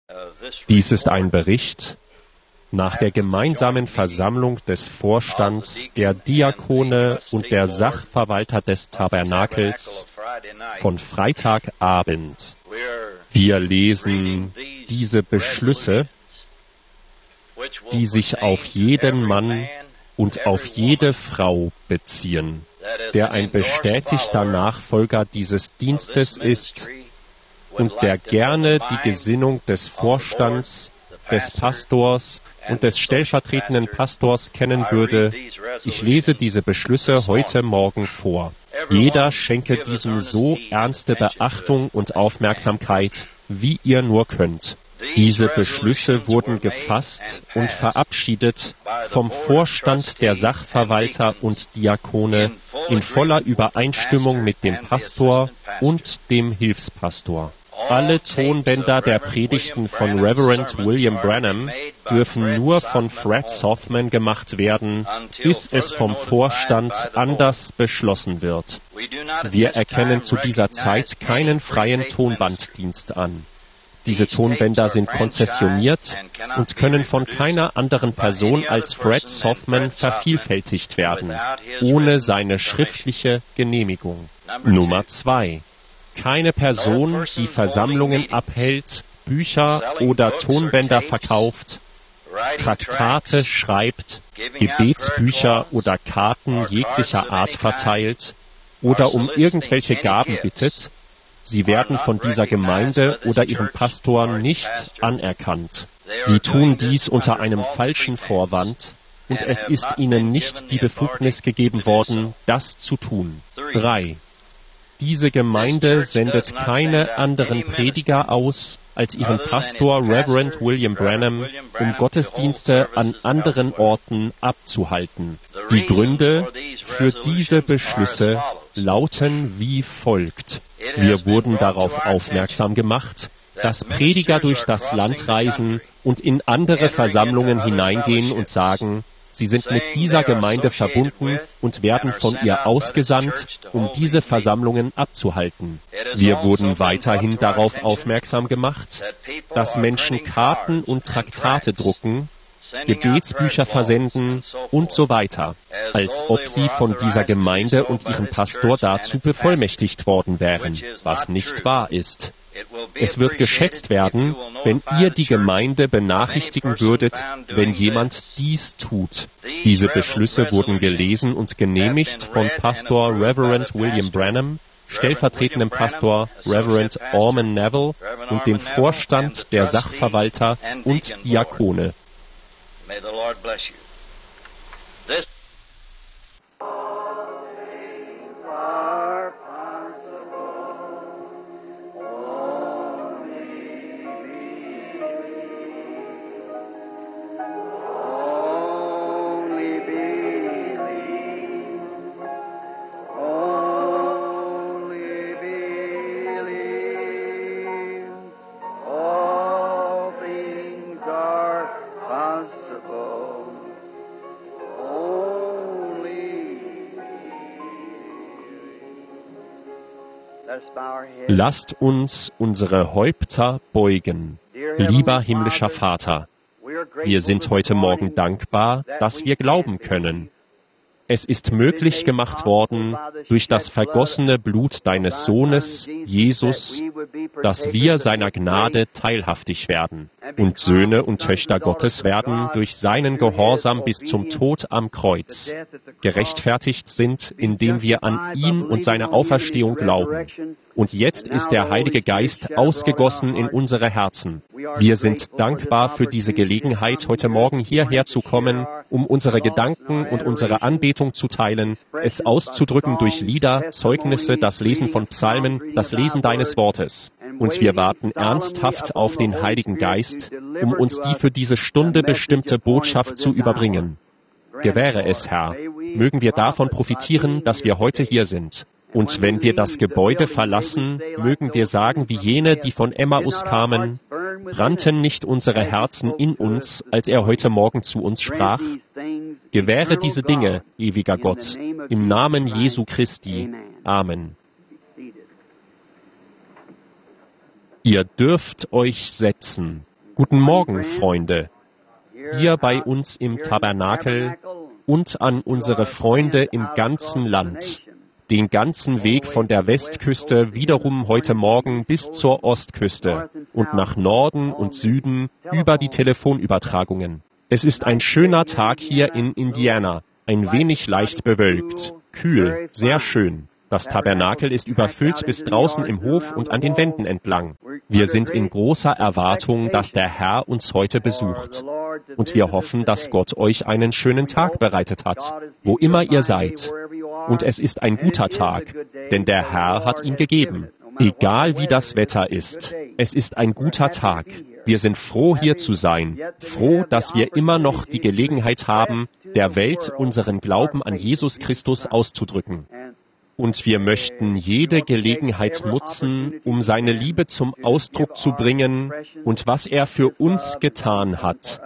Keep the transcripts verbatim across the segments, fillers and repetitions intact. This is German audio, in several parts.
Dies ist ein Bericht nach der gemeinsamen Versammlung des Vorstands, der Diakone und der Sachverwalter des Tabernakels von Freitagabend. Wir lesen diese Beschlüsse, die sich auf jeden Mann und auf jede Frau beziehen, der ein bestätigter Nachfolger dieses Dienstes ist und der gerne die Gesinnung des Vorstands, des Pastors und des stellvertretenden Pastors kennen würde. Ich lese diese Beschlüsse heute Morgen vor. Jeder schenke diesem so ernste Beachtung und Aufmerksamkeit, wie ihr nur könnt. Diese Beschlüsse wurden gefasst und verabschiedet vom Vorstand der Sachverwalter und Diakone in voller Übereinstimmung mit dem Pastor und dem Hilfspastor. Alle Tonbänder der Predigten von Reverend William Branham dürfen nur von Fred Softman gemacht werden, bis es vom Vorstand anders beschlossen wird. Wir erkennen zu dieser Zeit keinen freien Tonbanddienst an. Diese Tonbänder sind konzessioniert und können von keiner anderen Person als Fred Softman vervielfältigt werden, ohne seine schriftliche Genehmigung. Nummer zwei. Keine Person, die Versammlungen abhält, Bücher oder Tonbänder verkauft, Traktate schreibt, Gebetsbücher oder Karten jeglicher Art verteilt oder um irgendwelche Gaben bittet, sie werden von dieser Gemeinde oder ihrem Pastor nicht anerkannt. Sie tun dies unter einem falschen Vorwand und es ist ihnen nicht die Befugnis gegeben worden, das zu tun. Drei. Diese Gemeinde sendet keine anderen Prediger aus als ihren Pastor Reverend William Branham, um Gottesdienste an anderen Orten abzuhalten. Die Gründe für diese Beschlüsse lauten wie folgt. Wir wurden darauf aufmerksam gemacht, dass Prediger durch das Land reisen und in andere Versammlungen hineingehen und sagen, sie sind mit dieser Gemeinde verbunden und werden von ihr ausgesandt, um diese Versammlungen abzuhalten. Wir wurden weiterhin darauf aufmerksam gemacht, dass Menschen Karten und Traktate drucken, Gebetsbücher versenden und so weiter, als ob sie von dieser Gemeinde und ihrem Pastor dazu bevollmächtigt worden wären, was nicht wahr ist. Es wird geschätzt werden, wenn ihr die Gemeinde benachrichtigen würdet, wenn jemand dies tut. Diese Beschlüsse wurden gelesen und genehmigt von Pastor Reverend William Branham, stellvertretendem Pastor Reverend Orman Neville und dem Vorstand der Sachverwalter und Diakone. May the Lord bless you. This Lasst uns unsere Häupter beugen. Lieber himmlischer Vater, wir sind heute Morgen dankbar, dass wir glauben können. Es ist möglich gemacht worden durch das vergossene Blut deines Sohnes, Jesus, dass wir seiner Gnade teilhaftig werden und Söhne und Töchter Gottes werden durch seinen Gehorsam bis zum Tod am Kreuz, gerechtfertigt sind, indem wir an ihn und seine Auferstehung glauben. Und jetzt ist der Heilige Geist ausgegossen in unsere Herzen. Wir sind dankbar für diese Gelegenheit, heute Morgen hierher zu kommen, um unsere Gedanken und unsere Anbetung zu teilen, es auszudrücken durch Lieder, Zeugnisse, das Lesen von Psalmen, das Lesen deines Wortes. Und wir warten ernsthaft auf den Heiligen Geist, um uns die für diese Stunde bestimmte Botschaft zu überbringen. Gewähre es, Herr. Mögen wir davon profitieren, dass wir heute hier sind. Und wenn wir das Gebäude verlassen, mögen wir sagen wie jene, die von Emmaus kamen, brannten nicht unsere Herzen in uns, als er heute Morgen zu uns sprach? Gewähre diese Dinge, ewiger Gott, im Namen Jesu Christi. Amen. Ihr dürft euch setzen. Guten Morgen, Freunde, hier bei uns im Tabernakel und an unsere Freunde im ganzen Land, den ganzen Weg von der Westküste wiederum heute Morgen bis zur Ostküste und nach Norden und Süden über die Telefonübertragungen. Es ist ein schöner Tag hier in Indiana, ein wenig leicht bewölkt, kühl, sehr schön. Das Tabernakel ist überfüllt bis draußen im Hof und an den Wänden entlang. Wir sind in großer Erwartung, dass der Herr uns heute besucht. Und wir hoffen, dass Gott euch einen schönen Tag bereitet hat, wo immer ihr seid. Und es ist ein guter Tag, denn der Herr hat ihn gegeben. Egal wie das Wetter ist, es ist ein guter Tag. Wir sind froh, hier zu sein, froh, dass wir immer noch die Gelegenheit haben, der Welt unseren Glauben an Jesus Christus auszudrücken. Und wir möchten jede Gelegenheit nutzen, um seine Liebe zum Ausdruck zu bringen und was er für uns getan hat.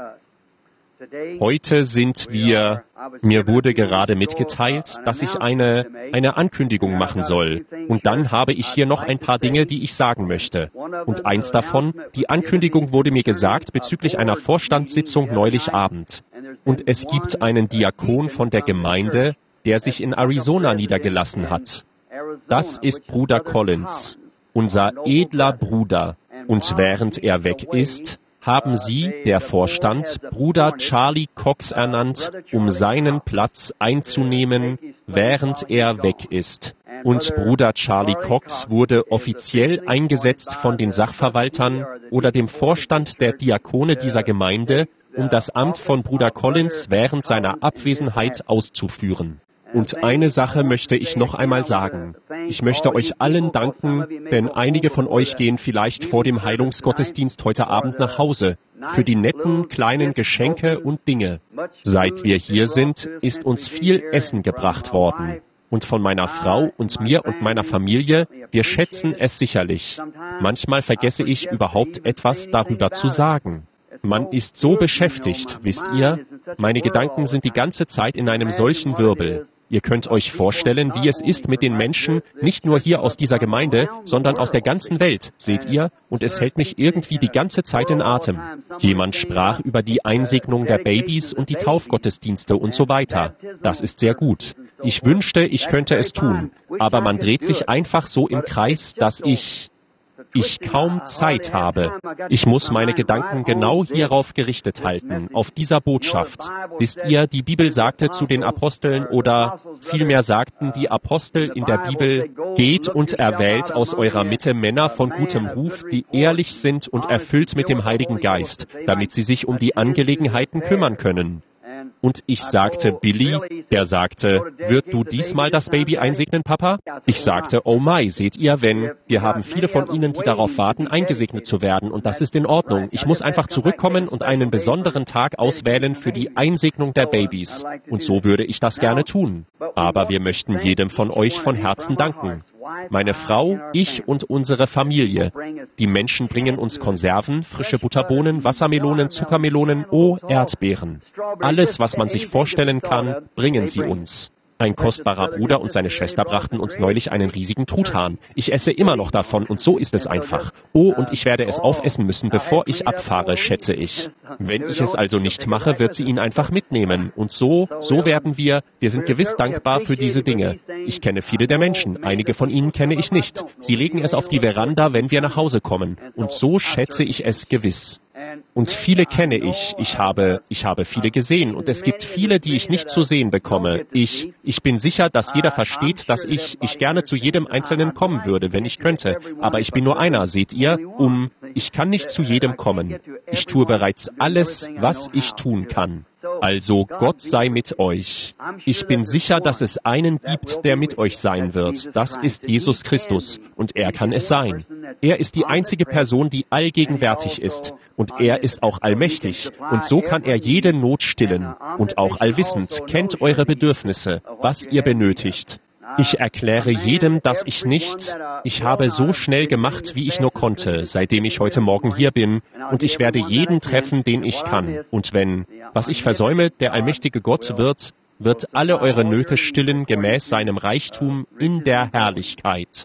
Heute sind wir, mir wurde gerade mitgeteilt, dass ich eine, eine Ankündigung machen soll. Und dann habe ich hier noch ein paar Dinge, die ich sagen möchte. Und eins davon, die Ankündigung wurde mir gesagt bezüglich einer Vorstandssitzung neulich Abend. Und es gibt einen Diakon von der Gemeinde, der sich in Arizona niedergelassen hat. Das ist Bruder Collins, unser edler Bruder. Und während er weg ist, haben Sie, der Vorstand, Bruder Charlie Cox ernannt, um seinen Platz einzunehmen, während er weg ist. Und Bruder Charlie Cox wurde offiziell eingesetzt von den Sachverwaltern oder dem Vorstand der Diakone dieser Gemeinde, um das Amt von Bruder Collins während seiner Abwesenheit auszuführen. Und eine Sache möchte ich noch einmal sagen. Ich möchte euch allen danken, denn einige von euch gehen vielleicht vor dem Heilungsgottesdienst heute Abend nach Hause, für die netten kleinen Geschenke und Dinge. Seit wir hier sind, ist uns viel Essen gebracht worden. Und von meiner Frau und mir und meiner Familie, wir schätzen es sicherlich. Manchmal vergesse ich überhaupt etwas darüber zu sagen. Man ist so beschäftigt, wisst ihr? Meine Gedanken sind die ganze Zeit in einem solchen Wirbel. Ihr könnt euch vorstellen, wie es ist mit den Menschen, nicht nur hier aus dieser Gemeinde, sondern aus der ganzen Welt, seht ihr? Und es hält mich irgendwie die ganze Zeit in Atem. Jemand sprach über die Einsegnung der Babys und die Taufgottesdienste und so weiter. Das ist sehr gut. Ich wünschte, ich könnte es tun, aber man dreht sich einfach so im Kreis, dass ich... ich kaum Zeit habe. Ich muss meine Gedanken genau hierauf gerichtet halten, auf dieser Botschaft. Wisst ihr, die Bibel sagte zu den Aposteln oder vielmehr sagten die Apostel in der Bibel, geht und erwählt aus eurer Mitte Männer von gutem Ruf, die ehrlich sind und erfüllt mit dem Heiligen Geist, damit sie sich um die Angelegenheiten kümmern können. Und ich sagte, Billy, der sagte, wird du diesmal das Baby einsegnen, Papa? Ich sagte, oh my, seht ihr, wenn, wir haben viele von Ihnen, die darauf warten, eingesegnet zu werden, und das ist in Ordnung. Ich muss einfach zurückkommen und einen besonderen Tag auswählen für die Einsegnung der Babys. Und so würde ich das gerne tun. Aber wir möchten jedem von euch von Herzen danken. Meine Frau, ich und unsere Familie. Die Menschen bringen uns Konserven, frische Butterbohnen, Wassermelonen, Zuckermelonen, oh, Erdbeeren. Alles, was man sich vorstellen kann, bringen sie uns. Ein kostbarer Bruder und seine Schwester brachten uns neulich einen riesigen Truthahn. Ich esse immer noch davon und so ist es einfach. Oh, und ich werde es aufessen müssen, bevor ich abfahre, schätze ich. Wenn ich es also nicht mache, wird sie ihn einfach mitnehmen. Und so, so werden wir, wir sind gewiss dankbar für diese Dinge. Ich kenne viele der Menschen, einige von ihnen kenne ich nicht. Sie legen es auf die Veranda, wenn wir nach Hause kommen. Und so schätze ich es gewiss. Und viele kenne ich. Ich habe, ich habe viele gesehen und es gibt viele, die ich nicht zu sehen bekomme. Ich, ich bin sicher, dass jeder versteht, dass ich, ich gerne zu jedem Einzelnen kommen würde, wenn ich könnte. Aber ich bin nur einer, seht ihr, um, ich kann nicht zu jedem kommen. Ich tue bereits alles, was ich tun kann. Also Gott sei mit euch. Ich bin sicher, dass es einen gibt, der mit euch sein wird. Das ist Jesus Christus und er kann es sein. Er ist die einzige Person, die allgegenwärtig ist und er ist auch allmächtig und so kann er jede Not stillen und auch allwissend kennt eure Bedürfnisse, was ihr benötigt. Ich erkläre jedem, dass ich nicht, ich habe so schnell gemacht, wie ich nur konnte, seitdem ich heute Morgen hier bin, und ich werde jeden treffen, den ich kann. Und wenn, was ich versäume, der allmächtige Gott wird, wird alle eure Nöte stillen gemäß seinem Reichtum in der Herrlichkeit.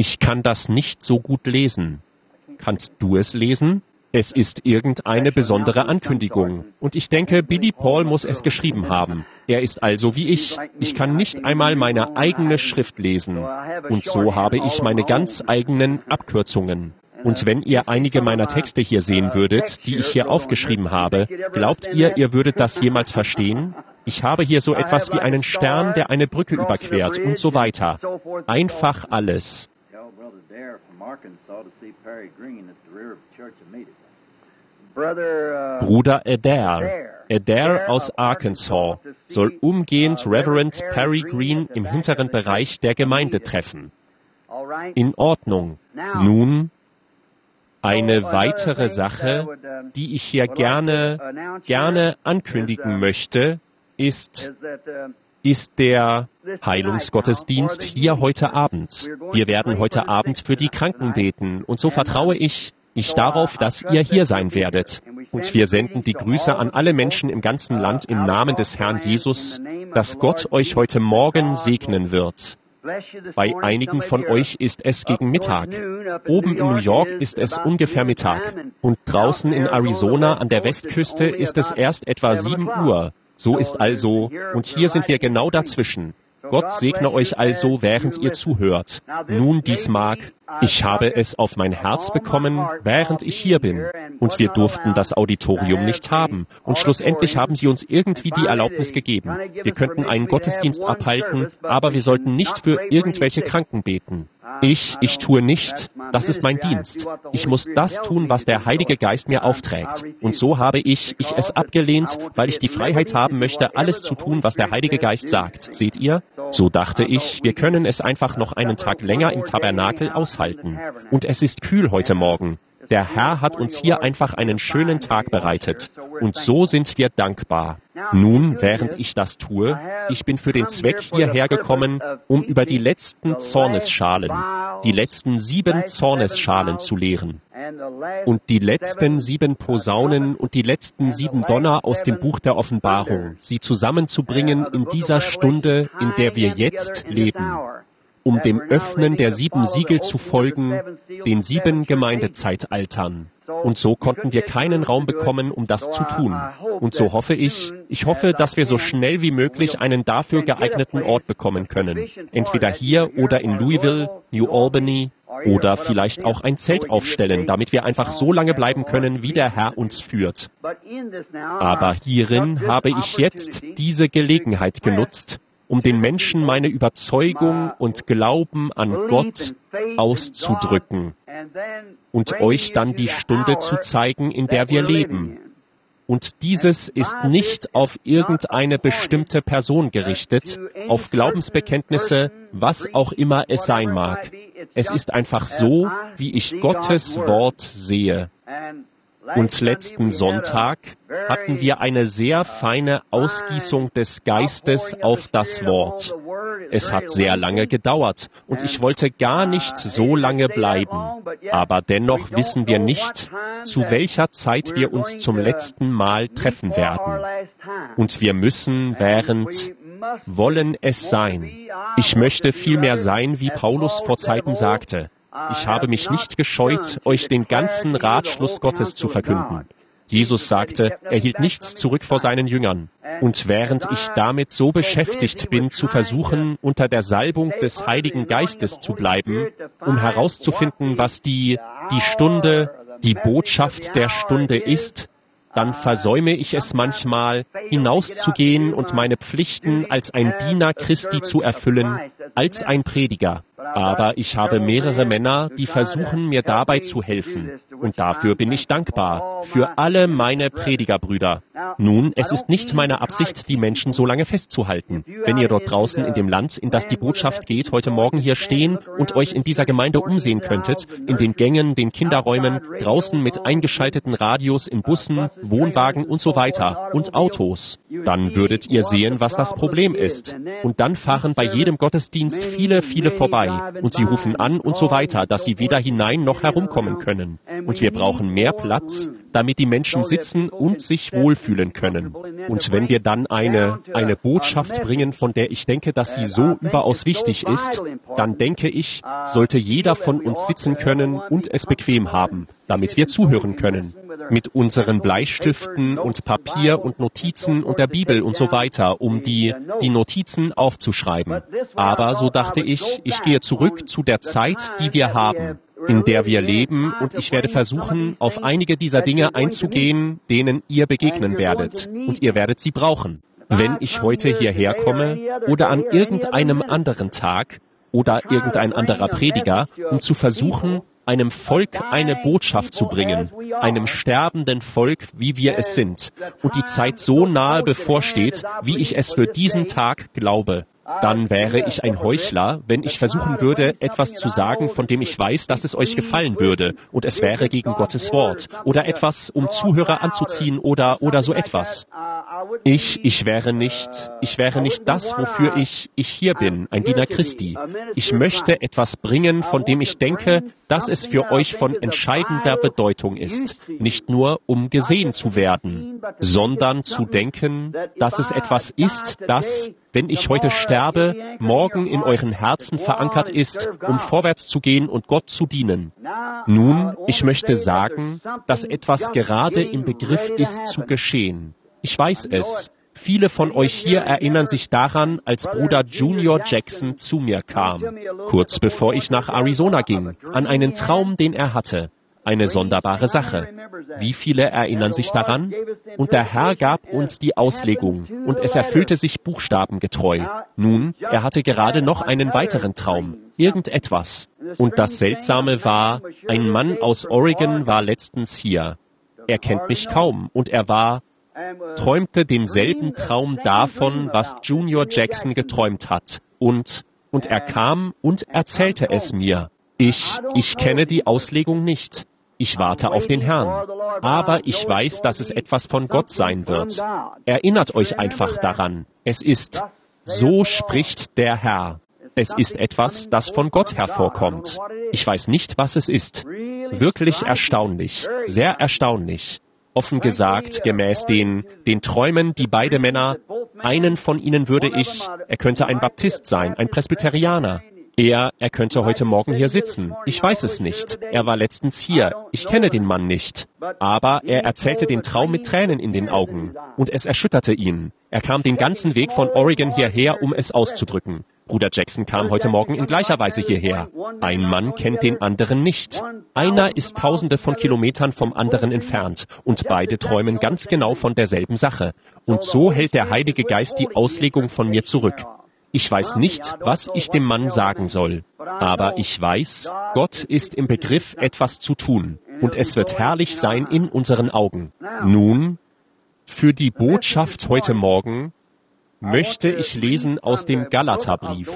Ich kann das nicht so gut lesen. Kannst du es lesen? Es ist irgendeine besondere Ankündigung. Und ich denke, Billy Paul muss es geschrieben haben. Er ist also wie ich. Ich kann nicht einmal meine eigene Schrift lesen. Und so habe ich meine ganz eigenen Abkürzungen. Und wenn ihr einige meiner Texte hier sehen würdet, die ich hier aufgeschrieben habe, glaubt ihr, ihr würdet das jemals verstehen? Ich habe hier so etwas wie einen Stern, der eine Brücke überquert und so weiter. Einfach alles. Bruder Adair, Adair aus Arkansas, soll umgehend Reverend Perry Green im hinteren Bereich der Gemeinde treffen. In Ordnung. Nun, eine weitere Sache, die ich hier gerne, gerne ankündigen möchte, ist, ist der Heilungsgottesdienst hier heute Abend. Wir werden heute Abend für die Kranken beten und so vertraue ich, ich darauf, dass ihr hier sein werdet. Und wir senden die Grüße an alle Menschen im ganzen Land im Namen des Herrn Jesus, dass Gott euch heute Morgen segnen wird. Bei einigen von euch ist es gegen Mittag. Oben in New York ist es ungefähr Mittag. Und draußen in Arizona an der Westküste ist es erst etwa sieben Uhr. So ist also, und hier sind wir genau dazwischen. Gott segne euch also, während ihr zuhört. Nun, dies mag, ich habe es auf mein Herz bekommen, während ich hier bin. Und wir durften das Auditorium nicht haben. Und schlussendlich haben sie uns irgendwie die Erlaubnis gegeben. Wir könnten einen Gottesdienst abhalten, aber wir sollten nicht für irgendwelche Kranken beten. Ich, ich tue nicht, das ist mein Dienst. Ich muss das tun, was der Heilige Geist mir aufträgt. Und so habe ich, ich es abgelehnt, weil ich die Freiheit haben möchte, alles zu tun, was der Heilige Geist sagt. Seht ihr? So dachte ich, wir können es einfach noch einen Tag länger im Tabernakel aushalten. Und es ist kühl heute Morgen. Der Herr hat uns hier einfach einen schönen Tag bereitet. Und so sind wir dankbar. Nun, während ich das tue, ich bin für den Zweck hierher gekommen, um über die letzten Zornesschalen, die letzten sieben Zornesschalen zu lehren. Und die letzten sieben Posaunen und die letzten sieben Donner aus dem Buch der Offenbarung, sie zusammenzubringen in dieser Stunde, in der wir jetzt leben, um dem Öffnen der sieben Siegel zu folgen, den sieben Gemeindezeitaltern. Und so konnten wir keinen Raum bekommen, um das zu tun. Und so hoffe ich, ich hoffe, dass wir so schnell wie möglich einen dafür geeigneten Ort bekommen können. Entweder hier oder in Louisville, New Albany oder vielleicht auch ein Zelt aufstellen, damit wir einfach so lange bleiben können, wie der Herr uns führt. Aber hierin habe ich jetzt diese Gelegenheit genutzt, um den Menschen meine Überzeugung und Glauben an Gott auszudrücken und euch dann die Stunde zu zeigen, in der wir leben. Und dieses ist nicht auf irgendeine bestimmte Person gerichtet, auf Glaubensbekenntnisse, was auch immer es sein mag. Es ist einfach so, wie ich Gottes Wort sehe. Und letzten Sonntag hatten wir eine sehr feine Ausgießung des Geistes auf das Wort. Es hat sehr lange gedauert und ich wollte gar nicht so lange bleiben. Aber dennoch wissen wir nicht, zu welcher Zeit wir uns zum letzten Mal treffen werden. Und wir müssen während wollen es sein. Ich möchte vielmehr sein, wie Paulus vor Zeiten sagte. Ich habe mich nicht gescheut, euch den ganzen Ratschluss Gottes zu verkünden. Jesus sagte, er hielt nichts zurück vor seinen Jüngern. Und während ich damit so beschäftigt bin, zu versuchen, unter der Salbung des Heiligen Geistes zu bleiben, um herauszufinden, was die, die Stunde, die Botschaft der Stunde ist, dann versäume ich es manchmal, hinauszugehen und meine Pflichten als ein Diener Christi zu erfüllen, als ein Prediger. Aber ich habe mehrere Männer, die versuchen, mir dabei zu helfen. Und dafür bin ich dankbar, für alle meine Predigerbrüder. Nun, es ist nicht meine Absicht, die Menschen so lange festzuhalten. Wenn ihr dort draußen in dem Land, in das die Botschaft geht, heute Morgen hier stehen und euch in dieser Gemeinde umsehen könntet, in den Gängen, den Kinderräumen, draußen mit eingeschalteten Radios, in Bussen, Wohnwagen und so weiter und Autos, dann würdet ihr sehen, was das Problem ist. Und dann fahren bei jedem Gottesdienst viele, viele vorbei und sie rufen an und so weiter, dass sie weder hinein noch herumkommen können. Und wir brauchen mehr Platz, damit die Menschen sitzen und sich wohlfühlen können. Und wenn wir dann eine, eine Botschaft bringen, von der ich denke, dass sie so überaus wichtig ist, dann denke ich, sollte jeder von uns sitzen können und es bequem haben, damit wir zuhören können. Mit unseren Bleistiften und Papier und Notizen und der Bibel und so weiter, um die, die Notizen aufzuschreiben. Aber so dachte ich, ich gehe zurück zu der Zeit, die wir haben, in der wir leben, und ich werde versuchen, auf einige dieser Dinge einzugehen, denen ihr begegnen werdet. Und ihr werdet sie brauchen. Wenn ich heute hierher komme oder an irgendeinem anderen Tag oder irgendein anderer Prediger, um zu versuchen, einem Volk eine Botschaft zu bringen, einem sterbenden Volk, wie wir es sind, und die Zeit so nahe bevorsteht, wie ich es für diesen Tag glaube, dann wäre ich ein Heuchler, wenn ich versuchen würde, etwas zu sagen, von dem ich weiß, dass es euch gefallen würde, und es wäre gegen Gottes Wort, oder etwas, um Zuhörer anzuziehen, oder, oder so etwas. Ich, ich wäre nicht, ich wäre nicht das, wofür ich, ich hier bin, ein Diener Christi. Ich möchte etwas bringen, von dem ich denke, dass es für euch von entscheidender Bedeutung ist. Nicht nur, um gesehen zu werden, sondern zu denken, dass es etwas ist, das, wenn ich heute sterbe, morgen in euren Herzen verankert ist, um vorwärts zu gehen und Gott zu dienen. Nun, ich möchte sagen, dass etwas gerade im Begriff ist zu geschehen. Ich weiß es. Viele von euch hier erinnern sich daran, als Bruder Junior Jackson zu mir kam, kurz bevor ich nach Arizona ging, an einen Traum, den er hatte. Eine sonderbare Sache. Wie viele erinnern sich daran? Und der Herr gab uns die Auslegung, und es erfüllte sich buchstabengetreu. Nun, er hatte gerade noch einen weiteren Traum, irgendetwas. Und das Seltsame war, ein Mann aus Oregon war letztens hier. Er kennt mich kaum, und er war, träumte denselben Traum davon, was Junior Jackson geträumt hat. Und, und er kam und erzählte es mir. Ich, ich kenne die Auslegung nicht. Ich warte auf den Herrn. Aber ich weiß, dass es etwas von Gott sein wird. Erinnert euch einfach daran. Es ist, so spricht der Herr. Es ist etwas, das von Gott hervorkommt. Ich weiß nicht, was es ist. Wirklich erstaunlich. Sehr erstaunlich. Offen gesagt, gemäß den, den Träumen, die beide Männer, einen von ihnen würde ich, er könnte ein Baptist sein, ein Presbyterianer. Er, er könnte heute Morgen hier sitzen. Ich weiß es nicht. Er war letztens hier. Ich kenne den Mann nicht. Aber er erzählte den Traum mit Tränen in den Augen. Und es erschütterte ihn. Er kam den ganzen Weg von Oregon hierher, um es auszudrücken. Bruder Jackson kam heute Morgen in gleicher Weise hierher. Ein Mann kennt den anderen nicht. Einer ist tausende von Kilometern vom anderen entfernt. Und beide träumen ganz genau von derselben Sache. Und so hält der Heilige Geist die Auslegung von mir zurück. Ich weiß nicht, was ich dem Mann sagen soll. Aber ich weiß, Gott ist im Begriff, etwas zu tun. Und es wird herrlich sein in unseren Augen. Nun, für die Botschaft heute Morgen möchte ich lesen aus dem Galaterbrief.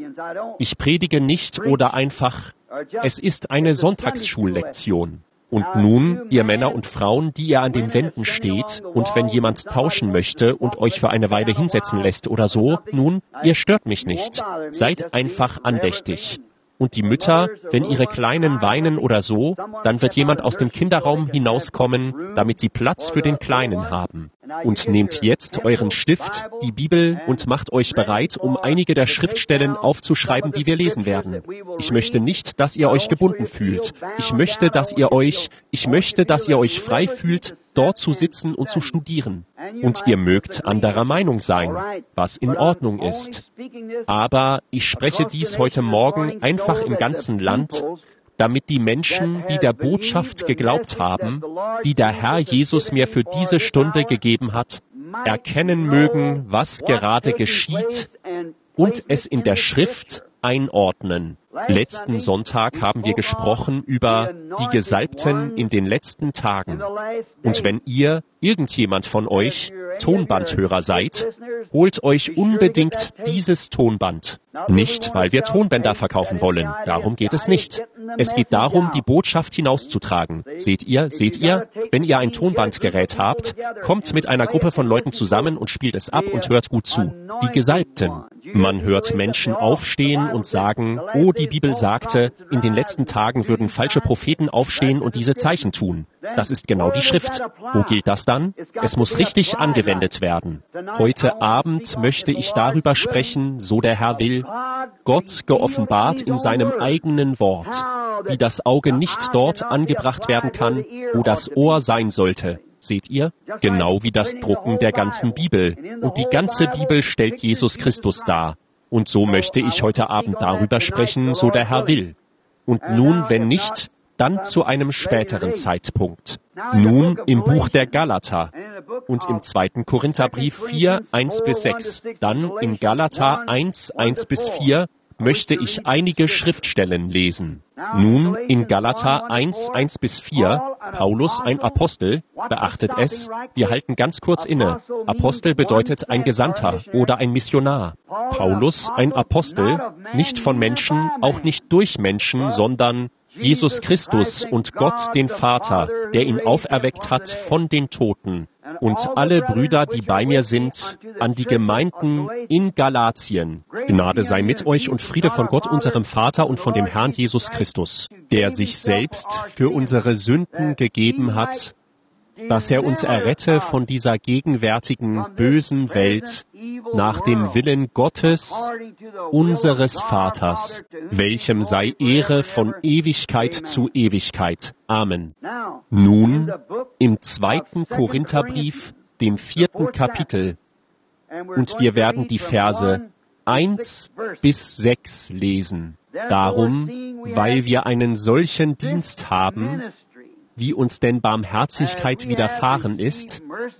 Ich predige nicht oder einfach, es ist eine Sonntagsschullektion. Und nun, ihr Männer und Frauen, die ihr an den Wänden steht, und wenn jemand tauschen möchte und euch für eine Weile hinsetzen lässt oder so, nun, ihr stört mich nicht. Seid einfach andächtig. Und die Mütter, wenn ihre Kleinen weinen oder so, dann wird jemand aus dem Kinderraum hinauskommen, damit sie Platz für den Kleinen haben. Und nehmt jetzt euren Stift, die Bibel, und macht euch bereit, um einige der Schriftstellen aufzuschreiben, die wir lesen werden. Ich möchte nicht, dass ihr euch gebunden fühlt. Ich möchte, dass ihr euch, ich möchte, dass ihr euch frei fühlt, dort zu sitzen und zu studieren. Und ihr mögt anderer Meinung sein, was in Ordnung ist. Aber ich spreche dies heute Morgen einfach im ganzen Land, damit die Menschen, die der Botschaft geglaubt haben, die der Herr Jesus mir für diese Stunde gegeben hat, erkennen mögen, was gerade geschieht und es in der Schrift einordnen. Letzten Sonntag haben wir gesprochen über die Gesalbten in den letzten Tagen. Und wenn ihr, irgendjemand von euch, Tonbandhörer seid, holt euch unbedingt dieses Tonband. Nicht, weil wir Tonbänder verkaufen wollen. Darum geht es nicht. Es geht darum, die Botschaft hinauszutragen. Seht ihr, seht ihr? Wenn ihr ein Tonbandgerät habt, kommt mit einer Gruppe von Leuten zusammen und spielt es ab und hört gut zu. Die Gesalbten. Man hört Menschen aufstehen und sagen, oh, die Bibel sagte, in den letzten Tagen würden falsche Propheten aufstehen und diese Zeichen tun. Das ist genau die Schrift. Wo gilt das dann? Es muss richtig angewendet werden. Heute Abend möchte ich darüber sprechen, so der Herr will, Gott geoffenbart in seinem eigenen Wort, wie das Auge nicht dort angebracht werden kann, wo das Ohr sein sollte. Seht ihr? Genau wie das Drucken der ganzen Bibel. Und die ganze Bibel stellt Jesus Christus dar. Und so möchte ich heute Abend darüber sprechen, so der Herr will. Und nun, wenn nicht, dann zu einem späteren Zeitpunkt. Nun im Buch der Galater und im zweiten Korintherbrief vier, eins bis sechs. Dann in Galater eins, eins bis vier möchte ich einige Schriftstellen lesen. Nun in Galater eins, eins bis vier, Paulus, ein Apostel, beachtet es, wir halten ganz kurz inne. Apostel bedeutet ein Gesandter oder ein Missionar. Paulus, ein Apostel, nicht von Menschen, auch nicht durch Menschen, sondern Jesus Christus und Gott, den Vater, der ihn auferweckt hat von den Toten. Und alle Brüder, die bei mir sind, an die Gemeinden in Galatien. Gnade sei mit euch und Friede von Gott, unserem Vater und von dem Herrn Jesus Christus, der sich selbst für unsere Sünden gegeben hat, dass er uns errette von dieser gegenwärtigen bösen Welt nach dem Willen Gottes, unseres Vaters, welchem sei Ehre von Ewigkeit zu Ewigkeit. Amen. Nun, im zweiten Korintherbrief, dem vierten Kapitel, und wir werden die Verse eins bis sechs lesen. Darum, weil wir einen solchen Dienst haben, wie uns denn Barmherzigkeit widerfahren ist,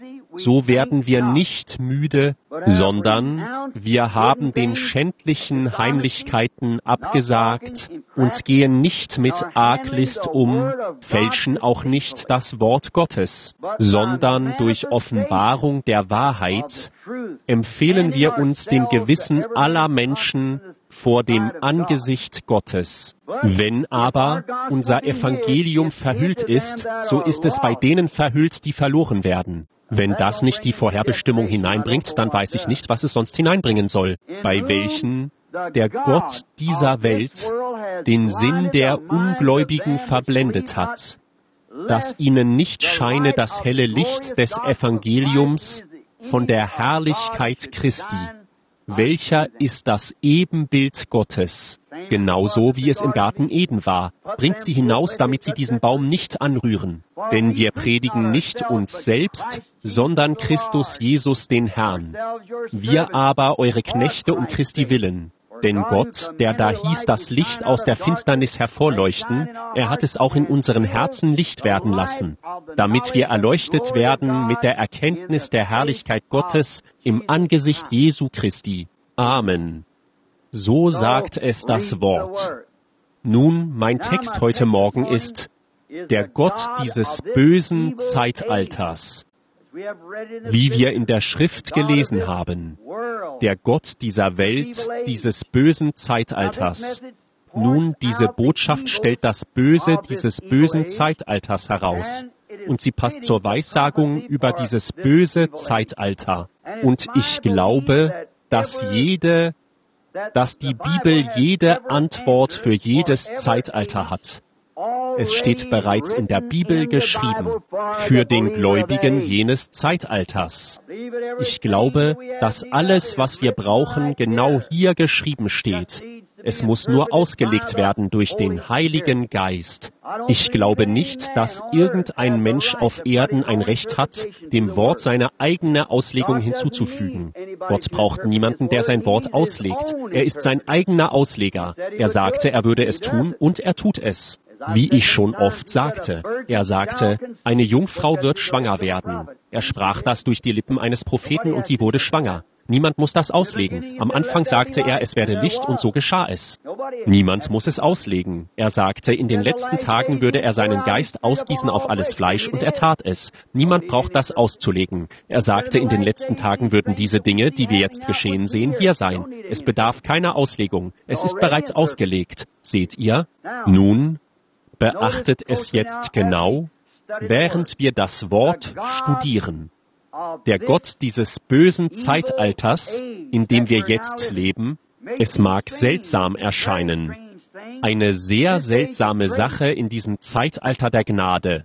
so werden wir nicht müde, sondern wir haben den schändlichen Heimlichkeiten abgesagt und gehen nicht mit Arglist um, fälschen auch nicht das Wort Gottes, sondern durch Offenbarung der Wahrheit empfehlen wir uns dem Gewissen aller Menschen vor dem Angesicht Gottes. Wenn aber unser Evangelium verhüllt ist, so ist es bei denen verhüllt, die verloren werden. Wenn das nicht die Vorherbestimmung hineinbringt, dann weiß ich nicht, was es sonst hineinbringen soll. Bei welchen der Gott dieser Welt den Sinn der Ungläubigen verblendet hat, dass ihnen nicht scheine das helle Licht des Evangeliums von der Herrlichkeit Christi, welcher ist das Ebenbild Gottes, genauso wie es im Garten Eden war. Bringt sie hinaus, damit sie diesen Baum nicht anrühren. Denn wir predigen nicht uns selbst, sondern Christus Jesus den Herrn. Wir aber eure Knechte um Christi willen. Denn Gott, der da hieß, das Licht aus der Finsternis hervorleuchten, er hat es auch in unseren Herzen Licht werden lassen, damit wir erleuchtet werden mit der Erkenntnis der Herrlichkeit Gottes im Angesicht Jesu Christi. Amen. So sagt es das Wort. Nun, mein Text heute Morgen ist, der Gott dieses bösen Zeitalters. Wie wir in der Schrift gelesen haben, der Gott dieser Welt, dieses bösen Zeitalters. Nun, diese Botschaft stellt das Böse dieses bösen Zeitalters heraus. Und sie passt zur Weissagung über dieses böse Zeitalter. Und ich glaube, dass jede, dass die Bibel jede Antwort für jedes Zeitalter hat. Es steht bereits in der Bibel geschrieben, für den Gläubigen jenes Zeitalters. Ich glaube, dass alles, was wir brauchen, genau hier geschrieben steht. Es muss nur ausgelegt werden durch den Heiligen Geist. Ich glaube nicht, dass irgendein Mensch auf Erden ein Recht hat, dem Wort seine eigene Auslegung hinzuzufügen. Gott braucht niemanden, der sein Wort auslegt. Er ist sein eigener Ausleger. Er sagte, er würde es tun, und er tut es. Wie ich schon oft sagte, er sagte, eine Jungfrau wird schwanger werden. Er sprach das durch die Lippen eines Propheten und sie wurde schwanger. Niemand muss das auslegen. Am Anfang sagte er, es werde Licht und so geschah es. Niemand muss es auslegen. Er sagte, in den letzten Tagen würde er seinen Geist ausgießen auf alles Fleisch und er tat es. Niemand braucht das auszulegen. Er sagte, in den letzten Tagen würden diese Dinge, die wir jetzt geschehen sehen, hier sein. Es bedarf keiner Auslegung. Es ist bereits ausgelegt. Seht ihr? Nun, beachtet es jetzt genau, während wir das Wort studieren. Der Gott dieses bösen Zeitalters, in dem wir jetzt leben, es mag seltsam erscheinen. Eine sehr seltsame Sache in diesem Zeitalter der Gnade,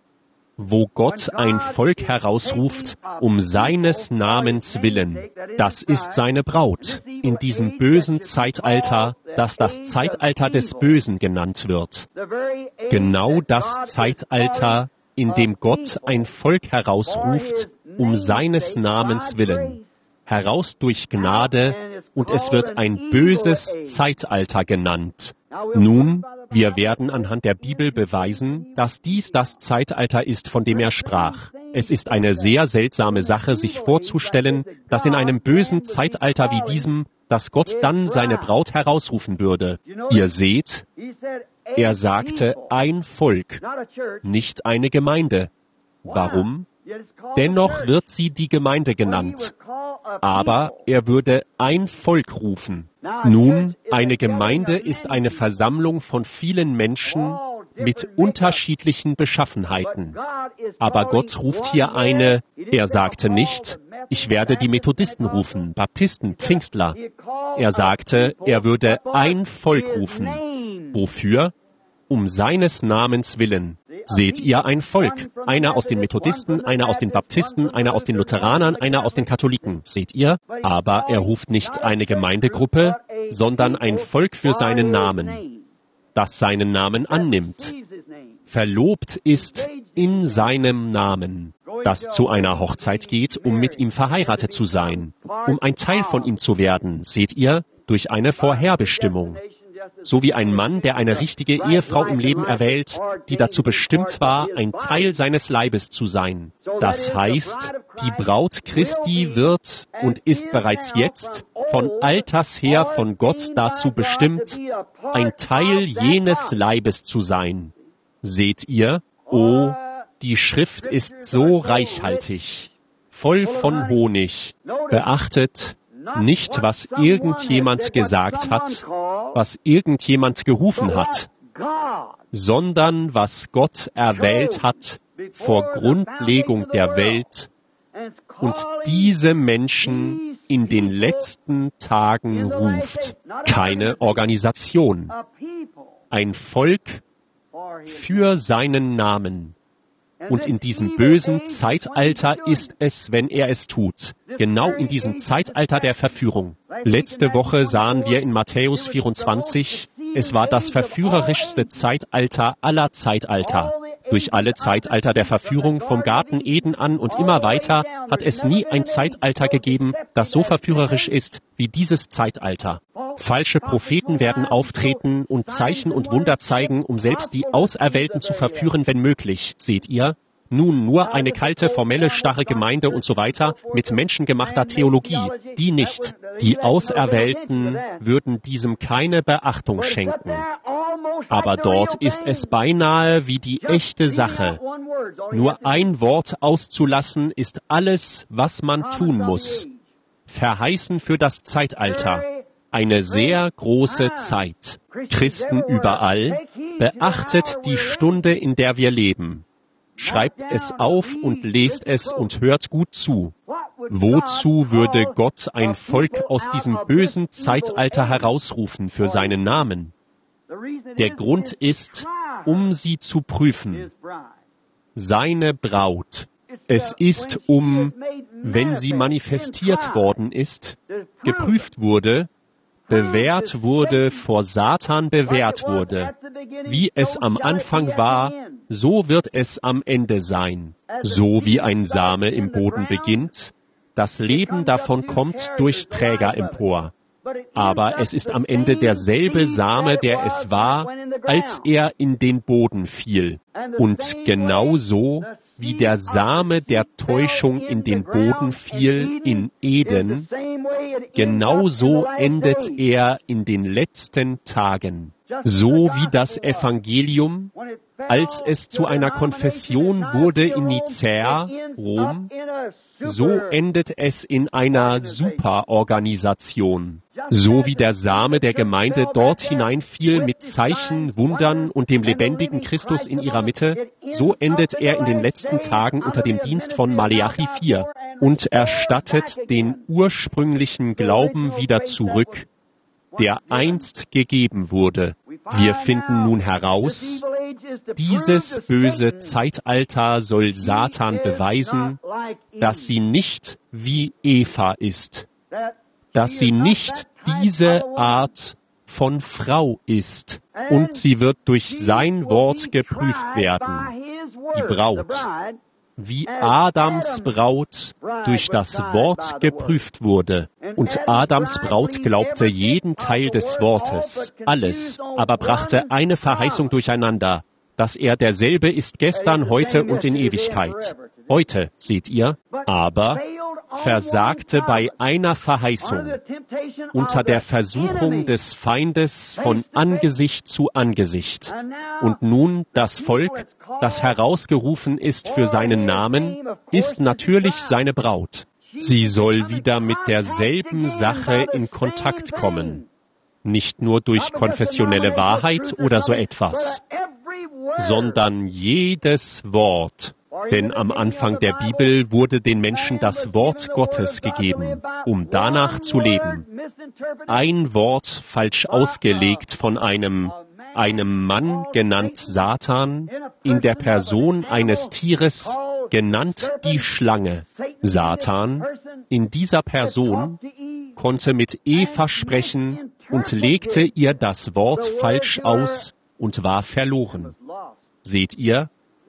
wo Gott ein Volk herausruft, um seines Namens willen. Das ist seine Braut, in diesem bösen Zeitalter, das das Zeitalter des Bösen genannt wird. Genau das Zeitalter, in dem Gott ein Volk herausruft, um seines Namens willen. Heraus durch Gnade, und es wird ein böses Zeitalter genannt. Nun, wir werden anhand der Bibel beweisen, dass dies das Zeitalter ist, von dem er sprach. Es ist eine sehr seltsame Sache, sich vorzustellen, dass in einem bösen Zeitalter wie diesem, dass Gott dann seine Braut herausrufen würde. Ihr seht, er sagte ein Volk, nicht eine Gemeinde. Warum? Dennoch wird sie die Gemeinde genannt. Aber er würde ein Volk rufen. Nun, eine Gemeinde ist eine Versammlung von vielen Menschen mit unterschiedlichen Beschaffenheiten. Aber Gott ruft hier eine, er sagte nicht, ich werde die Methodisten rufen, Baptisten, Pfingstler. Er sagte, er würde ein Volk rufen. Wofür? Um seines Namens willen. Seht ihr ein Volk? Einer aus den Methodisten, einer aus den Baptisten, einer aus den Lutheranern, einer aus den Katholiken. Seht ihr? Aber er ruft nicht eine Gemeindegruppe, sondern ein Volk für seinen Namen, das seinen Namen annimmt. Verlobt ist in seinem Namen, das zu einer Hochzeit geht, um mit ihm verheiratet zu sein, um ein Teil von ihm zu werden. Seht ihr? Durch eine Vorherbestimmung. So wie ein Mann, der eine richtige Ehefrau im Leben erwählt, die dazu bestimmt war, ein Teil seines Leibes zu sein. Das heißt, die Braut Christi wird und ist bereits jetzt von alters her von Gott dazu bestimmt, ein Teil jenes Leibes zu sein. Seht ihr? Oh, die Schrift ist so reichhaltig, voll von Honig. Beachtet nicht, was irgendjemand gesagt hat, was irgendjemand gerufen hat, sondern was Gott erwählt hat vor Grundlegung der Welt und diese Menschen in den letzten Tagen ruft. Keine Organisation, ein Volk für seinen Namen. Und in diesem bösen Zeitalter ist es, wenn er es tut. Genau in diesem Zeitalter der Verführung. Letzte Woche sahen wir in Matthäus vierundzwanzig, es war das verführerischste Zeitalter aller Zeitalter. Durch alle Zeitalter der Verführung vom Garten Eden an und immer weiter hat es nie ein Zeitalter gegeben, das so verführerisch ist wie dieses Zeitalter. Falsche Propheten werden auftreten und Zeichen und Wunder zeigen, um selbst die Auserwählten zu verführen, wenn möglich. Seht ihr? Nun nur eine kalte, formelle, starre Gemeinde und so weiter mit menschengemachter Theologie. Die nicht. Die Auserwählten würden diesem keine Beachtung schenken. Aber dort ist es beinahe wie die echte Sache. Nur ein Wort auszulassen ist alles, was man tun muss. Verheißen für das Zeitalter. Eine sehr große Zeit. Christen überall, beachtet die Stunde, in der wir leben. Schreibt es auf und lest es und hört gut zu. Wozu würde Gott ein Volk aus diesem bösen Zeitalter herausrufen für seinen Namen? Der Grund ist, um sie zu prüfen. Seine Braut. Es ist, um, wenn sie manifestiert worden ist, geprüft wurde, bewährt wurde, vor Satan bewährt wurde. Wie es am Anfang war, so wird es am Ende sein. So wie ein Same im Boden beginnt, das Leben davon kommt durch Träger empor. Aber es ist am Ende derselbe Same, der es war, als er in den Boden fiel. Und genauso wie der Same der Täuschung in den Boden fiel in Eden, genauso endet er in den letzten Tagen. So wie das Evangelium, als es zu einer Konfession wurde in Nicäa, Rom, so endet es in einer Superorganisation. So wie der Same der Gemeinde dort hineinfiel mit Zeichen, Wundern und dem lebendigen Christus in ihrer Mitte, So endet er in den letzten Tagen unter dem Dienst von Maleachi vier und erstattet den ursprünglichen Glauben wieder zurück, der einst gegeben wurde. Wir finden nun heraus, dieses böse Zeitalter soll Satan beweisen, dass sie nicht wie Eva ist, dass sie nicht diese Art von Frau ist, und sie wird durch sein Wort geprüft werden, die Braut, wie Adams Braut durch das Wort geprüft wurde. Und Adams Braut glaubte jeden Teil des Wortes, alles, aber brachte eine Verheißung durcheinander, dass er derselbe ist gestern, heute und in Ewigkeit. Heute, seht ihr, aber versagte bei einer Verheißung unter der Versuchung des Feindes von Angesicht zu Angesicht. Und nun das Volk, das herausgerufen ist für seinen Namen, ist natürlich seine Braut. Sie soll wieder mit derselben Sache in Kontakt kommen. Nicht nur durch konfessionelle Wahrheit oder so etwas, sondern jedes Wort. Denn am Anfang der Bibel wurde den Menschen das Wort Gottes gegeben, um danach zu leben. Ein Wort falsch ausgelegt von einem, einem Mann genannt Satan, in der Person eines Tieres genannt die Schlange. Satan, in dieser Person, konnte mit Eva sprechen und legte ihr das Wort falsch aus und war verloren. Seht ihr?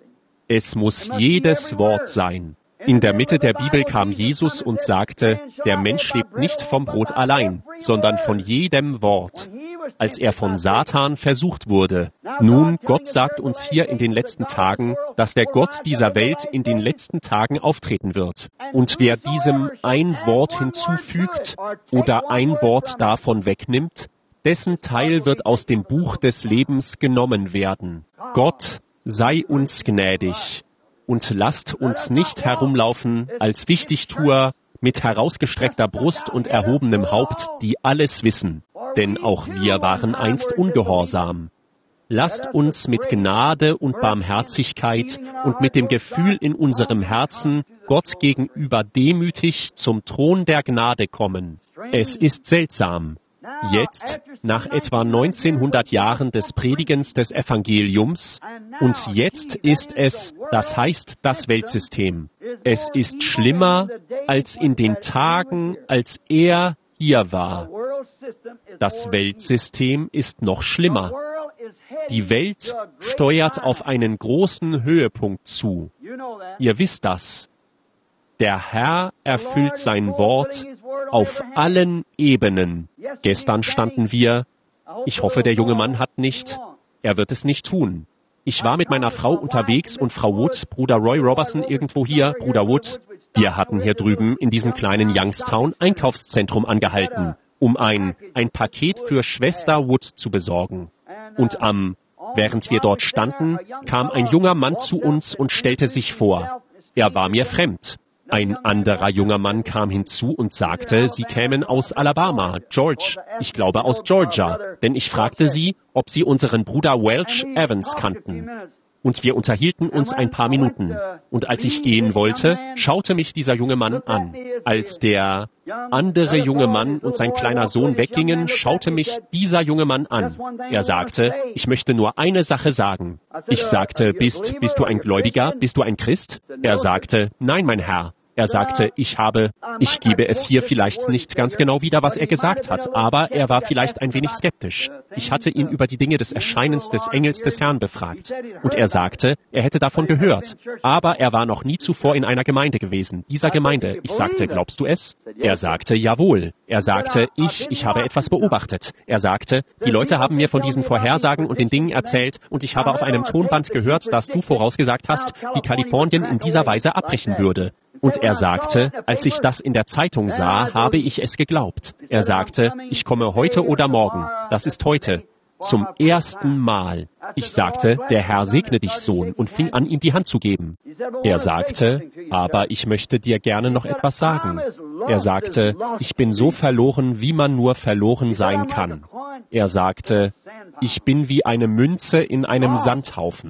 Es muss jedes Wort sein. In der Mitte der Bibel kam Jesus und sagte, der Mensch lebt nicht vom Brot allein, sondern von jedem Wort, als er von Satan versucht wurde. Nun, Gott sagt uns hier in den letzten Tagen, dass der Gott dieser Welt in den letzten Tagen auftreten wird. Und wer diesem ein Wort hinzufügt oder ein Wort davon wegnimmt, dessen Teil wird aus dem Buch des Lebens genommen werden. Gott sei uns gnädig und lasst uns nicht herumlaufen als Wichtigtuer mit herausgestreckter Brust und erhobenem Haupt, die alles wissen, denn auch wir waren einst ungehorsam. Lasst uns mit Gnade und Barmherzigkeit und mit dem Gefühl in unserem Herzen Gott gegenüber demütig zum Thron der Gnade kommen. Es ist seltsam. Jetzt, nach etwa neunzehnhundert Jahren des Predigens des Evangeliums, und jetzt ist es, das heißt das Weltsystem. Es ist schlimmer als in den Tagen, als er hier war. Das Weltsystem ist noch schlimmer. Die Welt steuert auf einen großen Höhepunkt zu. Ihr wisst das. Der Herr erfüllt sein Wort auf allen Ebenen. Gestern standen wir, ich hoffe, der junge Mann hat nicht, er wird es nicht tun. Ich war mit meiner Frau unterwegs und Frau Wood, Bruder Roy Robertson irgendwo hier, Bruder Wood, wir hatten hier drüben in diesem kleinen Youngstown Einkaufszentrum angehalten, um ein, ein Paket für Schwester Wood zu besorgen. Und am, während wir dort standen, kam ein junger Mann zu uns und stellte sich vor. Er war mir fremd. Ein anderer junger Mann kam hinzu und sagte, sie kämen aus Alabama, George, ich glaube aus Georgia, denn ich fragte sie, ob sie unseren Bruder Welch Evans kannten. Und wir unterhielten uns ein paar Minuten. Und als ich gehen wollte, schaute mich dieser junge Mann an. Als der andere junge Mann und sein kleiner Sohn weggingen, schaute mich dieser junge Mann an. Er sagte, ich möchte nur eine Sache sagen. Ich sagte, bist, bist du ein Gläubiger? Bist du ein Christ? Er sagte, nein, mein Herr. Er sagte, ich habe, ich gebe es hier vielleicht nicht ganz genau wieder, was er gesagt hat, aber er war vielleicht ein wenig skeptisch. Ich hatte ihn über die Dinge des Erscheinens des Engels des Herrn befragt. Und er sagte, er hätte davon gehört, aber er war noch nie zuvor in einer Gemeinde gewesen. Dieser Gemeinde. Ich sagte, glaubst du es? Er sagte, jawohl. Er sagte, ich, ich habe etwas beobachtet. Er sagte, die Leute haben mir von diesen Vorhersagen und den Dingen erzählt und ich habe auf einem Tonband gehört, dass du vorausgesagt hast, wie Kalifornien in dieser Weise abbrechen würde. Und er sagte, als ich das in der Zeitung sah, habe ich es geglaubt. Er sagte, ich komme heute oder morgen. Das ist heute. Zum ersten Mal. Ich sagte, der Herr segne dich, Sohn, und fing an, ihm die Hand zu geben. Er sagte, aber ich möchte dir gerne noch etwas sagen. Er sagte, ich bin so verloren, wie man nur verloren sein kann. Er sagte, ich bin wie eine Münze in einem Sandhaufen.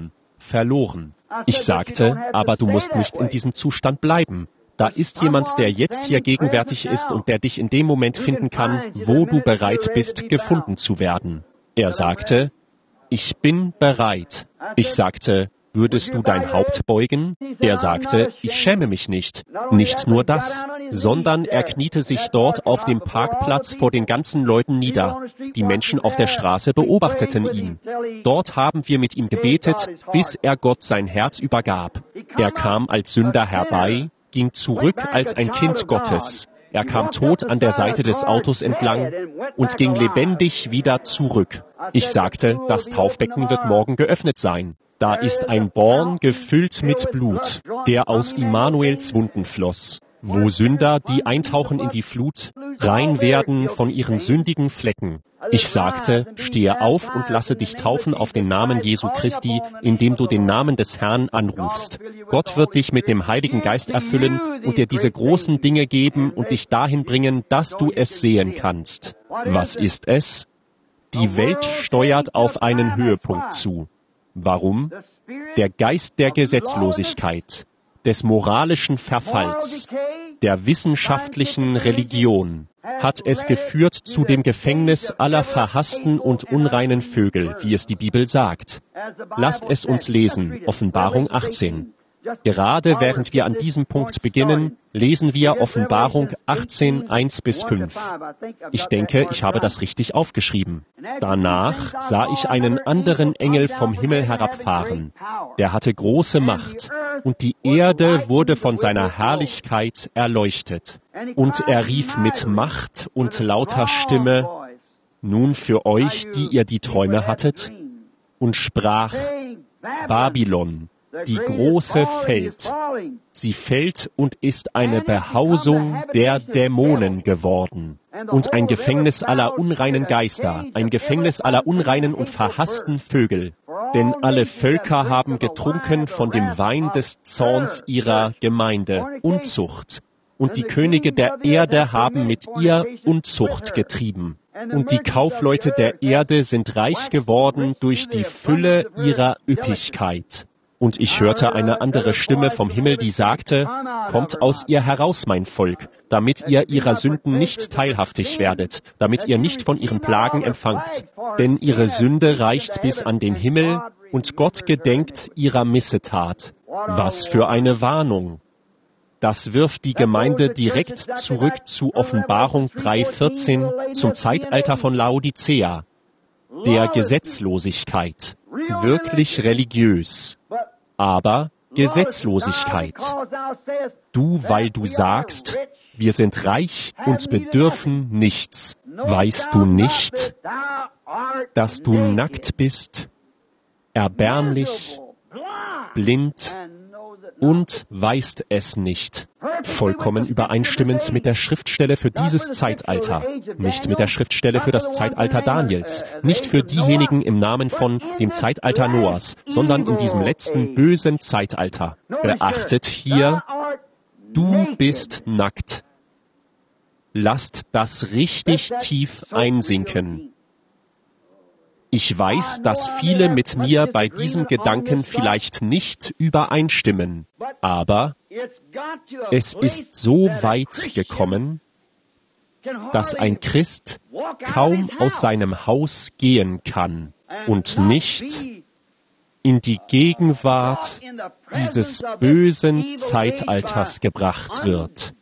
verloren. Ich sagte, aber du musst nicht in diesem Zustand bleiben. Da ist jemand, der jetzt hier gegenwärtig ist und der dich in dem Moment finden kann, wo du bereit bist, gefunden zu werden. Er sagte, ich bin bereit. Ich sagte, würdest du dein Haupt beugen? Er sagte, ich schäme mich nicht. Nicht nur das, sondern er kniete sich dort auf dem Parkplatz vor den ganzen Leuten nieder. Die Menschen auf der Straße beobachteten ihn. Dort haben wir mit ihm gebetet, bis er Gott sein Herz übergab. Er kam als Sünder herbei, ging zurück als ein Kind Gottes. Er kam tot an der Seite des Autos entlang und ging lebendig wieder zurück. Ich sagte, das Taufbecken wird morgen geöffnet sein. Da ist ein Born gefüllt mit Blut, der aus Immanuels Wunden floss, wo Sünder, die eintauchen in die Flut, rein werden von ihren sündigen Flecken. Ich sagte, stehe auf und lasse dich taufen auf den Namen Jesu Christi, indem du den Namen des Herrn anrufst. Gott wird dich mit dem Heiligen Geist erfüllen und dir diese großen Dinge geben und dich dahin bringen, dass du es sehen kannst. Was ist es? Die Welt steuert auf einen Höhepunkt zu. Warum? Der Geist der Gesetzlosigkeit, des moralischen Verfalls, der wissenschaftlichen Religion hat es geführt zu dem Gefängnis aller verhassten und unreinen Vögel, wie es die Bibel sagt. Lasst es uns lesen, Offenbarung achtzehn. Gerade während wir an diesem Punkt beginnen, lesen wir Offenbarung achtzehn, eins bis fünf. Ich denke, ich habe das richtig aufgeschrieben. Danach sah ich einen anderen Engel vom Himmel herabfahren. Der hatte große Macht, und die Erde wurde von seiner Herrlichkeit erleuchtet. Und er rief mit Macht und lauter Stimme, nun für euch, die ihr die Träume hattet, und sprach, Babylon, die große fällt. Sie fällt und ist eine Behausung der Dämonen geworden und ein Gefängnis aller unreinen Geister, ein Gefängnis aller unreinen und verhassten Vögel. Denn alle Völker haben getrunken von dem Wein des Zorns ihrer Gemeinde, Unzucht. Und die Könige der Erde haben mit ihr Unzucht getrieben. Und die Kaufleute der Erde sind reich geworden durch die Fülle ihrer Üppigkeit. Und ich hörte eine andere Stimme vom Himmel, die sagte, kommt aus ihr heraus, mein Volk, damit ihr ihrer Sünden nicht teilhaftig werdet, damit ihr nicht von ihren Plagen empfangt. Denn ihre Sünde reicht bis an den Himmel, und Gott gedenkt ihrer Missetat. Was für eine Warnung! Das wirft die Gemeinde direkt zurück zu Offenbarung drei vierzehn, zum Zeitalter von Laodicea, der Gesetzlosigkeit. Wirklich religiös, aber Gesetzlosigkeit. Du, weil du sagst, wir sind reich und bedürfen nichts. Weißt du nicht, dass du nackt bist, erbärmlich, blind und weißt es nicht? Vollkommen übereinstimmend mit der Schriftstelle für dieses Zeitalter, nicht mit der Schriftstelle für das Zeitalter Daniels, nicht für diejenigen im Namen von dem Zeitalter Noahs, sondern in diesem letzten bösen Zeitalter. Beachtet hier, du bist nackt. Lasst das richtig tief einsinken. Ich weiß, dass viele mit mir bei diesem Gedanken vielleicht nicht übereinstimmen, aber es ist so weit gekommen, dass ein Christ kaum aus seinem Haus gehen kann und nicht in die Gegenwart dieses bösen Zeitalters gebracht wird.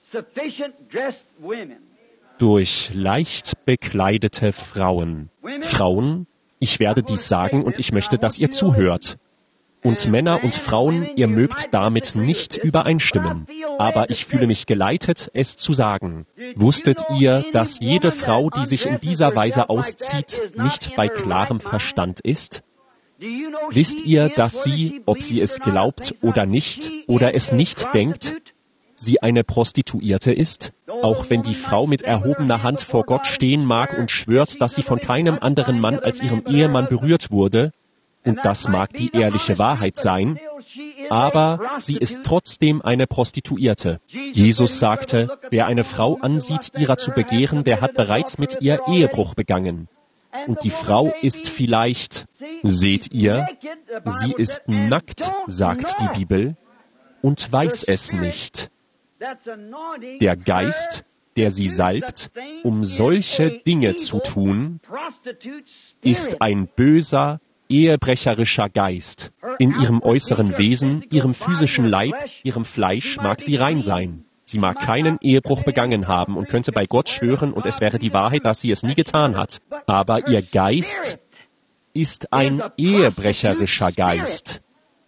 Durch leicht bekleidete Frauen. Frauen, ich werde dies sagen und ich möchte, dass ihr zuhört. Und Männer und Frauen, ihr mögt damit nicht übereinstimmen. Aber ich fühle mich geleitet, es zu sagen. Wusstet ihr, dass jede Frau, die sich in dieser Weise auszieht, nicht bei klarem Verstand ist? Wisst ihr, dass sie, ob sie es glaubt oder nicht, oder es nicht denkt, sie eine Prostituierte ist? Auch wenn die Frau mit erhobener Hand vor Gott stehen mag und schwört, dass sie von keinem anderen Mann als ihrem Ehemann berührt wurde, und das mag die ehrliche Wahrheit sein, aber sie ist trotzdem eine Prostituierte. Jesus sagte, wer eine Frau ansieht, ihrer zu begehren, der hat bereits mit ihr Ehebruch begangen. Und die Frau ist vielleicht Seht ihr, sie ist nackt, sagt die Bibel, und weiß es nicht. Der Geist, der sie salbt, um solche Dinge zu tun, ist ein böser, ehebrecherischer Geist. In ihrem äußeren Wesen, ihrem physischen Leib, ihrem Fleisch mag sie rein sein. Sie mag keinen Ehebruch begangen haben und könnte bei Gott schwören, und es wäre die Wahrheit, dass sie es nie getan hat. Aber ihr Geist ist ein ehebrecherischer Geist.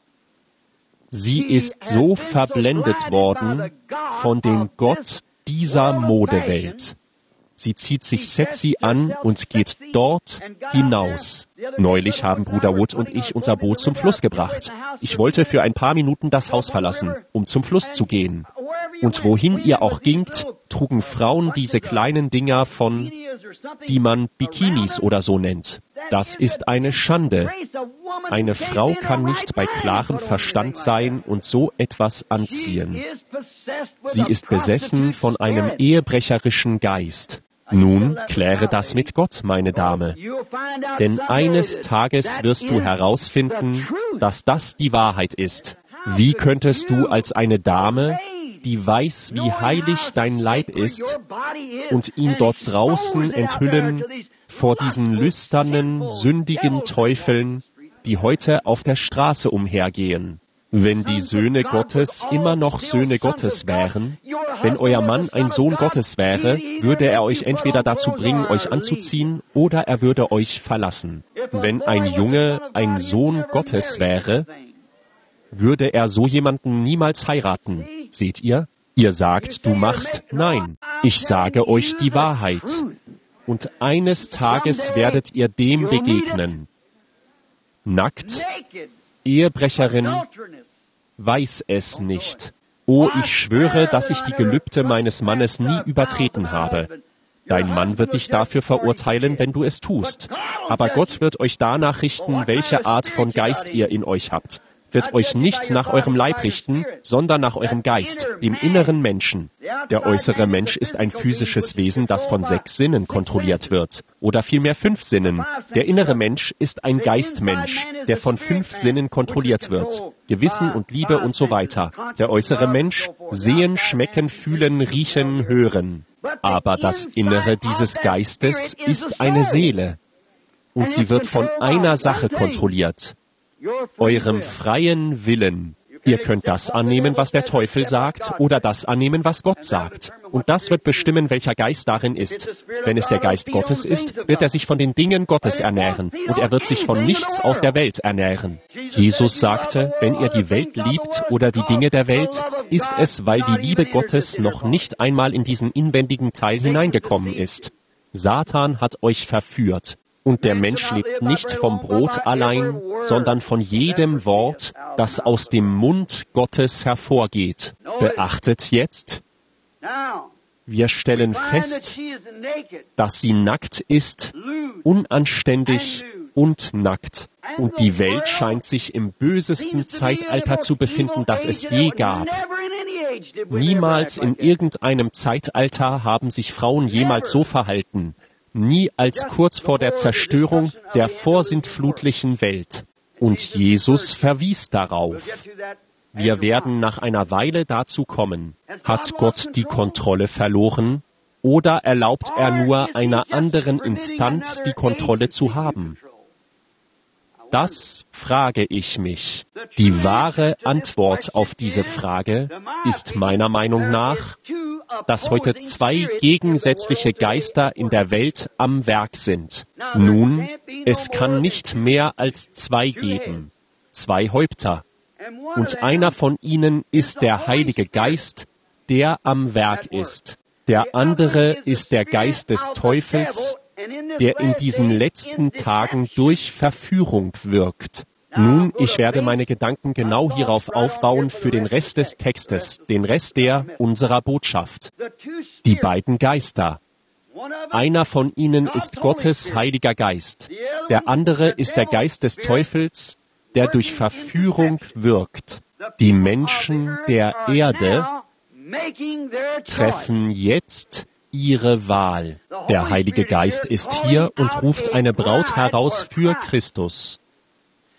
Sie ist so verblendet worden von dem Gott dieser Modewelt. Sie zieht sich sexy an und geht dort hinaus. Neulich haben Bruder Wood und ich unser Boot zum Fluss gebracht. Ich wollte für ein paar Minuten das Haus verlassen, um zum Fluss zu gehen. Und wohin ihr auch gingt, trugen Frauen diese kleinen Dinger von, die man Bikinis oder so nennt. Das ist eine Schande. Eine Frau kann nicht bei klarem Verstand sein und so etwas anziehen. Sie ist besessen von einem ehebrecherischen Geist. Nun, kläre das mit Gott, meine Dame. Denn eines Tages wirst du herausfinden, dass das die Wahrheit ist. Wie könntest du als eine Dame, die weiß, wie heilig dein Leib ist, und ihn dort draußen enthüllen vor diesen lüsternen, sündigen Teufeln, die heute auf der Straße umhergehen? Wenn die Söhne Gottes immer noch Söhne Gottes wären, wenn euer Mann ein Sohn Gottes wäre, würde er euch entweder dazu bringen, euch anzuziehen, oder er würde euch verlassen. Wenn ein Junge ein Sohn Gottes wäre, würde er so jemanden niemals heiraten. Seht ihr? Ihr sagt, du machst. Nein, ich sage euch die Wahrheit. Und eines Tages werdet ihr dem begegnen. Nackt, Ehebrecherin, weiß es nicht. Oh, ich schwöre, dass ich die Gelübde meines Mannes nie übertreten habe. Dein Mann wird dich dafür verurteilen, wenn du es tust. Aber Gott wird euch danach richten, welche Art von Geist ihr in euch habt. Wird euch nicht nach eurem Leib richten, sondern nach eurem Geist, dem inneren Menschen. Der äußere Mensch ist ein physisches Wesen, das von sechs Sinnen kontrolliert wird. Oder vielmehr fünf Sinnen. Der innere Mensch ist ein Geistmensch, der von fünf Sinnen kontrolliert wird. Gewissen und Liebe und so weiter. Der äußere Mensch, sehen, schmecken, fühlen, riechen, hören. Aber das Innere dieses Geistes ist eine Seele. Und sie wird von einer Sache kontrolliert: eurem freien Willen. Ihr könnt das annehmen, was der Teufel sagt, oder das annehmen, was Gott sagt. Und das wird bestimmen, welcher Geist darin ist. Wenn es der Geist Gottes ist, wird er sich von den Dingen Gottes ernähren, und er wird sich von nichts aus der Welt ernähren. Jesus sagte, wenn ihr die Welt liebt oder die Dinge der Welt, ist es, weil die Liebe Gottes noch nicht einmal in diesen inwendigen Teil hineingekommen ist. Satan hat euch verführt. Und der Mensch lebt nicht vom Brot allein, sondern von jedem Wort, das aus dem Mund Gottes hervorgeht. Beachtet jetzt, wir stellen fest, dass sie nackt ist, unanständig und nackt. Und die Welt scheint sich im bösesten Zeitalter zu befinden, das es je gab. Niemals in irgendeinem Zeitalter haben sich Frauen jemals so verhalten. Nie als kurz vor der Zerstörung der vorsintflutlichen Welt. Und Jesus verwies darauf. Wir werden nach einer Weile dazu kommen. Hat Gott die Kontrolle verloren, oder erlaubt er nur einer anderen Instanz die Kontrolle zu haben? Das frage ich mich. Die wahre Antwort auf diese Frage ist meiner Meinung nach, dass heute zwei gegensätzliche Geister in der Welt am Werk sind. Nun, es kann nicht mehr als zwei geben. Zwei Häupter. Und einer von ihnen ist der Heilige Geist, der am Werk ist. Der andere ist der Geist des Teufels, der in diesen letzten Tagen durch Verführung wirkt. Nun, ich werde meine Gedanken genau hierauf aufbauen für den Rest des Textes, den Rest der unserer Botschaft. Die beiden Geister. Einer von ihnen ist Gottes Heiliger Geist. Der andere ist der Geist des Teufels, der durch Verführung wirkt. Die Menschen der Erde treffen jetzt ihre Wahl. Der Heilige Geist ist hier und ruft eine Braut heraus für Christus.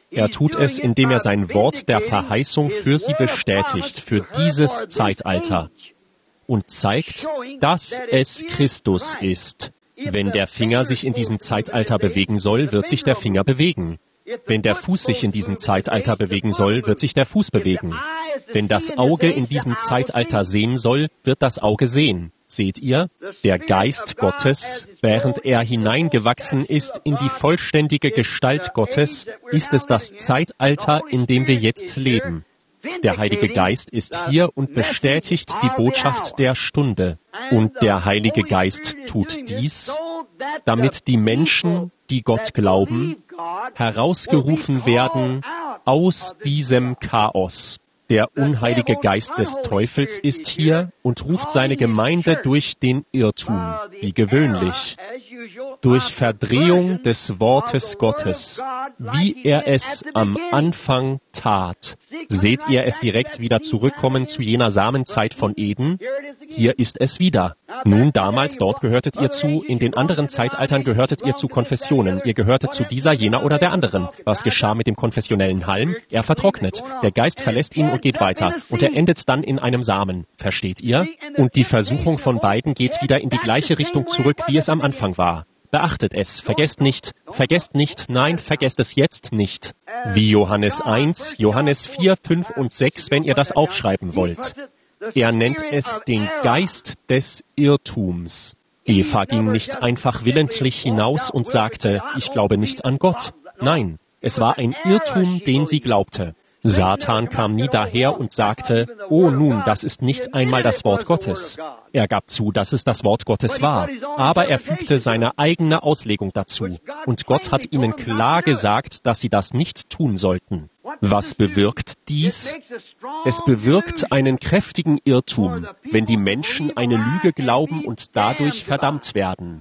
Er tut es, indem er sein Wort der Verheißung für sie bestätigt, für dieses Zeitalter, und zeigt, dass es Christus ist. Wenn der Finger sich in diesem Zeitalter bewegen soll, wird sich der Finger bewegen. Wenn der Fuß sich in diesem Zeitalter bewegen soll, wird sich der Fuß bewegen. Wenn das Auge in diesem Zeitalter sehen soll, wird das Auge sehen. Seht ihr? Der Geist Gottes, während er hineingewachsen ist in die vollständige Gestalt Gottes, ist es das Zeitalter, in dem wir jetzt leben. Der Heilige Geist ist hier und bestätigt die Botschaft der Stunde. Und der Heilige Geist tut dies, damit die Menschen, die Gott glauben, herausgerufen werden aus diesem Chaos. Der unheilige Geist des Teufels ist hier und ruft seine Gemeinde durch den Irrtum, wie gewöhnlich, durch Verdrehung des Wortes Gottes, wie er es am Anfang tat. Seht ihr es direkt wieder zurückkommen zu jener Samenzeit von Eden? Hier ist es wieder. Nun, damals, dort gehörtet ihr zu, in den anderen Zeitaltern gehörtet ihr zu Konfessionen. Ihr gehörtet zu dieser, jener oder der anderen. Was geschah mit dem konfessionellen Halm? Er vertrocknet. Der Geist verlässt ihn und geht weiter. Und er endet dann in einem Samen. Versteht ihr? Und die Versuchung von beiden geht wieder in die gleiche Richtung zurück, wie es am Anfang war. Beachtet es, vergesst nicht, vergesst nicht, nein, vergesst es jetzt nicht. Wie Johannes eins, Johannes vier, fünf und sechs, wenn ihr das aufschreiben wollt. Er nennt es den Geist des Irrtums. Eva ging nicht einfach willentlich hinaus und sagte, ich glaube nicht an Gott. Nein, es war ein Irrtum, den sie glaubte. Satan kam nie daher und sagte, oh nun, das ist nicht einmal das Wort Gottes. Er gab zu, dass es das Wort Gottes war, aber er fügte seine eigene Auslegung dazu. Und Gott hat ihnen klar gesagt, dass sie das nicht tun sollten. Was bewirkt dies? Es bewirkt einen kräftigen Irrtum, wenn die Menschen eine Lüge glauben und dadurch verdammt werden.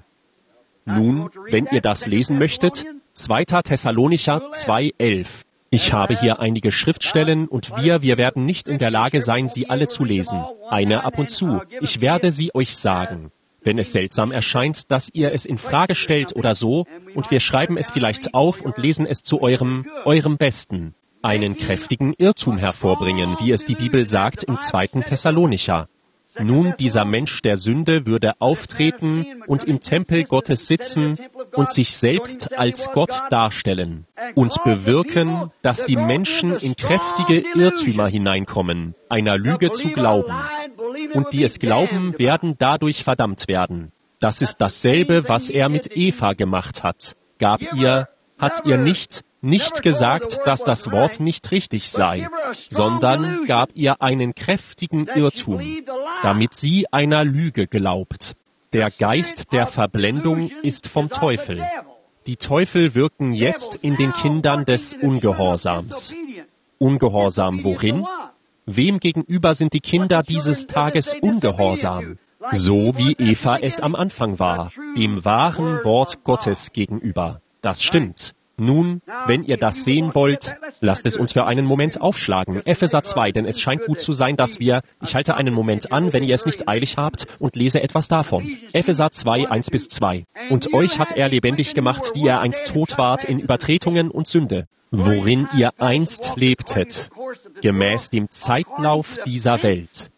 Nun, wenn ihr das lesen möchtet, zweiter Thessalonicher zwei, elf. Ich habe hier einige Schriftstellen und wir, wir werden nicht in der Lage sein, sie alle zu lesen. Eine ab und zu. Ich werde sie euch sagen. Wenn es seltsam erscheint, dass ihr es in Frage stellt oder so, und wir schreiben es vielleicht auf und lesen es zu eurem, eurem Besten. Einen kräftigen Irrtum hervorbringen, wie es die Bibel sagt im zweiten Thessalonicher. Nun, dieser Mensch der Sünde würde auftreten und im Tempel Gottes sitzen und sich selbst als Gott darstellen und bewirken, dass die Menschen in kräftige Irrtümer hineinkommen, einer Lüge zu glauben. Und die es glauben, werden dadurch verdammt werden. Das ist dasselbe, was er mit Eva gemacht hat. Gab ihr, hat ihr nicht, nicht gesagt, dass das Wort nicht richtig sei, sondern gab ihr einen kräftigen Irrtum, damit sie einer Lüge glaubt. Der Geist der Verblendung ist vom Teufel. Die Teufel wirken jetzt in den Kindern des Ungehorsams. Ungehorsam worin? Wem gegenüber sind die Kinder dieses Tages ungehorsam? So wie Eva es am Anfang war, dem wahren Wort Gottes gegenüber. Das stimmt. Nun, wenn ihr das sehen wollt, lasst es uns für einen Moment aufschlagen. Epheser zwei, denn es scheint gut zu sein, dass wir, ich halte einen Moment an, wenn ihr es nicht eilig habt, und lese etwas davon. Epheser zwei, eins bis zwei. Und euch hat er lebendig gemacht, die ihr einst tot wart in Übertretungen und Sünde, worin ihr einst lebtet, gemäß dem Zeitlauf dieser Welt,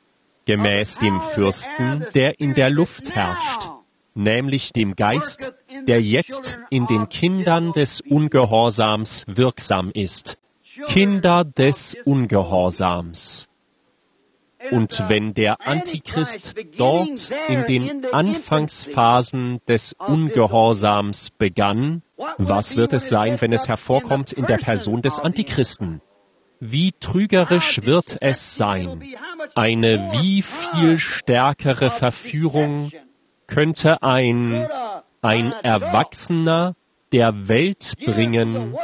gemäß dem Fürsten, der in der Luft herrscht, nämlich dem Geist, der jetzt in den Kindern des Ungehorsams wirksam ist. Kinder des Ungehorsams. Und wenn der Antichrist dort in den Anfangsphasen des Ungehorsams begann, was wird es sein, wenn es hervorkommt in der Person des Antichristen? Wie trügerisch wird es sein? Eine wie viel stärkere Verführung könnte ein, ein Erwachsener der Welt bringen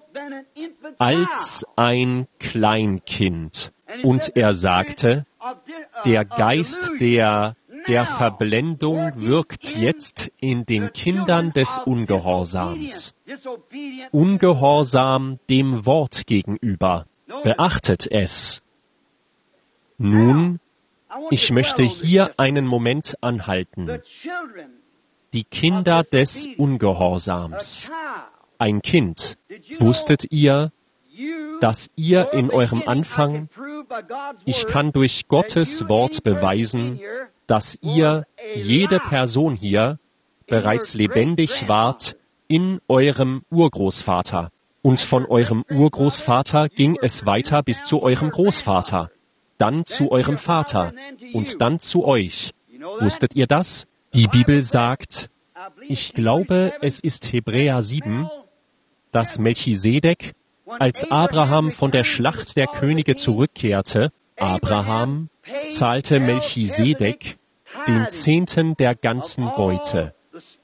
als ein Kleinkind. Und er sagte, der Geist der, der Verblendung wirkt jetzt in den Kindern des Ungehorsams. Ungehorsam dem Wort gegenüber. Beachtet es. Nun, ich möchte hier einen Moment anhalten. Die Kinder des Ungehorsams. Ein Kind. Wusstet ihr, dass ihr in eurem Anfang, ich kann durch Gottes Wort beweisen, dass ihr, jede Person hier, bereits lebendig wart in eurem Urgroßvater. Und von eurem Urgroßvater ging es weiter bis zu eurem Großvater, dann zu eurem Vater und dann zu euch. Wusstet ihr das? Die Bibel sagt, ich glaube, es ist Hebräer sieben, dass Melchisedek, als Abraham von der Schlacht der Könige zurückkehrte, Abraham zahlte Melchisedek den Zehnten der ganzen Beute.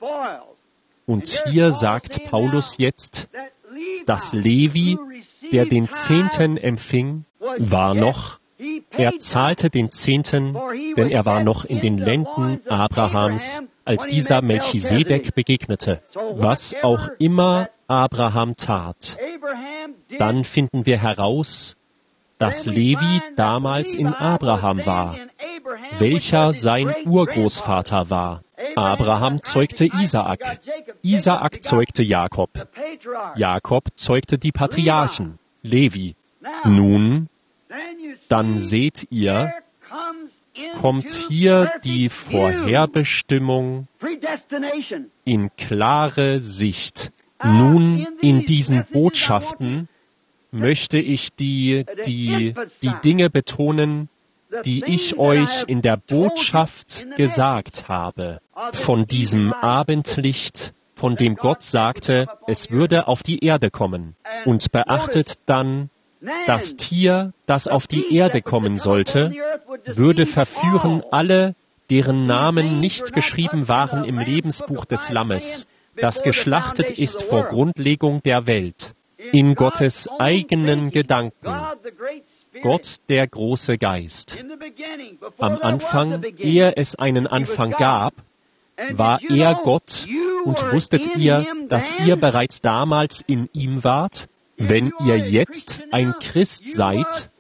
Und hier sagt Paulus jetzt, dass Levi, der den Zehnten empfing, war noch, er zahlte den Zehnten, denn er war noch in den Lenden Abrahams, als dieser Melchisedek begegnete, was auch immer Abraham tat. Dann finden wir heraus, dass Levi damals in Abraham war, welcher sein Urgroßvater war. Abraham zeugte Isaak, Isaak zeugte Jakob, Jakob zeugte die Patriarchen, Levi. Nun, dann seht ihr, kommt hier die Vorherbestimmung in klare Sicht. Nun, in diesen Botschaften möchte ich die, die, die Dinge betonen, die ich euch in der Botschaft gesagt habe. Von diesem Abendlicht, von dem Gott sagte, es würde auf die Erde kommen. Und beachtet dann, das Tier, das auf die Erde kommen sollte, würde verführen alle, deren Namen nicht geschrieben waren im Lebensbuch des Lammes, das geschlachtet ist vor Grundlegung der Welt, in Gottes eigenen Gedanken. Gott, der große Geist. Am Anfang, ehe es einen Anfang gab, war er Gott, und wusstet ihr, dass ihr bereits damals in ihm wart? Wenn ihr jetzt ein Christ seid,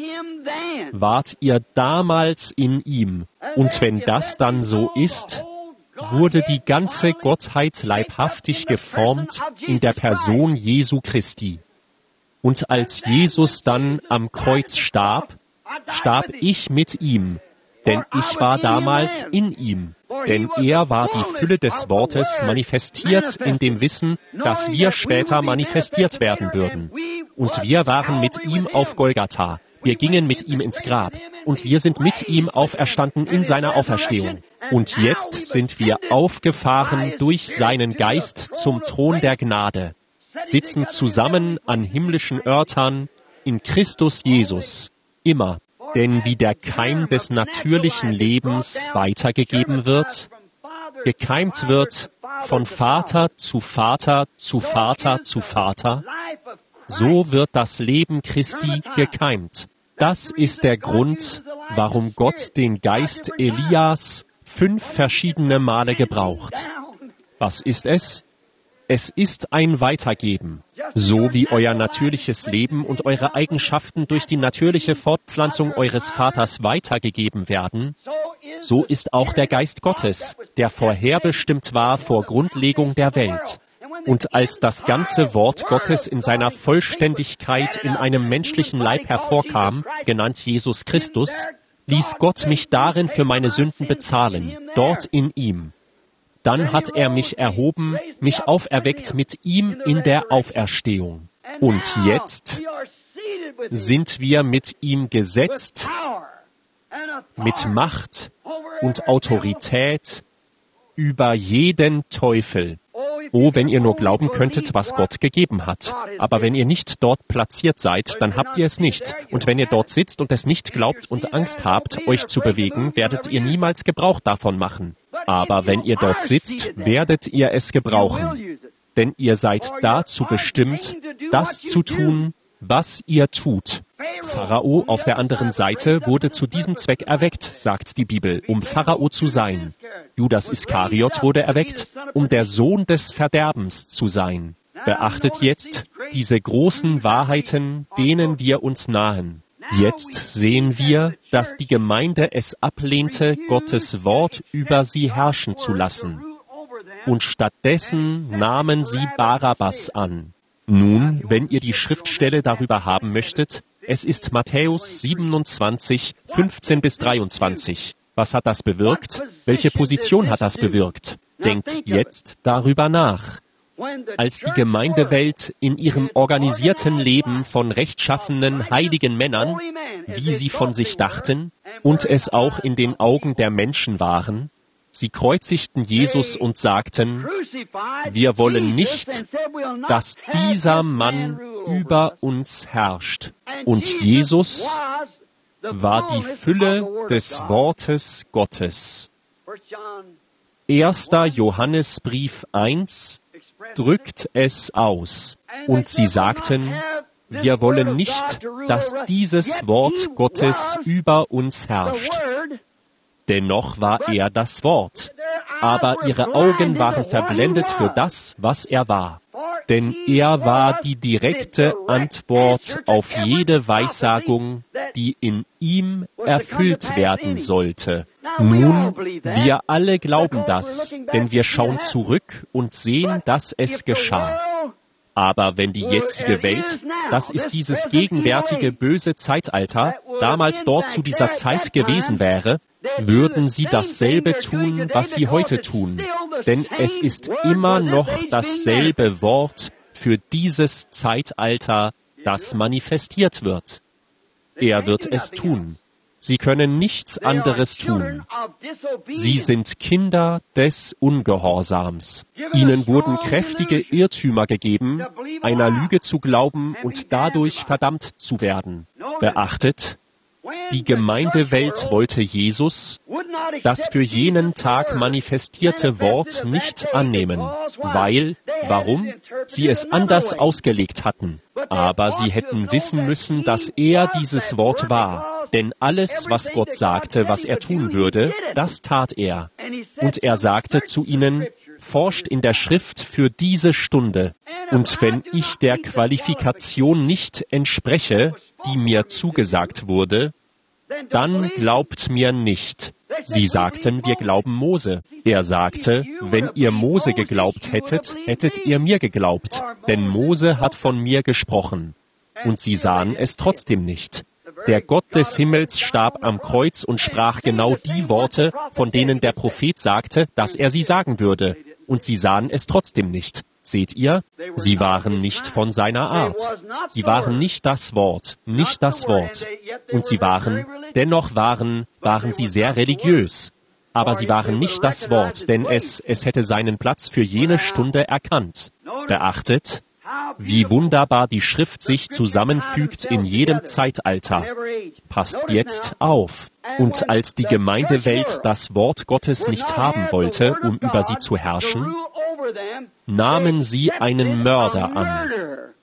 wart ihr damals in ihm. Und wenn das dann so ist, wurde die ganze Gottheit leibhaftig geformt in der Person Jesu Christi. Und als Jesus dann am Kreuz starb, starb ich mit ihm, denn ich war damals in ihm. Denn er war die Fülle des Wortes manifestiert in dem Wissen, dass wir später manifestiert werden würden. Und wir waren mit ihm auf Golgatha. Wir gingen mit ihm ins Grab. Und wir sind mit ihm auferstanden in seiner Auferstehung. Und jetzt sind wir aufgefahren durch seinen Geist zum Thron der Gnade, sitzen zusammen an himmlischen Örtern in Christus Jesus, immer. Denn wie der Keim des natürlichen Lebens weitergegeben wird, gekeimt wird von Vater zu Vater zu Vater zu Vater, so wird das Leben Christi gekeimt. Das ist der Grund, warum Gott den Geist Elias fünf verschiedene Male gebraucht. Was ist es? Es ist ein Weitergeben. So wie euer natürliches Leben und eure Eigenschaften durch die natürliche Fortpflanzung eures Vaters weitergegeben werden, so ist auch der Geist Gottes, der vorherbestimmt war vor Grundlegung der Welt. Und als das ganze Wort Gottes in seiner Vollständigkeit in einem menschlichen Leib hervorkam, genannt Jesus Christus, ließ Gott mich darin für meine Sünden bezahlen, dort in ihm. Dann hat er mich erhoben, mich auferweckt mit ihm in der Auferstehung. Und jetzt sind wir mit ihm gesetzt, mit Macht und Autorität über jeden Teufel. Oh, wenn ihr nur glauben könntet, was Gott gegeben hat. Aber wenn ihr nicht dort platziert seid, dann habt ihr es nicht. Und wenn ihr dort sitzt und es nicht glaubt und Angst habt, euch zu bewegen, werdet ihr niemals Gebrauch davon machen. Aber wenn ihr dort sitzt, werdet ihr es gebrauchen. Denn ihr seid dazu bestimmt, das zu tun, was ihr tut. Pharao auf der anderen Seite wurde zu diesem Zweck erweckt, sagt die Bibel, um Pharao zu sein. Judas Iskariot wurde erweckt, um der Sohn des Verderbens zu sein. Beachtet jetzt diese großen Wahrheiten, denen wir uns nahen. Jetzt sehen wir, dass die Gemeinde es ablehnte, Gottes Wort über sie herrschen zu lassen. Und stattdessen nahmen sie Barabbas an. Nun, wenn ihr die Schriftstelle darüber haben möchtet, es ist Matthäus siebenundzwanzig, fünfzehn bis dreiundzwanzig. Was hat das bewirkt? Welche Position hat das bewirkt? Denkt jetzt darüber nach. Als die Gemeindewelt in ihrem organisierten Leben von rechtschaffenen, heiligen Männern, wie sie von sich dachten, und es auch in den Augen der Menschen waren, sie kreuzigten Jesus und sagten, wir wollen nicht, dass dieser Mann über uns herrscht. Und Jesus war die Fülle des Wortes Gottes. Erster Johannesbrief eins drückt es aus. Und sie sagten, wir wollen nicht, dass dieses Wort Gottes über uns herrscht. Dennoch war er das Wort. Aber ihre Augen waren verblendet für das, was er war. Denn er war die direkte Antwort auf jede Weissagung, die in ihm erfüllt werden sollte. Nun, wir alle glauben das, denn wir schauen zurück und sehen, dass es geschah. Aber wenn die jetzige Welt, das ist dieses gegenwärtige böse Zeitalter, damals dort zu dieser Zeit gewesen wäre, würden sie dasselbe tun, was sie heute tun. Denn es ist immer noch dasselbe Wort für dieses Zeitalter, das manifestiert wird. Er wird es tun. Sie können nichts anderes tun. Sie sind Kinder des Ungehorsams. Ihnen wurden kräftige Irrtümer gegeben, einer Lüge zu glauben und dadurch verdammt zu werden. Beachtet, die Gemeindewelt wollte Jesus, das für jenen Tag manifestierte Wort, nicht annehmen, weil, warum? Sie es anders ausgelegt hatten. Aber sie hätten wissen müssen, dass er dieses Wort war. Denn alles, was Gott sagte, was er tun würde, das tat er. Und er sagte zu ihnen, forscht in der Schrift für diese Stunde. Und wenn ich der Qualifikation nicht entspreche, die mir zugesagt wurde, dann glaubt mir nicht. Sie sagten, wir glauben Mose. Er sagte, wenn ihr Mose geglaubt hättet, hättet ihr mir geglaubt, denn Mose hat von mir gesprochen. Und sie sahen es trotzdem nicht. Der Gott des Himmels starb am Kreuz und sprach genau die Worte, von denen der Prophet sagte, dass er sie sagen würde. Und sie sahen es trotzdem nicht. Seht ihr? Sie waren nicht von seiner Art. Sie waren nicht das Wort, nicht das Wort. Und sie waren, dennoch waren, waren sie sehr religiös. Aber sie waren nicht das Wort, denn es, es hätte seinen Platz für jene Stunde erkannt. Beachtet, wie wunderbar die Schrift sich zusammenfügt in jedem Zeitalter. Passt jetzt auf. Und als die Gemeindewelt das Wort Gottes nicht haben wollte, um über sie zu herrschen, nahmen sie einen Mörder an.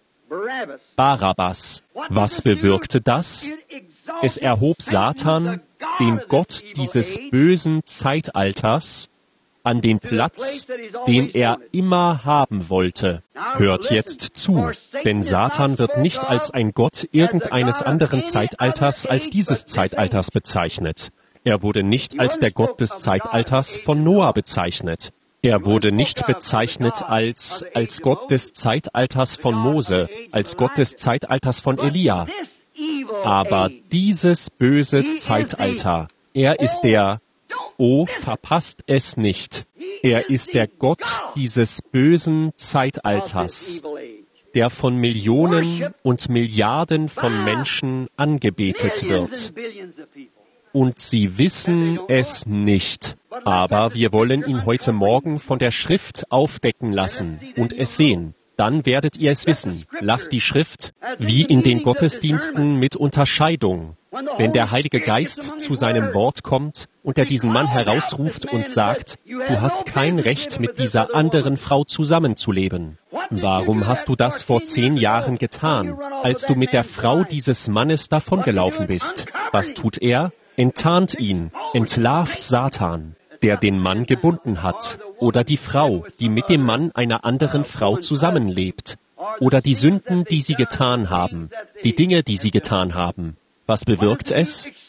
Barabbas. Was bewirkte das? Es erhob Satan, den Gott dieses bösen Zeitalters, an den Platz, den er immer haben wollte. Hört jetzt zu, denn Satan wird nicht als ein Gott irgendeines anderen Zeitalters als dieses Zeitalters bezeichnet. Er wurde nicht als der Gott des Zeitalters von Noah bezeichnet. Er wurde nicht bezeichnet als, als Gott des Zeitalters von Mose, als Gott des Zeitalters von Elia. Aber dieses böse Zeitalter, er ist der, oh, verpasst es nicht. Er ist der Gott dieses bösen Zeitalters, der von Millionen und Milliarden von Menschen angebetet wird. Und sie wissen es nicht. Aber wir wollen ihn heute Morgen von der Schrift aufdecken lassen und es sehen. Dann werdet ihr es wissen. Lasst die Schrift, wie in den Gottesdiensten mit Unterscheidung. Wenn der Heilige Geist zu seinem Wort kommt und er diesen Mann herausruft und sagt, du hast kein Recht, mit dieser anderen Frau zusammenzuleben. Warum hast du das vor zehn Jahren getan, als du mit der Frau dieses Mannes davongelaufen bist? Was tut er? Enttarnt ihn, entlarvt Satan, der den Mann gebunden hat, oder die Frau, die mit dem Mann einer anderen Frau zusammenlebt, oder die Sünden, die sie getan haben, die Dinge, die sie getan haben. Was bewirkt es?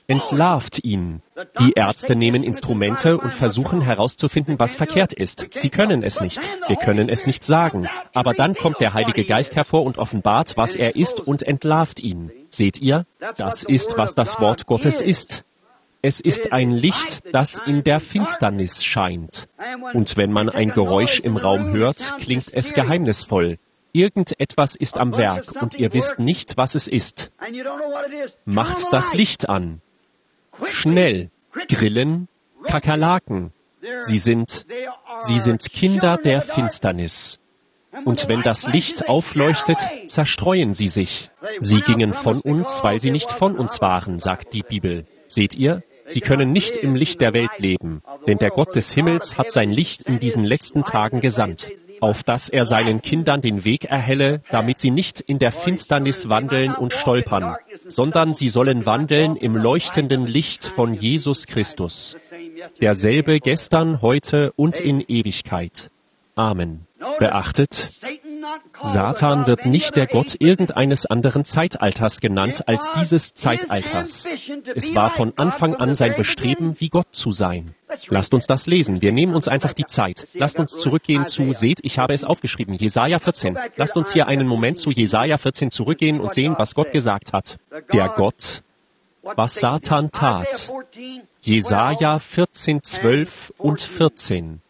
Entlarvt ihn. Die Ärzte nehmen Instrumente und versuchen herauszufinden, was verkehrt ist. Sie können es nicht. Wir können es nicht sagen. Aber dann kommt der Heilige Geist hervor und offenbart, was er ist und entlarvt ihn. Seht ihr? Das ist, was das Wort Gottes ist. Es ist ein Licht, das in der Finsternis scheint. Und wenn man ein Geräusch im Raum hört, klingt es geheimnisvoll. Irgendetwas ist am Werk und ihr wisst nicht, was es ist. Macht das Licht an. Schnell. Grillen, Kakerlaken. Sie sind, sie sind Kinder der Finsternis. Und wenn das Licht aufleuchtet, zerstreuen sie sich. Sie gingen von uns, weil sie nicht von uns waren, sagt die Bibel. Seht ihr? Sie können nicht im Licht der Welt leben, denn der Gott des Himmels hat sein Licht in diesen letzten Tagen gesandt, auf dass er seinen Kindern den Weg erhelle, damit sie nicht in der Finsternis wandeln und stolpern, sondern sie sollen wandeln im leuchtenden Licht von Jesus Christus. Derselbe gestern, heute und in Ewigkeit. Amen. Beachtet, Satan wird nicht der Gott irgendeines anderen Zeitalters genannt als dieses Zeitalters. Es war von Anfang an sein Bestreben, wie Gott zu sein. Lasst uns das lesen. Wir nehmen uns einfach die Zeit. Lasst uns zurückgehen zu, seht, ich habe es aufgeschrieben, Jesaja vierzehn. Lasst uns hier einen Moment zu Jesaja vierzehn zurückgehen und sehen, was Gott gesagt hat. Der Gott, was Satan tat. Jesaja vierzehn, zwölf und vierzehn.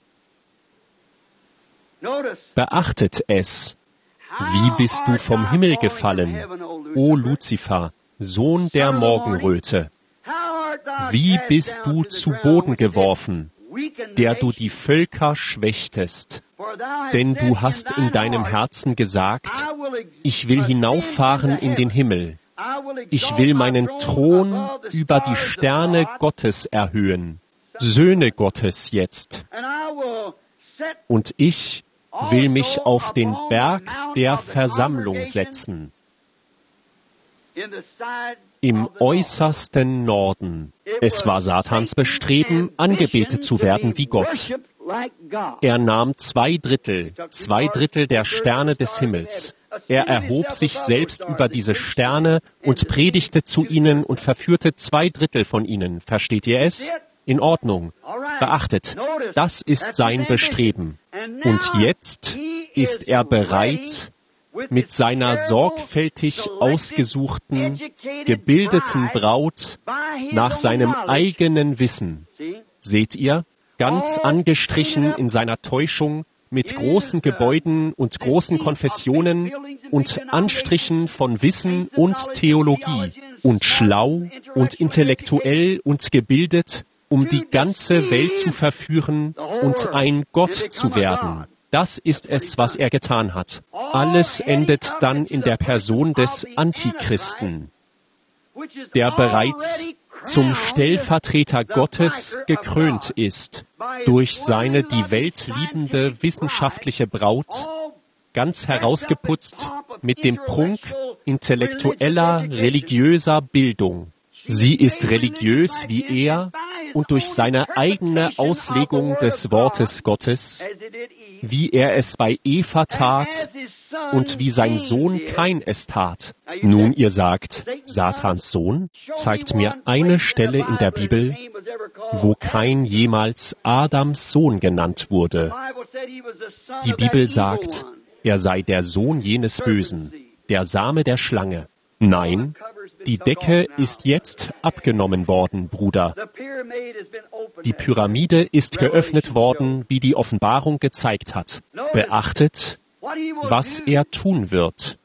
Beachtet es. Wie bist du vom Himmel gefallen, o Luzifer, Sohn der Morgenröte? Wie bist du zu Boden geworfen, der du die Völker schwächtest? Denn du hast in deinem Herzen gesagt, ich will hinauffahren in den Himmel. Ich will meinen Thron über die Sterne Gottes erhöhen, Söhne Gottes jetzt. Und ich will mich auf den Berg der Versammlung setzen, im äußersten Norden. Es war Satans Bestreben, angebetet zu werden wie Gott. Er nahm zwei Drittel, zwei Drittel der Sterne des Himmels. Er erhob sich selbst über diese Sterne und predigte zu ihnen und verführte zwei Drittel von ihnen. Versteht ihr es? In Ordnung. Beachtet, das ist sein Bestreben. Und jetzt ist er bereit, mit seiner sorgfältig ausgesuchten, gebildeten Braut nach seinem eigenen Wissen. Seht ihr? Ganz angestrichen in seiner Täuschung, mit großen Gebäuden und großen Konfessionen und Anstrichen von Wissen und Theologie und schlau und intellektuell und gebildet, um die ganze Welt zu verführen und ein Gott zu werden. Das ist es, was er getan hat. Alles endet dann in der Person des Antichristen, der bereits zum Stellvertreter Gottes gekrönt ist, durch seine die Welt liebende wissenschaftliche Braut, ganz herausgeputzt mit dem Prunk intellektueller, religiöser Bildung. Sie ist religiös wie er und durch seine eigene Auslegung des Wortes Gottes, wie er es bei Eva tat und wie sein Sohn Kain es tat. Nun, ihr sagt, Satans Sohn, zeigt mir eine Stelle in der Bibel, wo Kain jemals Adams Sohn genannt wurde. Die Bibel sagt, er sei der Sohn jenes Bösen, der Same der Schlange. Nein, die Decke ist jetzt abgenommen worden, Bruder. Die Pyramide ist geöffnet worden, wie die Offenbarung gezeigt hat. Beachtet, was er tun wird.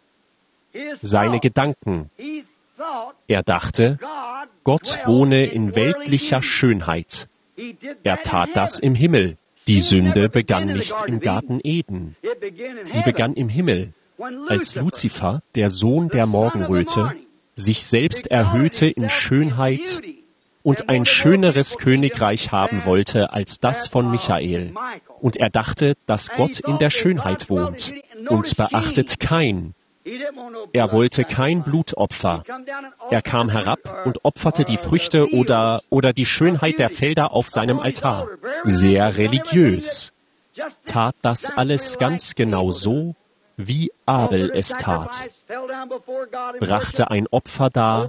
Seine Gedanken. Er dachte, Gott wohne in weltlicher Schönheit. Er tat das im Himmel. Die Sünde begann nicht im Garten Eden. Sie begann im Himmel, als Luzifer, der Sohn der Morgenröte, sich selbst erhöhte in Schönheit und ein schöneres Königreich haben wollte als das von Michael. Und er dachte, dass Gott in der Schönheit wohnt. Und beachtet Kain. Er wollte kein Blutopfer. Er kam herab und opferte die Früchte oder, oder die Schönheit der Felder auf seinem Altar. Sehr religiös. Tat das alles ganz genau so, wie Abel es tat. Brachte ein Opfer dar,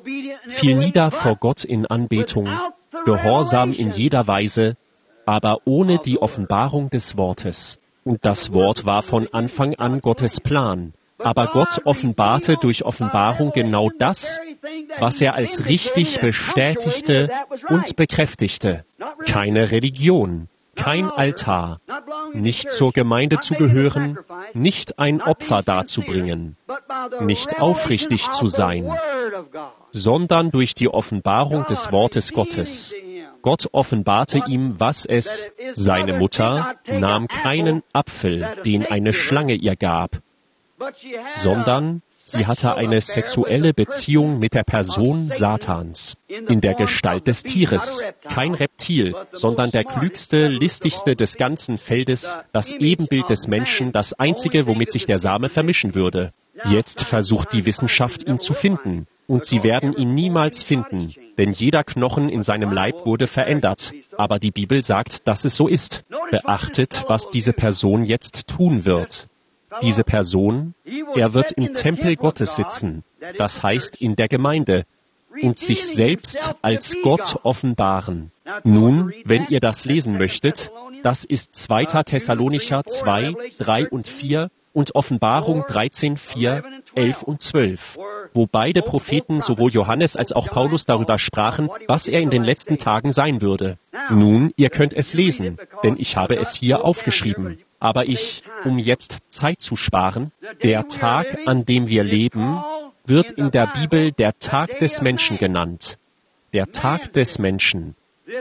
fiel nieder vor Gott in Anbetung, gehorsam in jeder Weise, aber ohne die Offenbarung des Wortes. Und das Wort war von Anfang an Gottes Plan. Aber Gott offenbarte durch Offenbarung genau das, was er als richtig bestätigte und bekräftigte. Keine Religion, kein Altar, nicht zur Gemeinde zu gehören, nicht ein Opfer darzubringen, nicht aufrichtig zu sein, sondern durch die Offenbarung des Wortes Gottes. Gott offenbarte ihm, was es, seine Mutter nahm keinen Apfel, den eine Schlange ihr gab, sondern sie hatte eine sexuelle Beziehung mit der Person Satans, in der Gestalt des Tieres, kein Reptil, sondern der klügste, listigste des ganzen Feldes, das Ebenbild des Menschen, das einzige, womit sich der Same vermischen würde. Jetzt versucht die Wissenschaft, ihn zu finden, und sie werden ihn niemals finden, denn jeder Knochen in seinem Leib wurde verändert, aber die Bibel sagt, dass es so ist. Beachtet, was diese Person jetzt tun wird. Diese Person, er wird im Tempel Gottes sitzen, das heißt in der Gemeinde, und sich selbst als Gott offenbaren. Nun, wenn ihr das lesen möchtet, das ist zweiter Thessalonicher zwei, drei und vier und Offenbarung dreizehn, vier, elf und zwölf, wo beide Propheten, sowohl Johannes als auch Paulus, darüber sprachen, was er in den letzten Tagen sein würde. Nun, ihr könnt es lesen, denn ich habe es hier aufgeschrieben. Aber ich, um jetzt Zeit zu sparen, der Tag, an dem wir leben, wird in der Bibel der Tag des Menschen genannt. Der Tag des Menschen.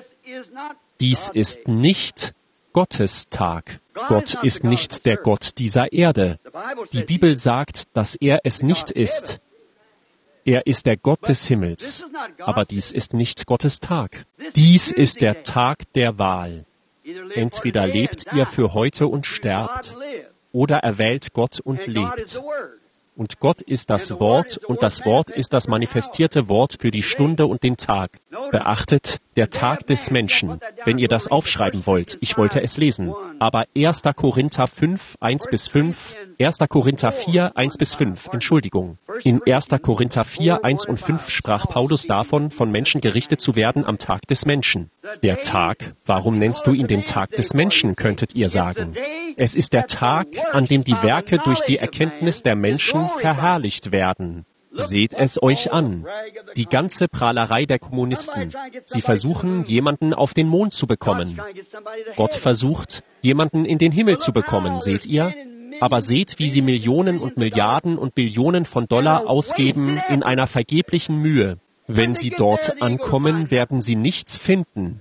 Dies ist nicht Gottes Tag. Gott ist nicht der Gott dieser Erde. Die Bibel sagt, dass er es nicht ist. Er ist der Gott des Himmels. Aber dies ist nicht Gottes Tag. Dies ist der Tag der Wahl. Entweder lebt ihr für heute und sterbt, oder erwählt Gott und lebt. Und Gott ist das Wort, und das Wort ist das manifestierte Wort für die Stunde und den Tag. Beachtet, der Tag des Menschen. Wenn ihr das aufschreiben wollt, ich wollte es lesen. Aber erster Korinther fünf, eins bis fünf, erster Korinther vier, eins bis fünf, Entschuldigung. In erster Korinther vier, eins und fünf sprach Paulus davon, von Menschen gerichtet zu werden am Tag des Menschen. Der Tag, warum nennst du ihn den Tag des Menschen, könntet ihr sagen. Es ist der Tag, an dem die Werke durch die Erkenntnis der Menschen verherrlicht werden. Seht es euch an. Die ganze Prahlerei der Kommunisten. Sie versuchen, jemanden auf den Mond zu bekommen. Gott versucht, jemanden in den Himmel zu bekommen, seht ihr? Aber seht, wie sie Millionen und Milliarden und Billionen von Dollar ausgeben in einer vergeblichen Mühe. Wenn sie dort ankommen, werden sie nichts finden.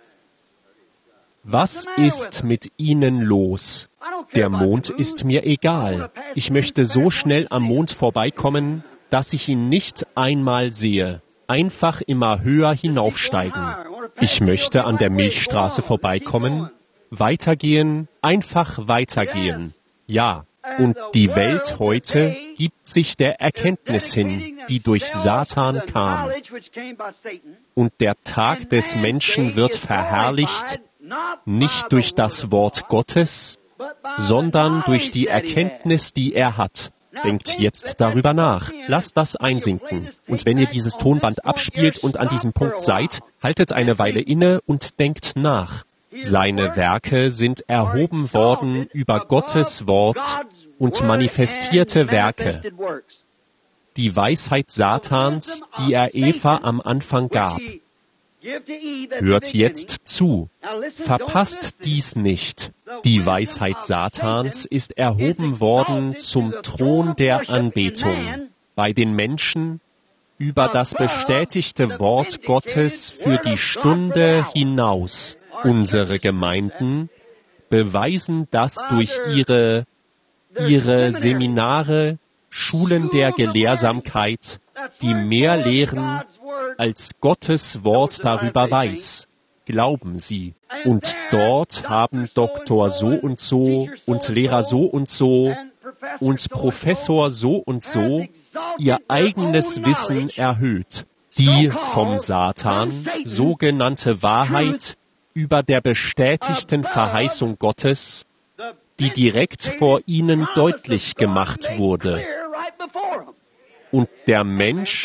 Was ist mit ihnen los? Der Mond ist mir egal. Ich möchte so schnell am Mond vorbeikommen, dass ich ihn nicht einmal sehe. Einfach immer höher hinaufsteigen. Ich möchte an der Milchstraße vorbeikommen, weitergehen, einfach weitergehen. Ja, und die Welt heute gibt sich der Erkenntnis hin, die durch Satan kam. Und der Tag des Menschen wird verherrlicht, nicht durch das Wort Gottes, sondern durch die Erkenntnis, die er hat. Denkt jetzt darüber nach. Lasst das einsinken. Und wenn ihr dieses Tonband abspielt und an diesem Punkt seid, haltet eine Weile inne und denkt nach. Seine Werke sind erhoben worden über Gottes Wort und manifestierte Werke. Die Weisheit Satans, die er Eva am Anfang gab. Hört jetzt zu. Verpasst dies nicht. Die Weisheit Satans ist erhoben worden zum Thron der Anbetung bei den Menschen über das bestätigte Wort Gottes für die Stunde hinaus. Unsere Gemeinden beweisen das durch ihre, ihre Seminare, Schulen der Gelehrsamkeit, die mehr lehren, als Gottes Wort darüber weiß. Glauben Sie. Und dort haben Doktor so und so und Lehrer so und so und Professor so und so ihr eigenes Wissen erhöht. Die vom Satan sogenannte Wahrheit über der bestätigten Verheißung Gottes, die direkt vor ihnen deutlich gemacht wurde. Und der Mensch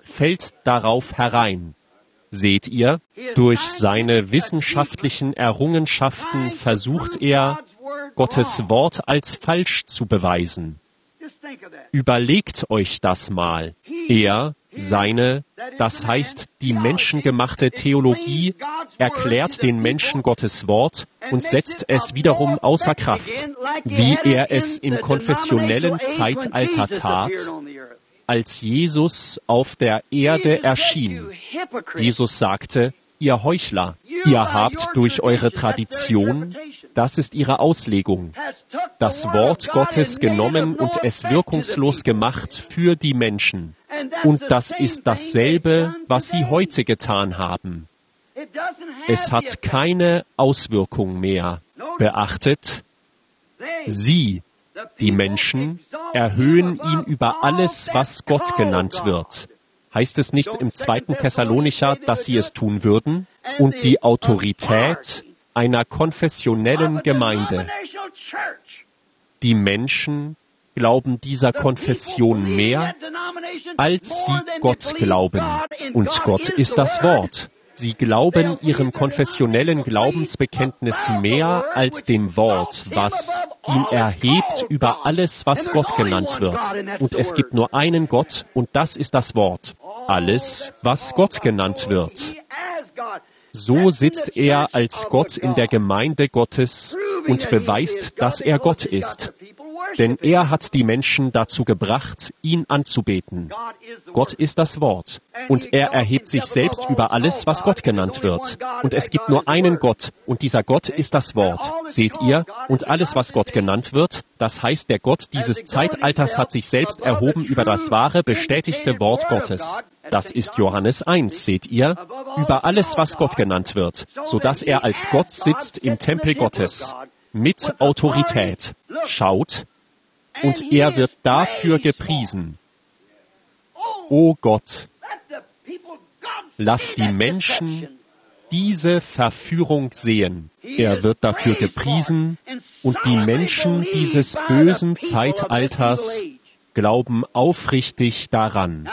fällt darauf herein. Seht ihr, durch seine wissenschaftlichen Errungenschaften versucht er, Gottes Wort als falsch zu beweisen. Überlegt euch das mal. Er, seine, das heißt die menschengemachte Theologie, erklärt den Menschen Gottes Wort und setzt es wiederum außer Kraft, wie er es im konfessionellen Zeitalter tat, als Jesus auf der Erde erschien. Jesus sagte, ihr Heuchler, ihr habt durch eure Tradition, das ist ihre Auslegung, das Wort Gottes genommen und es wirkungslos gemacht für die Menschen. Und das ist dasselbe, was sie heute getan haben. Es hat keine Auswirkung mehr. Beachtet, sie, die Menschen, erhöhen ihn über alles, was Gott genannt wird. Heißt es nicht im zweiten Thessalonicher, dass sie es tun würden? Und die Autorität einer konfessionellen Gemeinde. Die Menschen glauben dieser Konfession mehr, als sie Gott glauben. Und Gott ist das Wort. Sie glauben ihrem konfessionellen Glaubensbekenntnis mehr als dem Wort, was ihn erhebt über alles, was Gott genannt wird. Und es gibt nur einen Gott, und das ist das Wort. Alles, was Gott genannt wird. So sitzt er als Gott in der Gemeinde Gottes und beweist, dass er Gott ist. Denn er hat die Menschen dazu gebracht, ihn anzubeten. Gott ist das Wort. Und er erhebt sich selbst über alles, was Gott genannt wird. Und es gibt nur einen Gott, und dieser Gott ist das Wort. Seht ihr? Und alles, was Gott genannt wird, das heißt, der Gott dieses Zeitalters hat sich selbst erhoben über das wahre, bestätigte Wort Gottes. Das ist Johannes eins, seht ihr? Über alles, was Gott genannt wird, sodass er als Gott sitzt im Tempel Gottes. Mit Autorität. Schaut, und er wird dafür gepriesen. O Gott, lass die Menschen diese Verführung sehen. Er wird dafür gepriesen, und die Menschen dieses bösen Zeitalters glauben aufrichtig daran.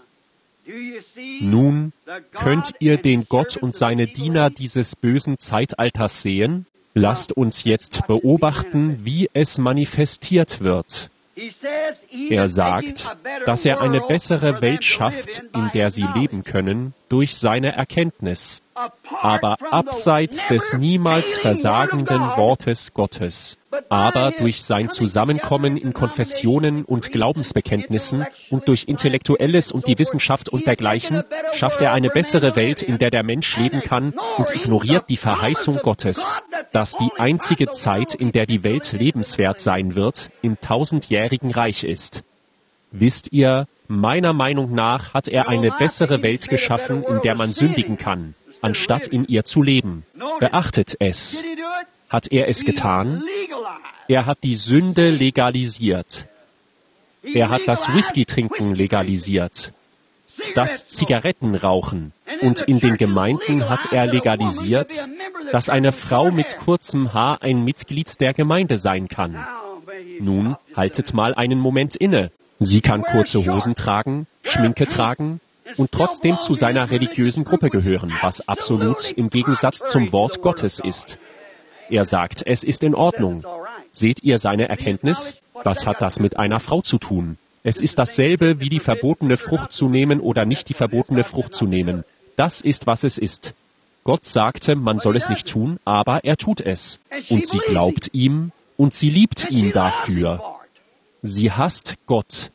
Nun, könnt ihr den Gott und seine Diener dieses bösen Zeitalters sehen? Lasst uns jetzt beobachten, wie es manifestiert wird. Er sagt, dass er eine bessere Welt schafft, in der sie leben können, durch seine Erkenntnis, aber abseits des niemals versagenden Wortes Gottes, aber durch sein Zusammenkommen in Konfessionen und Glaubensbekenntnissen und durch Intellektuelles und die Wissenschaft und dergleichen, schafft er eine bessere Welt, in der der Mensch leben kann und ignoriert die Verheißung Gottes, dass die einzige Zeit, in der die Welt lebenswert sein wird, im tausendjährigen Reich ist. Wisst ihr, meiner Meinung nach hat er eine bessere Welt geschaffen, in der man sündigen kann, anstatt in ihr zu leben. Beachtet es. Hat er es getan? Er hat die Sünde legalisiert. Er hat das Whisky-Trinken legalisiert. Das Zigarettenrauchen. Und in den Gemeinden hat er legalisiert, dass eine Frau mit kurzem Haar ein Mitglied der Gemeinde sein kann. Nun, haltet mal einen Moment inne. Sie kann kurze Hosen tragen, Schminke tragen und trotzdem zu seiner religiösen Gruppe gehören, was absolut im Gegensatz zum Wort Gottes ist. Er sagt, es ist in Ordnung. Seht ihr seine Erkenntnis? Was hat das mit einer Frau zu tun? Es ist dasselbe, wie die verbotene Frucht zu nehmen oder nicht die verbotene Frucht zu nehmen. Das ist, was es ist. Gott sagte, man soll es nicht tun, aber er tut es. Und sie glaubt ihm und sie liebt ihn dafür. Sie hasst Gott.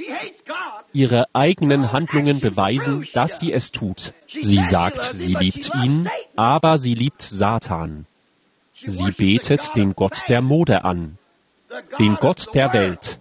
Ihre eigenen Handlungen beweisen, dass sie es tut. Sie sagt, sie liebt ihn, aber sie liebt Satan. Sie betet den Gott der Mode an, den Gott der Welt,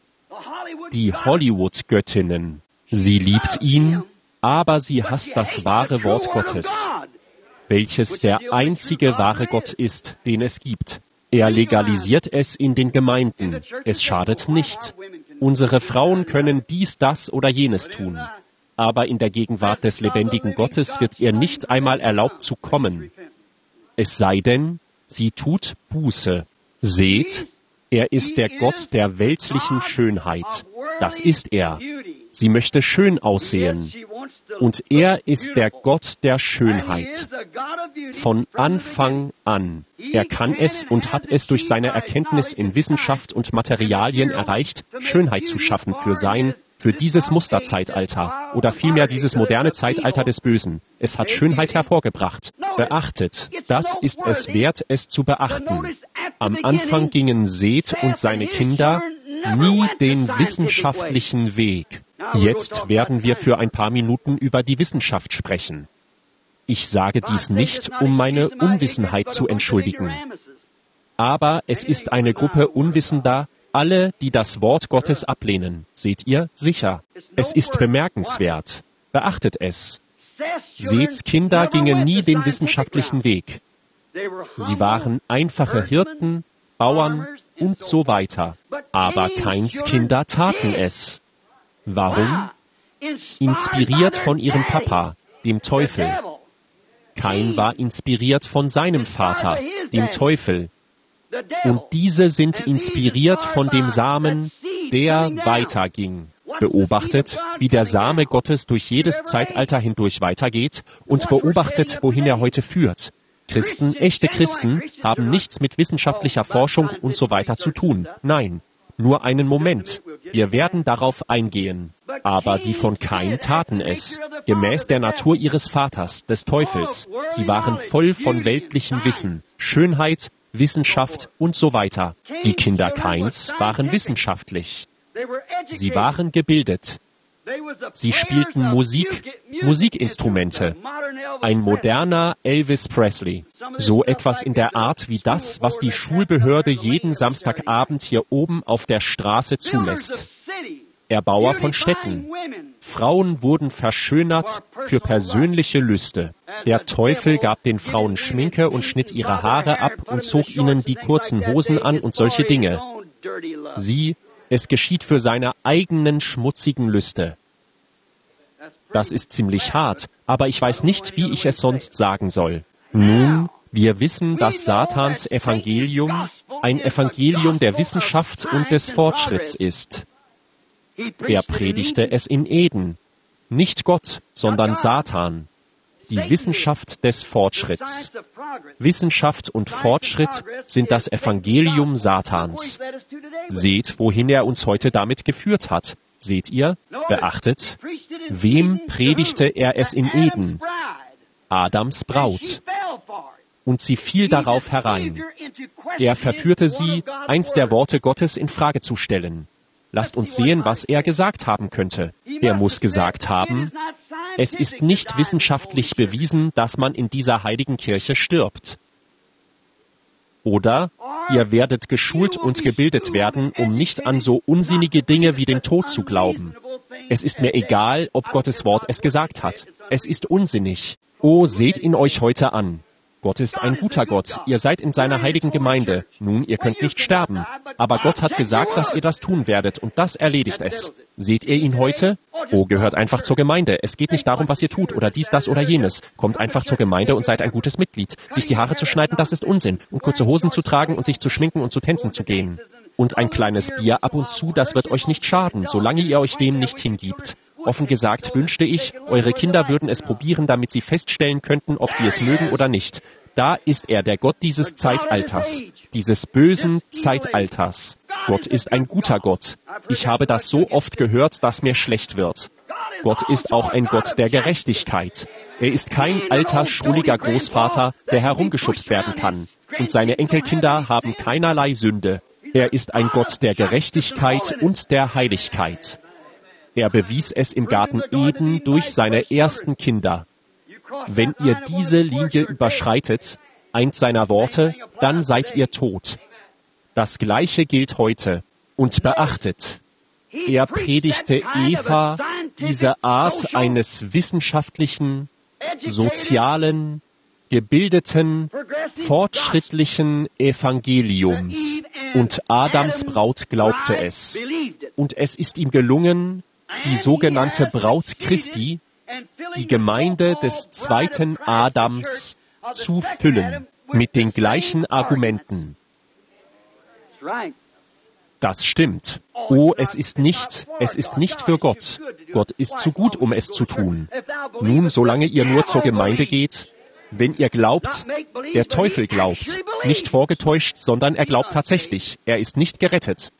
die Hollywood-Göttinnen. Sie liebt ihn, aber sie hasst das wahre Wort Gottes, welches der einzige wahre Gott ist, den es gibt. Er legalisiert es in den Gemeinden. Es schadet nicht. Unsere Frauen können dies, das oder jenes tun. Aber in der Gegenwart des lebendigen Gottes wird ihr nicht einmal erlaubt zu kommen. Es sei denn, sie tut Buße. Seht, er ist der Gott der weltlichen Schönheit. Das ist er. Sie möchte schön aussehen. Und er ist der Gott der Schönheit. Von Anfang an. Er kann es und hat es durch seine Erkenntnis in Wissenschaft und Materialien erreicht, Schönheit zu schaffen für sein, für dieses Musterzeitalter oder vielmehr dieses moderne Zeitalter des Bösen. Es hat Schönheit hervorgebracht. Beachtet, das ist es wert, es zu beachten. Am Anfang gingen Seth und seine Kinder nie den wissenschaftlichen Weg. Jetzt werden wir für ein paar Minuten über die Wissenschaft sprechen. Ich sage dies nicht, um meine Unwissenheit zu entschuldigen. Aber es ist eine Gruppe Unwissender, alle, die das Wort Gottes ablehnen. Seht ihr? Sicher. Es ist bemerkenswert. Beachtet es. Seths Kinder gingen nie den wissenschaftlichen Weg. Sie waren einfache Hirten, Bauern und so weiter. Aber Kains Kinder taten es. Warum? Inspiriert von ihrem Papa, dem Teufel. Kain war inspiriert von seinem Vater, dem Teufel. Und diese sind inspiriert von dem Samen, der weiterging. Beobachtet, wie der Same Gottes durch jedes Zeitalter hindurch weitergeht und beobachtet, wohin er heute führt. Christen, echte Christen, haben nichts mit wissenschaftlicher Forschung und so weiter zu tun. Nein, nur einen Moment. Wir werden darauf eingehen. Aber die von Kain taten es, gemäß der Natur ihres Vaters, des Teufels. Sie waren voll von weltlichem Wissen, Schönheit, Wissenschaft und so weiter. Die Kinder Kains waren wissenschaftlich. Sie waren gebildet. Sie spielten Musik, Musikinstrumente. Ein moderner Elvis Presley. So etwas in der Art wie das, was die Schulbehörde jeden Samstagabend hier oben auf der Straße zulässt. Erbauer von Städten. Frauen wurden verschönert für persönliche Lüste. Der Teufel gab den Frauen Schminke und schnitt ihre Haare ab und zog ihnen die kurzen Hosen an und solche Dinge. Sie, es geschieht für seine eigenen schmutzigen Lüste. Das ist ziemlich hart, aber ich weiß nicht, wie ich es sonst sagen soll. Nun, wir wissen, dass Satans Evangelium ein Evangelium der Wissenschaft und des Fortschritts ist. Er predigte es in Eden. Nicht Gott, sondern Satan. Die Wissenschaft des Fortschritts. Wissenschaft und Fortschritt sind das Evangelium Satans. Seht, wohin er uns heute damit geführt hat. Seht ihr? Beachtet, wem predigte er es in Eden? Adams Braut. Und sie fiel darauf herein. Er verführte sie, eins der Worte Gottes in Frage zu stellen. Lasst uns sehen, was er gesagt haben könnte. Er muss gesagt haben, es ist nicht wissenschaftlich bewiesen, dass man in dieser heiligen Kirche stirbt. Oder ihr werdet geschult und gebildet werden, um nicht an so unsinnige Dinge wie den Tod zu glauben. Es ist mir egal, ob Gottes Wort es gesagt hat. Es ist unsinnig. Oh, seht ihn euch heute an. Gott ist ein guter Gott. Ihr seid in seiner heiligen Gemeinde. Nun, ihr könnt nicht sterben. Aber Gott hat gesagt, dass ihr das tun werdet, und das erledigt es. Seht ihr ihn heute? Oh, gehört einfach zur Gemeinde. Es geht nicht darum, was ihr tut oder dies, das oder jenes. Kommt einfach zur Gemeinde und seid ein gutes Mitglied. Sich die Haare zu schneiden, das ist Unsinn. Und kurze Hosen zu tragen und sich zu schminken und zu tänzen zu gehen. Und ein kleines Bier ab und zu, das wird euch nicht schaden, solange ihr euch dem nicht hingibt. Offen gesagt wünschte ich, eure Kinder würden es probieren, damit sie feststellen könnten, ob sie es mögen oder nicht. Da ist er, der Gott dieses Zeitalters, dieses bösen Zeitalters. Gott ist ein guter Gott. Ich habe das so oft gehört, dass mir schlecht wird. Gott ist auch ein Gott der Gerechtigkeit. Er ist kein alter, schrulliger Großvater, der herumgeschubst werden kann. Und seine Enkelkinder haben keinerlei Sünde. Er ist ein Gott der Gerechtigkeit und der Heiligkeit. Er bewies es im Garten Eden durch seine ersten Kinder. Wenn ihr diese Linie überschreitet, eins seiner Worte, dann seid ihr tot. Das Gleiche gilt heute. Und beachtet, er predigte Eva diese Art eines wissenschaftlichen, sozialen, gebildeten, fortschrittlichen Evangeliums. Und Adams Braut glaubte es. Und es ist ihm gelungen, die sogenannte Braut Christi, die Gemeinde des zweiten Adams, zu füllen mit den gleichen Argumenten. Das stimmt. Oh, es ist nicht, es ist nicht für Gott. Gott ist zu gut, um es zu tun. Nun, solange ihr nur zur Gemeinde geht, wenn ihr glaubt, der Teufel glaubt, nicht vorgetäuscht, sondern er glaubt tatsächlich. Er ist nicht gerettet.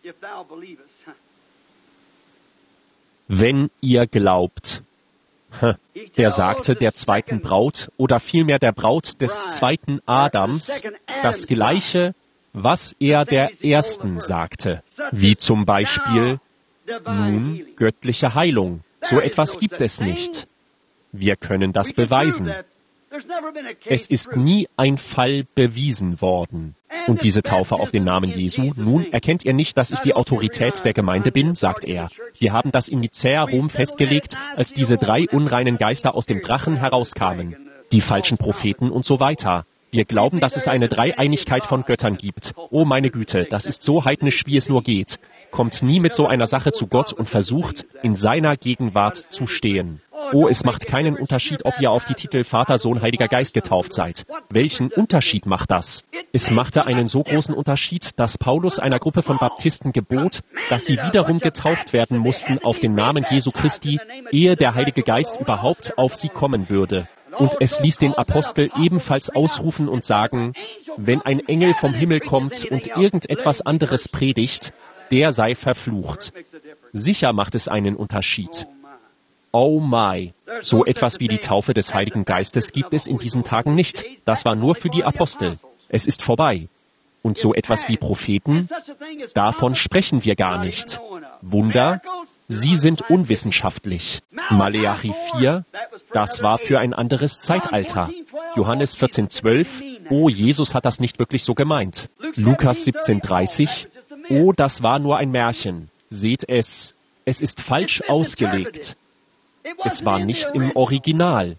Wenn ihr glaubt. Er sagte der zweiten Braut oder vielmehr der Braut des zweiten Adams das Gleiche, was er der ersten sagte. Wie zum Beispiel, nun, göttliche Heilung. So etwas gibt es nicht. Wir können das beweisen. Es ist nie ein Fall bewiesen worden. Und diese Taufe auf den Namen Jesu, nun erkennt ihr nicht, dass ich die Autorität der Gemeinde bin, sagt er. Wir haben das in Nicäa Rom festgelegt, als diese drei unreinen Geister aus dem Drachen herauskamen. Die falschen Propheten und so weiter. Wir glauben, dass es eine Dreieinigkeit von Göttern gibt. Oh meine Güte, das ist so heidnisch, wie es nur geht. Kommt nie mit so einer Sache zu Gott und versucht, in seiner Gegenwart zu stehen. Oh, es macht keinen Unterschied, ob ihr auf die Titel Vater, Sohn, Heiliger Geist getauft seid. Welchen Unterschied macht das? Es machte einen so großen Unterschied, dass Paulus einer Gruppe von Baptisten gebot, dass sie wiederum getauft werden mussten auf den Namen Jesu Christi, ehe der Heilige Geist überhaupt auf sie kommen würde. Und es ließ den Apostel ebenfalls ausrufen und sagen, wenn ein Engel vom Himmel kommt und irgendetwas anderes predigt, der sei verflucht. Sicher macht es einen Unterschied. Oh my, so etwas wie die Taufe des Heiligen Geistes gibt es in diesen Tagen nicht. Das war nur für die Apostel. Es ist vorbei. Und so etwas wie Propheten, davon sprechen wir gar nicht. Wunder, sie sind unwissenschaftlich. Maleachi vier, das war für ein anderes Zeitalter. Johannes vierzehn zwölf, oh, Jesus hat das nicht wirklich so gemeint. Lukas siebzehn dreißig, oh, das war nur ein Märchen. Seht es, es ist falsch ausgelegt. Es war nicht im Original.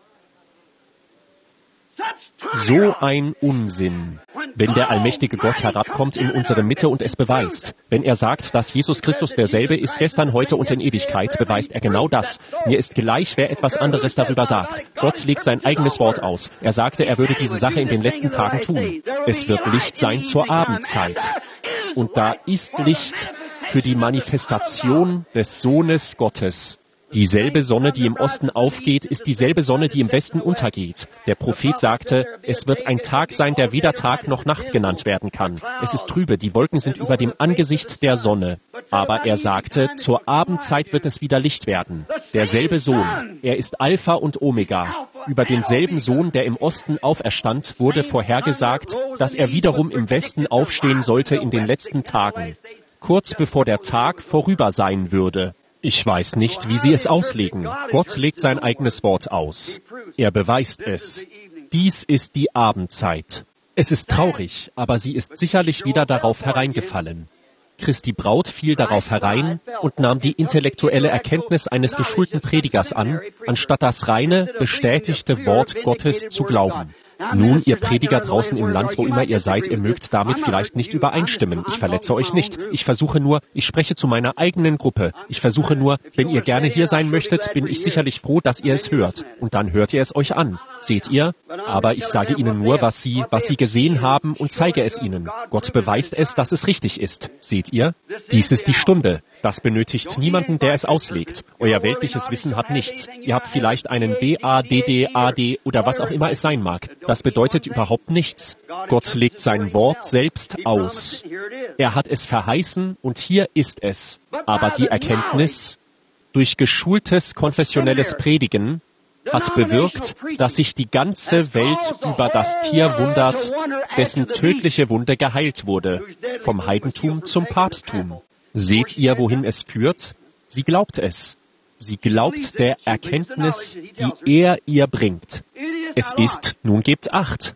So ein Unsinn. Wenn der allmächtige Gott herabkommt in unsere Mitte und es beweist, wenn er sagt, dass Jesus Christus derselbe ist gestern, heute und in Ewigkeit, beweist er genau das. Mir ist gleich, wer etwas anderes darüber sagt. Gott legt sein eigenes Wort aus. Er sagte, er würde diese Sache in den letzten Tagen tun. Es wird Licht sein zur Abendzeit. Und da ist Licht für die Manifestation des Sohnes Gottes. Dieselbe Sonne, die im Osten aufgeht, ist dieselbe Sonne, die im Westen untergeht. Der Prophet sagte, es wird ein Tag sein, der weder Tag noch Nacht genannt werden kann. Es ist trübe, die Wolken sind über dem Angesicht der Sonne. Aber er sagte, zur Abendzeit wird es wieder Licht werden. Derselbe Sohn, er ist Alpha und Omega. Über denselben Sohn, der im Osten auferstand, wurde vorhergesagt, dass er wiederum im Westen aufstehen sollte in den letzten Tagen, kurz bevor der Tag vorüber sein würde. Ich weiß nicht, wie Sie es auslegen. Gott legt sein eigenes Wort aus. Er beweist es. Dies ist die Abendzeit. Es ist traurig, aber sie ist sicherlich wieder darauf hereingefallen. Christi Braut fiel darauf herein und nahm die intellektuelle Erkenntnis eines geschulten Predigers an, anstatt das reine, bestätigte Wort Gottes zu glauben. Nun, ihr Prediger draußen im Land, wo immer ihr seid, ihr mögt damit vielleicht nicht übereinstimmen. Ich verletze euch nicht. Ich versuche nur, ich spreche zu meiner eigenen Gruppe. Ich versuche nur, wenn ihr gerne hier sein möchtet, bin ich sicherlich froh, dass ihr es hört. Und dann hört ihr es euch an. Seht ihr? Aber ich sage ihnen nur, was sie, was sie gesehen haben und zeige es ihnen. Gott beweist es, dass es richtig ist. Seht ihr? Dies ist die Stunde. Das benötigt niemanden, der es auslegt. Euer weltliches Wissen hat nichts. Ihr habt vielleicht einen B A D D A D oder was auch immer es sein mag. Das bedeutet überhaupt nichts. Gott legt sein Wort selbst aus. Er hat es verheißen und hier ist es. Aber die Erkenntnis durch geschultes konfessionelles Predigen hat bewirkt, dass sich die ganze Welt über das Tier wundert, dessen tödliche Wunde geheilt wurde, vom Heidentum zum Papsttum. Seht ihr, wohin es führt? Sie glaubt es. Sie glaubt der Erkenntnis, die er ihr bringt. Es ist, nun gebt Acht.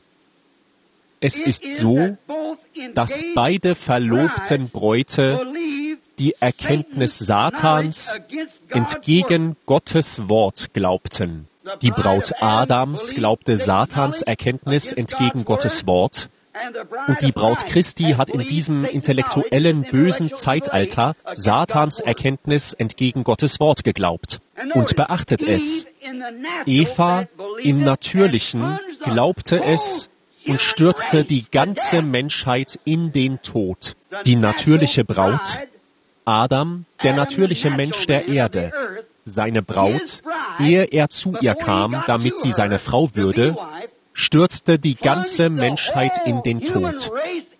Es ist so, dass beide verlobten Bräute die Erkenntnis Satans entgegen Gottes Wort glaubten. Die Braut Adams glaubte Satans Erkenntnis entgegen Gottes Wort. Und die Braut Christi hat in diesem intellektuellen, bösen Zeitalter Satans Erkenntnis entgegen Gottes Wort geglaubt. Und beachtet es, Eva im Natürlichen glaubte es und stürzte die ganze Menschheit in den Tod. Die natürliche Braut, Adam, der natürliche Mensch der Erde, seine Braut, ehe er zu ihr kam, damit sie seine Frau würde, stürzte die ganze Menschheit in den Tod.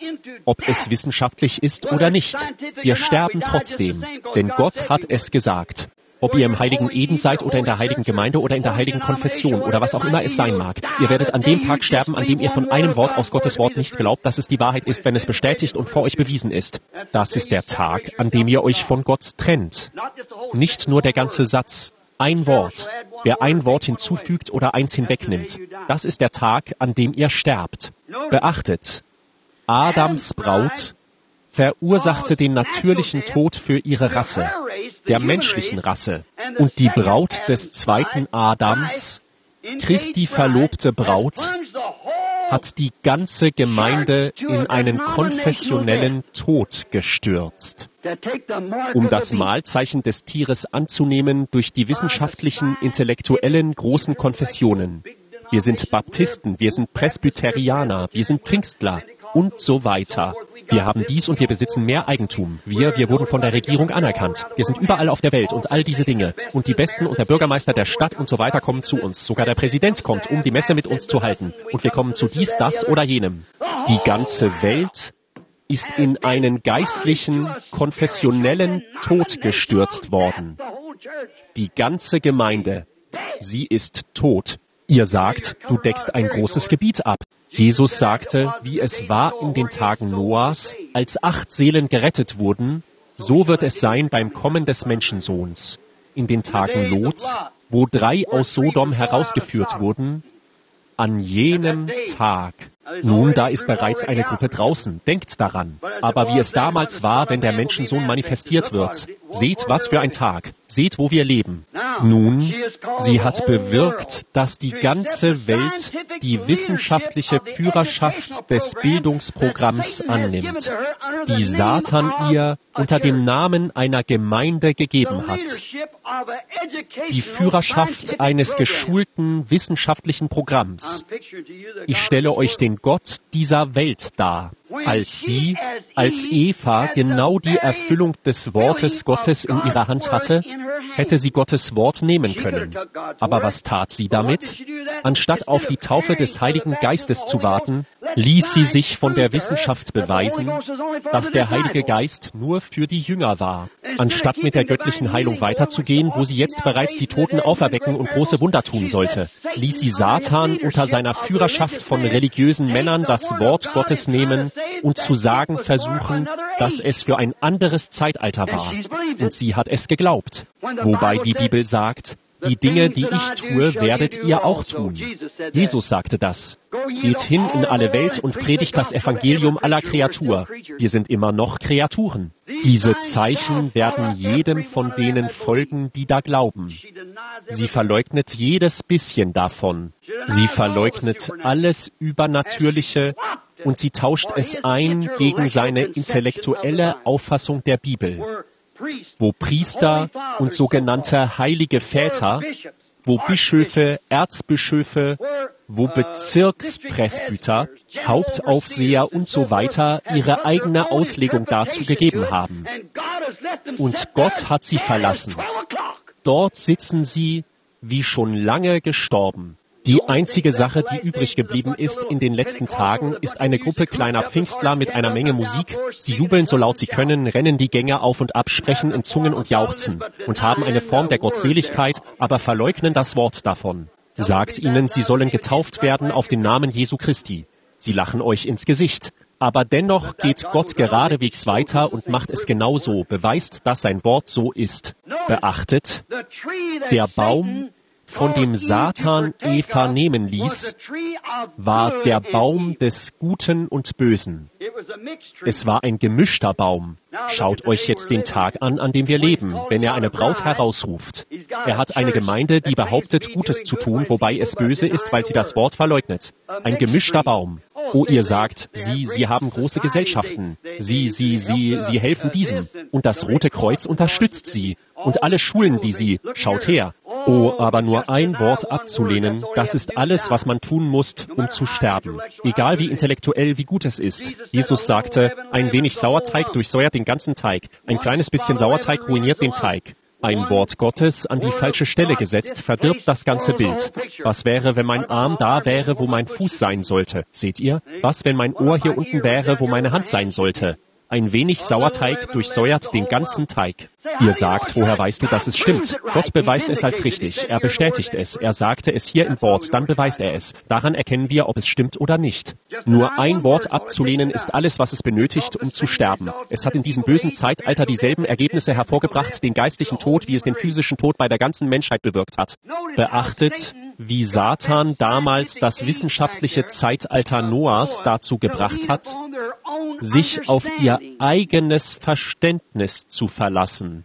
Ob es wissenschaftlich ist oder nicht, wir sterben trotzdem, denn Gott hat es gesagt. Ob ihr im heiligen Eden seid oder in der heiligen Gemeinde oder in der heiligen Konfession oder was auch immer es sein mag, ihr werdet an dem Tag sterben, an dem ihr von einem Wort aus Gottes Wort nicht glaubt, dass es die Wahrheit ist, wenn es bestätigt und vor euch bewiesen ist. Das ist der Tag, an dem ihr euch von Gott trennt. Nicht nur der ganze Satz, ein Wort. Wer ein Wort hinzufügt oder eins hinwegnimmt, das ist der Tag, an dem ihr sterbt. Beachtet, Adams Braut verursachte den natürlichen Tod für ihre Rasse, der menschlichen Rasse. Und die Braut des zweiten Adams, Christi verlobte Braut, hat die ganze Gemeinde in einen konfessionellen Tod gestürzt. Um das Mahlzeichen des Tieres anzunehmen durch die wissenschaftlichen, intellektuellen, großen Konfessionen. Wir sind Baptisten, wir sind Presbyterianer, wir sind Pfingstler und so weiter. Wir haben dies und wir besitzen mehr Eigentum. Wir, wir wurden von der Regierung anerkannt. Wir sind überall auf der Welt und all diese Dinge. Und die Besten und der Bürgermeister der Stadt und so weiter kommen zu uns. Sogar der Präsident kommt, um die Messe mit uns zu halten. Und wir kommen zu dies, das oder jenem. Die ganze Welt ist in einen geistlichen, konfessionellen Tod gestürzt worden. Die ganze Gemeinde, sie ist tot. Ihr sagt, du deckst ein großes Gebiet ab. Jesus sagte, wie es war in den Tagen Noahs, als acht Seelen gerettet wurden, so wird es sein beim Kommen des Menschensohns. In den Tagen Lots, wo drei aus Sodom herausgeführt wurden, an jenem Tag. Nun, da ist bereits eine Gruppe draußen. Denkt daran. Aber wie es damals war, wenn der Menschensohn manifestiert wird. Seht, was für ein Tag. Seht, wo wir leben. Nun, sie hat bewirkt, dass die ganze Welt die wissenschaftliche Führerschaft des Bildungsprogramms annimmt, die Satan ihr unter dem Namen einer Gemeinde gegeben hat. Die Führerschaft eines geschulten wissenschaftlichen Programms. Ich stelle euch den Gott dieser Welt dar, als sie, als Eva genau die Erfüllung des Wortes Gottes in ihrer Hand hatte, hätte sie Gottes Wort nehmen können. Aber was tat sie damit? Anstatt auf die Taufe des Heiligen Geistes zu warten, ließ sie sich von der Wissenschaft beweisen, dass der Heilige Geist nur für die Jünger war. Anstatt mit der göttlichen Heilung weiterzugehen, wo sie jetzt bereits die Toten auferwecken und große Wunder tun sollte, ließ sie Satan unter seiner Führerschaft von religiösen Männern das Wort Gottes nehmen und zu sagen versuchen, dass es für ein anderes Zeitalter war. Und sie hat es geglaubt. Wobei die Bibel sagt, die Dinge, die ich tue, werdet ihr auch tun. Jesus sagte das. Geht hin in alle Welt und predigt das Evangelium aller Kreatur. Wir sind immer noch Kreaturen. Diese Zeichen werden jedem von denen folgen, die da glauben. Sie verleugnet jedes bisschen davon. Sie verleugnet alles Übernatürliche und sie tauscht es ein gegen seine intellektuelle Auffassung der Bibel, wo Priester und sogenannte heilige Väter, wo Bischöfe, Erzbischöfe, wo Bezirkspresbyter, Hauptaufseher und so weiter ihre eigene Auslegung dazu gegeben haben. Und Gott hat sie verlassen. Dort sitzen sie, wie schon lange gestorben. Die einzige Sache, die übrig geblieben ist in den letzten Tagen, ist eine Gruppe kleiner Pfingstler mit einer Menge Musik. Sie jubeln so laut sie können, rennen die Gänge auf und ab, sprechen in Zungen und jauchzen und haben eine Form der Gottseligkeit, aber verleugnen das Wort davon. Sagt ihnen, sie sollen getauft werden auf den Namen Jesu Christi. Sie lachen euch ins Gesicht. Aber dennoch geht Gott geradewegs weiter und macht es genauso, beweist, dass sein Wort so ist. Beachtet, der Baum, von dem Satan Eva nehmen ließ, war der Baum des Guten und Bösen. Es war ein gemischter Baum. Schaut euch jetzt den Tag an, an dem wir leben, wenn er eine Braut herausruft. Er hat eine Gemeinde, die behauptet, Gutes zu tun, wobei es böse ist, weil sie das Wort verleugnet. Ein gemischter Baum. Oh, ihr sagt, Sie, Sie haben große Gesellschaften. Sie, Sie, Sie, Sie helfen diesem. Und das Rote Kreuz unterstützt Sie. Und alle Schulen, die Sie, schaut her. Oh, aber nur ein Wort abzulehnen, das ist alles, was man tun muss, um zu sterben. Egal wie intellektuell, wie gut es ist. Jesus sagte, ein wenig Sauerteig durchsäuert den ganzen Teig. Ein kleines bisschen Sauerteig ruiniert den Teig. Ein Wort Gottes an die falsche Stelle gesetzt, verdirbt das ganze Bild. Was wäre, wenn mein Arm da wäre, wo mein Fuß sein sollte? Seht ihr? Was, wenn mein Ohr hier unten wäre, wo meine Hand sein sollte? Ein wenig Sauerteig durchsäuert den ganzen Teig. Ihr sagt, woher weißt du, dass es stimmt? Gott beweist es als richtig. Er bestätigt es. Er sagte es hier im Wort, dann beweist er es. Daran erkennen wir, ob es stimmt oder nicht. Nur ein Wort abzulehnen ist alles, was es benötigt, um zu sterben. Es hat in diesem bösen Zeitalter dieselben Ergebnisse hervorgebracht, den geistlichen Tod, wie es den physischen Tod bei der ganzen Menschheit bewirkt hat. Beachtet, wie Satan damals das wissenschaftliche Zeitalter Noahs dazu gebracht hat, sich auf ihr eigenes Verständnis zu verlassen.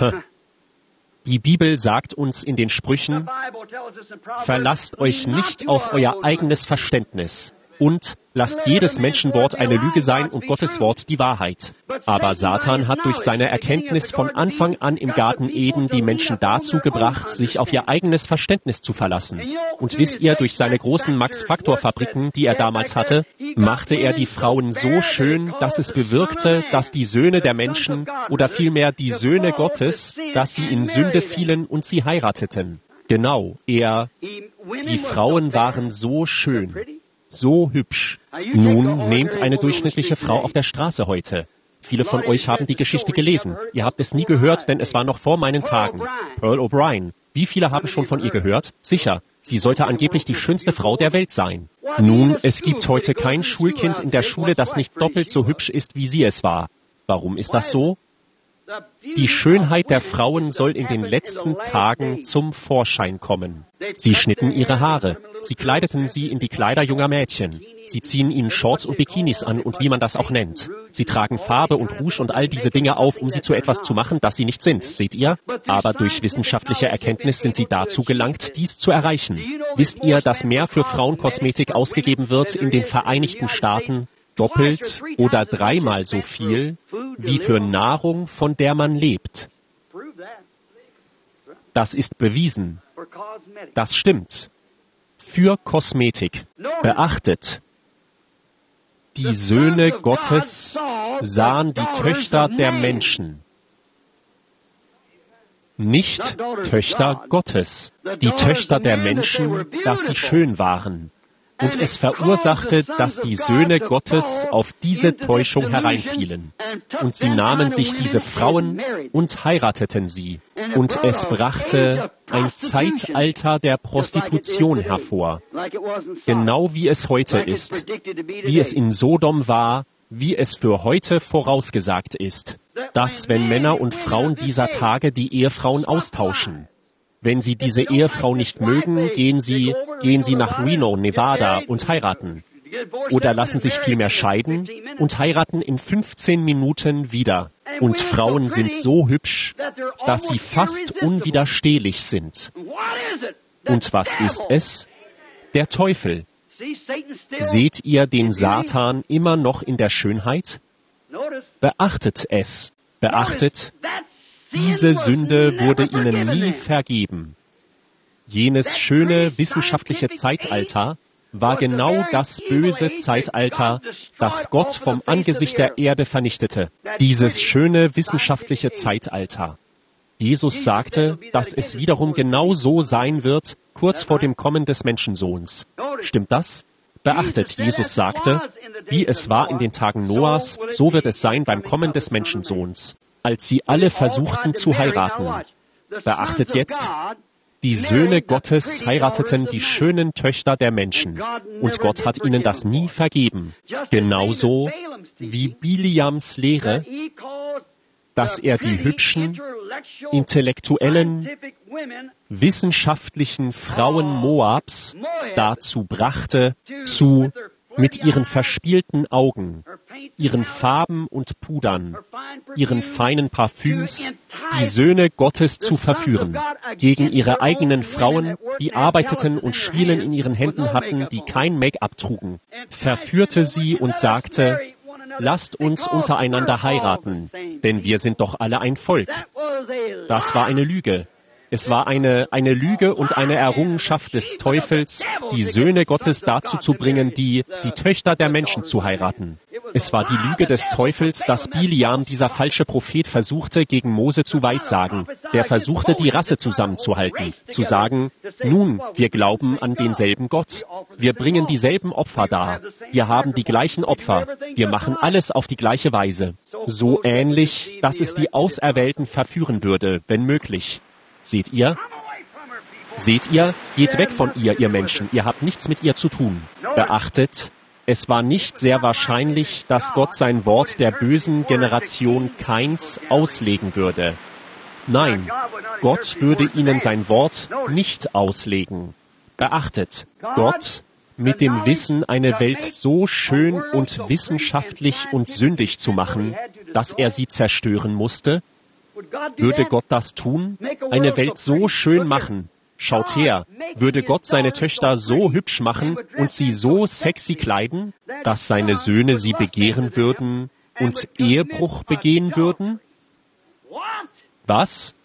Die Bibel sagt uns in den Sprüchen, verlasst euch nicht auf euer eigenes Verständnis und lasst jedes Menschenwort eine Lüge sein und Gottes Wort die Wahrheit. Aber Satan hat durch seine Erkenntnis von Anfang an im Garten Eden die Menschen dazu gebracht, sich auf ihr eigenes Verständnis zu verlassen. Und wisst ihr, durch seine großen Max-Factor-Fabriken, die er damals hatte, machte er die Frauen so schön, dass es bewirkte, dass die Söhne der Menschen oder vielmehr die Söhne Gottes, dass sie in Sünde fielen und sie heirateten. Genau, er, die Frauen waren so schön. So hübsch. Nun nehmt eine durchschnittliche Frau auf der Straße heute. Viele von euch haben die Geschichte gelesen. Ihr habt es nie gehört, denn es war noch vor meinen Tagen. Pearl O'Brien. Wie viele haben schon von ihr gehört? Sicher. Sie sollte angeblich die schönste Frau der Welt sein. Nun, es gibt heute kein Schulkind in der Schule, das nicht doppelt so hübsch ist, wie sie es war. Warum ist das so? Die Schönheit der Frauen soll in den letzten Tagen zum Vorschein kommen. Sie schnitten ihre Haare. Sie kleideten sie in die Kleider junger Mädchen. Sie ziehen ihnen Shorts und Bikinis an und wie man das auch nennt. Sie tragen Farbe und Rouge und all diese Dinge auf, um sie zu etwas zu machen, das sie nicht sind, seht ihr? Aber durch wissenschaftliche Erkenntnis sind sie dazu gelangt, dies zu erreichen. Wisst ihr, dass mehr für Frauenkosmetik ausgegeben wird in den Vereinigten Staaten? Doppelt oder dreimal so viel wie für Nahrung, von der man lebt. Das ist bewiesen. Das stimmt. Für Kosmetik. Beachtet, die Söhne Gottes sahen die Töchter der Menschen, nicht Töchter Gottes. Die Töchter der Menschen, dass sie schön waren. Und es verursachte, dass die Söhne Gottes auf diese Täuschung hereinfielen. Und sie nahmen sich diese Frauen und heirateten sie. Und es brachte ein Zeitalter der Prostitution hervor. Genau wie es heute ist. Wie es in Sodom war, wie es für heute vorausgesagt ist. Dass, wenn Männer und Frauen dieser Tage die Ehefrauen austauschen. Wenn sie diese Ehefrau nicht mögen, gehen sie, gehen sie nach Reno, Nevada und heiraten. Oder lassen sich vielmehr scheiden und heiraten in fünfzehn Minuten wieder. Und Frauen sind so hübsch, dass sie fast unwiderstehlich sind. Und was ist es? Der Teufel. Seht ihr den Satan immer noch in der Schönheit? Beachtet es. Beachtet, diese Sünde wurde ihnen nie vergeben. Jenes schöne wissenschaftliche Zeitalter war genau das böse Zeitalter, das Gott vom Angesicht der Erde vernichtete. Dieses schöne wissenschaftliche Zeitalter. Jesus sagte, dass es wiederum genau so sein wird, kurz vor dem Kommen des Menschensohns. Stimmt das? Beachtet, Jesus sagte, wie es war in den Tagen Noahs, so wird es sein beim Kommen des Menschensohns. Als sie alle versuchten zu heiraten. Beachtet jetzt, die Söhne Gottes heirateten die schönen Töchter der Menschen. Und Gott hat ihnen das nie vergeben. Genauso wie Biliams Lehre, dass er die hübschen, intellektuellen, wissenschaftlichen Frauen Moabs dazu brachte, zu mit ihren verspielten Augen, ihren Farben und Pudern, ihren feinen Parfüms, die Söhne Gottes zu verführen, gegen ihre eigenen Frauen, die arbeiteten und Schwielen in ihren Händen hatten, die kein Make-up trugen, verführte sie und sagte, lasst uns untereinander heiraten, denn wir sind doch alle ein Volk. Das war eine Lüge. Es war eine, eine Lüge und eine Errungenschaft des Teufels, die Söhne Gottes dazu zu bringen, die, die Töchter der Menschen zu heiraten. Es war die Lüge des Teufels, dass Biliam, dieser falsche Prophet, versuchte, gegen Mose zu weissagen. Der versuchte, die Rasse zusammenzuhalten, zu sagen, nun, wir glauben an denselben Gott. Wir bringen dieselben Opfer dar. Wir haben die gleichen Opfer. Wir machen alles auf die gleiche Weise. So ähnlich, dass es die Auserwählten verführen würde, wenn möglich. Seht ihr? Seht ihr? Geht weg von ihr, ihr Menschen. Ihr habt nichts mit ihr zu tun. Beachtet, es war nicht sehr wahrscheinlich, dass Gott sein Wort der bösen Generation Kains auslegen würde. Nein, Gott würde ihnen sein Wort nicht auslegen. Beachtet, Gott, mit dem Wissen, eine Welt so schön und wissenschaftlich und sündig zu machen, dass er sie zerstören musste, würde Gott das tun? Eine Welt so schön machen? Schaut her, würde Gott seine Töchter so hübsch machen und sie so sexy kleiden, dass seine Söhne sie begehren würden und Ehebruch begehen würden? Was?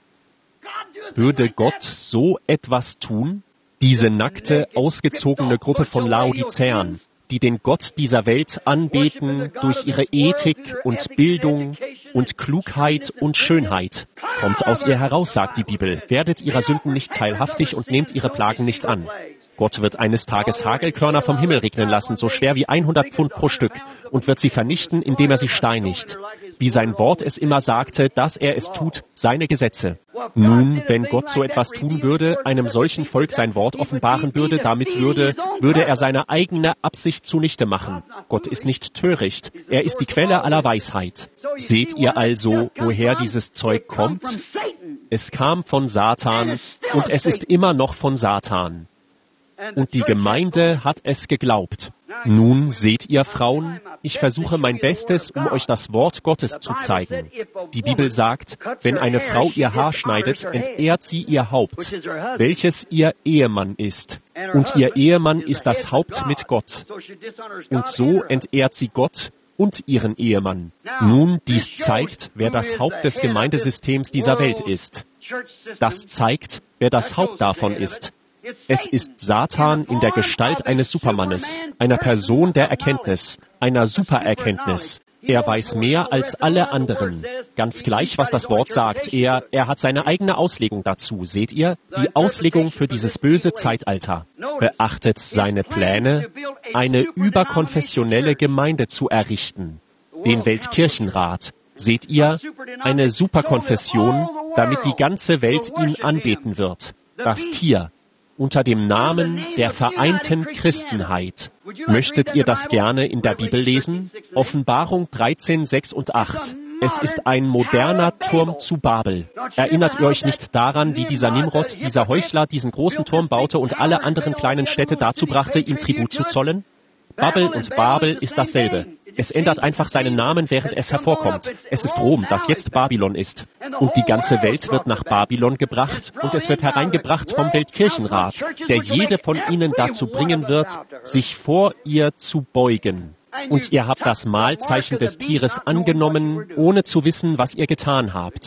Würde Gott so etwas tun? Diese nackte, ausgezogene Gruppe von Laodizäern, die den Gott dieser Welt anbeten durch ihre Ethik und Bildung und Klugheit und Schönheit. Kommt aus ihr heraus, sagt die Bibel, werdet ihrer Sünden nicht teilhaftig und nehmt ihre Plagen nicht an. Gott wird eines Tages Hagelkörner vom Himmel regnen lassen, so schwer wie hundert Pfund pro Stück, und wird sie vernichten, indem er sie steinigt. Wie sein Wort es immer sagte, dass er es tut, seine Gesetze. Nun, wenn Gott so etwas tun würde, einem solchen Volk sein Wort offenbaren würde, damit würde, würde er seine eigene Absicht zunichte machen. Gott ist nicht töricht, er ist die Quelle aller Weisheit. Seht ihr also, woher dieses Zeug kommt? Es kam von Satan und es ist immer noch von Satan. Und die Gemeinde hat es geglaubt. Nun seht ihr, Frauen, ich versuche mein Bestes, um euch das Wort Gottes zu zeigen. Die Bibel sagt, wenn eine Frau ihr Haar schneidet, entehrt sie ihr Haupt, welches ihr Ehemann ist. Und ihr Ehemann ist das Haupt mit Gott. Und so entehrt sie Gott und ihren Ehemann. Nun, dies zeigt, wer das Haupt des Gemeindesystems dieser Welt ist. Das zeigt, wer das Haupt davon ist. Es ist Satan in der Gestalt eines Supermannes, einer Person der Erkenntnis, einer Supererkenntnis. Er weiß mehr als alle anderen. Ganz gleich, was das Wort sagt. Er, er hat seine eigene Auslegung dazu. Seht ihr? Die Auslegung für dieses böse Zeitalter. Beachtet seine Pläne, eine überkonfessionelle Gemeinde zu errichten. Den Weltkirchenrat. Seht ihr? Eine Superkonfession, damit die ganze Welt ihn anbeten wird. Das Tier. Unter dem Namen der vereinten Christenheit. Möchtet ihr das gerne in der Bibel lesen? Offenbarung dreizehn, sechs und acht. Es ist ein moderner Turm zu Babel. Erinnert ihr euch nicht daran, wie dieser Nimrod, dieser Heuchler, diesen großen Turm baute und alle anderen kleinen Städte dazu brachte, ihm Tribut zu zollen? Babbel und Babel ist dasselbe. Es ändert einfach seinen Namen, während es hervorkommt. Es ist Rom, das jetzt Babylon ist. Und die ganze Welt wird nach Babylon gebracht und es wird hereingebracht vom Weltkirchenrat, der jede von ihnen dazu bringen wird, sich vor ihr zu beugen. Und ihr habt das Mahlzeichen des Tieres angenommen, ohne zu wissen, was ihr getan habt.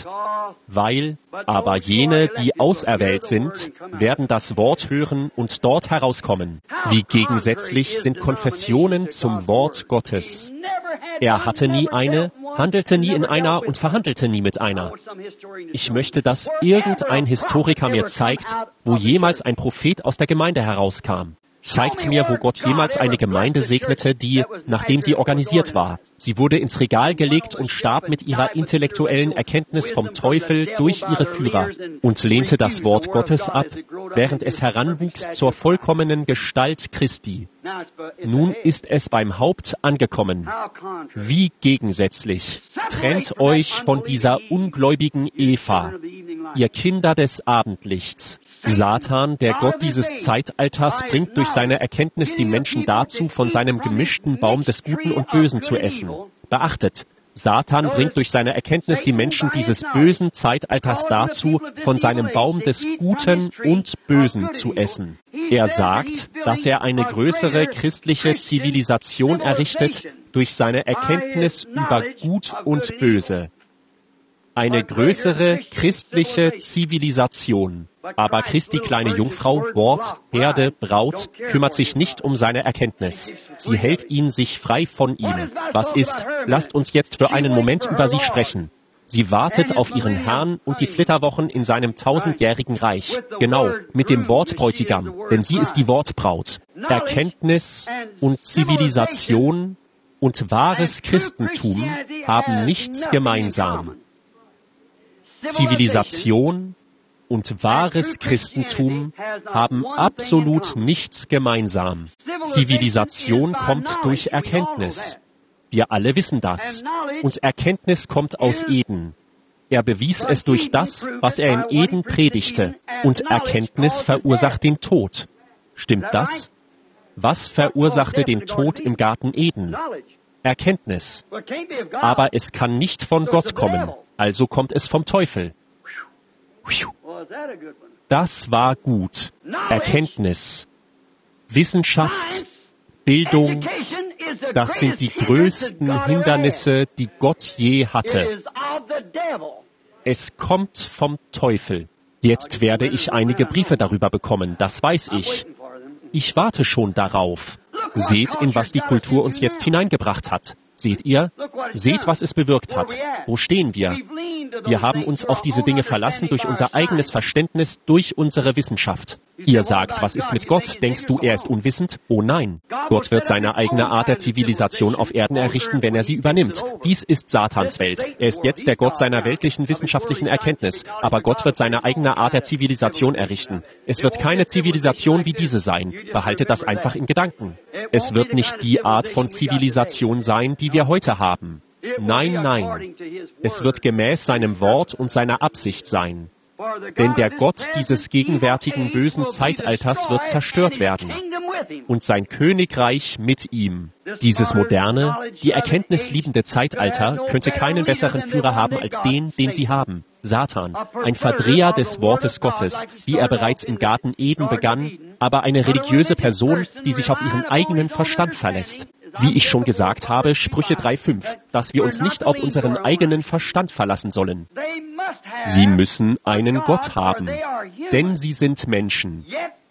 Weil aber jene, die auserwählt sind, werden das Wort hören und dort herauskommen. Wie gegensätzlich sind Konfessionen zum Wort Gottes. Er hatte nie eine, handelte nie in einer und verhandelte nie mit einer. Ich möchte, dass irgendein Historiker mir zeigt, wo jemals ein Prophet aus der Gemeinde herauskam. Zeigt mir, wo Gott jemals eine Gemeinde segnete, die, nachdem sie organisiert war, sie wurde ins Regal gelegt und starb mit ihrer intellektuellen Erkenntnis vom Teufel durch ihre Führer und lehnte das Wort Gottes ab, während es heranwuchs zur vollkommenen Gestalt Christi. Nun ist es beim Haupt angekommen. Wie gegensätzlich. Trennt euch von dieser ungläubigen Eva, ihr Kinder des Abendlichts. Satan, der Gott dieses Zeitalters, bringt durch seine Erkenntnis die Menschen dazu, von seinem gemischten Baum des Guten und Bösen zu essen. Beachtet, Satan bringt durch seine Erkenntnis die Menschen dieses bösen Zeitalters dazu, von seinem Baum des Guten und Bösen zu essen. Er sagt, dass er eine größere christliche Zivilisation errichtet durch seine Erkenntnis über Gut und Böse. eine größere christliche Zivilisation. Aber Christi kleine Jungfrau, Wort, Herde, Braut, kümmert sich nicht um seine Erkenntnis. Sie hält ihn sich frei von ihm. Was ist? Lasst uns jetzt für einen Moment über sie sprechen. Sie wartet auf ihren Herrn und die Flitterwochen in seinem tausendjährigen Reich. Genau, mit dem Wortbräutigam, denn sie ist die Wortbraut. Erkenntnis und Zivilisation und wahres Christentum haben nichts gemeinsam. Zivilisation und wahres Christentum haben absolut nichts gemeinsam. Zivilisation kommt durch Erkenntnis. Wir alle wissen das. Und Erkenntnis kommt aus Eden. Er bewies es durch das, was er in Eden predigte. Und Erkenntnis verursacht den Tod. Stimmt das? Was verursachte den Tod im Garten Eden? Erkenntnis. Aber es kann nicht von Gott kommen, also kommt es vom Teufel. Das war gut. Erkenntnis, Wissenschaft, Bildung, das sind die größten Hindernisse, die Gott je hatte. Es kommt vom Teufel. Jetzt werde ich einige Briefe darüber bekommen, das weiß ich. Ich warte schon darauf. Seht, in was die Kultur uns jetzt hineingebracht hat. Seht ihr? Seht, was es bewirkt hat. Wo stehen wir? Wir haben uns auf diese Dinge verlassen durch unser eigenes Verständnis, durch unsere Wissenschaft. Ihr sagt, was ist mit Gott? Denkst du, er ist unwissend? Oh nein. Gott wird seine eigene Art der Zivilisation auf Erden errichten, wenn er sie übernimmt. Dies ist Satans Welt. Er ist jetzt der Gott seiner weltlichen wissenschaftlichen Erkenntnis. Aber Gott wird seine eigene Art der Zivilisation errichten. Es wird keine Zivilisation wie diese sein. Behaltet das einfach in Gedanken. Es wird nicht die Art von Zivilisation sein, die wir heute haben. Nein, nein. Es wird gemäß seinem Wort und seiner Absicht sein. Denn der Gott dieses gegenwärtigen bösen Zeitalters wird zerstört werden. Und sein Königreich mit ihm. Dieses moderne, die erkenntnisliebende Zeitalter könnte keinen besseren Führer haben als den, den sie haben. Satan, ein Verdreher des Wortes Gottes, wie er bereits im Garten Eden begann, aber eine religiöse Person, die sich auf ihren eigenen Verstand verlässt. Wie ich schon gesagt habe, Sprüche drei fünf, dass wir uns nicht auf unseren eigenen Verstand verlassen sollen. Sie müssen einen Gott haben, denn sie sind Menschen.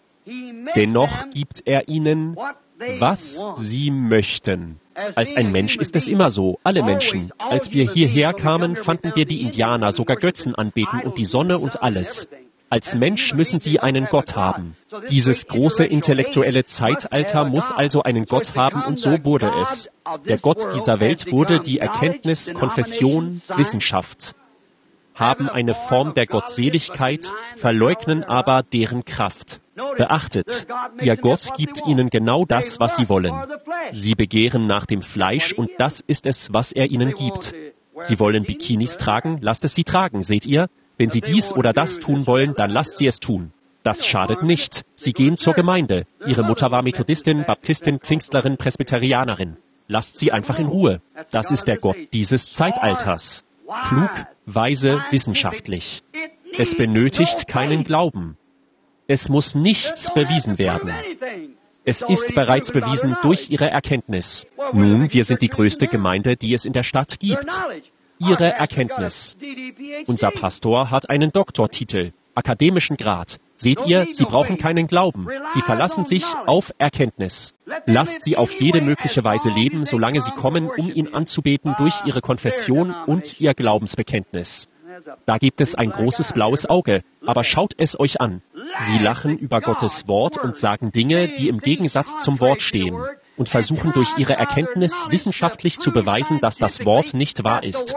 Dennoch gibt er ihnen, was sie möchten. Als ein Mensch ist es immer so, alle Menschen. Als wir hierher kamen, fanden wir die Indianer sogar Götzen anbeten und die Sonne und alles. Als Mensch müssen sie einen Gott haben. Dieses große intellektuelle Zeitalter muss also einen Gott haben und so wurde es. Der Gott dieser Welt wurde die Erkenntnis, Konfession, Wissenschaft. Haben eine Form der Gottseligkeit, verleugnen aber deren Kraft. Beachtet, ihr Gott gibt ihnen genau das, was sie wollen. Sie begehren nach dem Fleisch und das ist es, was er ihnen gibt. Sie wollen Bikinis tragen, lasst es sie tragen, seht ihr? Wenn sie dies oder das tun wollen, dann lasst sie es tun. Das schadet nicht. Sie gehen zur Gemeinde. Ihre Mutter war Methodistin, Baptistin, Pfingstlerin, Presbyterianerin. Lasst sie einfach in Ruhe. Das ist der Gott dieses Zeitalters. Klug, weise, wissenschaftlich. Es benötigt keinen Glauben. Es muss nichts bewiesen werden. Es ist bereits bewiesen durch ihre Erkenntnis. Nun, wir sind die größte Gemeinde, die es in der Stadt gibt. Ihre Erkenntnis. Unser Pastor hat einen Doktortitel, akademischen Grad. Seht ihr, sie brauchen keinen Glauben. Sie verlassen sich auf Erkenntnis. Lasst sie auf jede mögliche Weise leben, solange sie kommen, um ihn anzubeten durch ihre Konfession und ihr Glaubensbekenntnis. Da gibt es ein großes blaues Auge, aber schaut es euch an. Sie lachen über Gottes Wort und sagen Dinge, die im Gegensatz zum Wort stehen und versuchen durch ihre Erkenntnis wissenschaftlich zu beweisen, dass das Wort nicht wahr ist.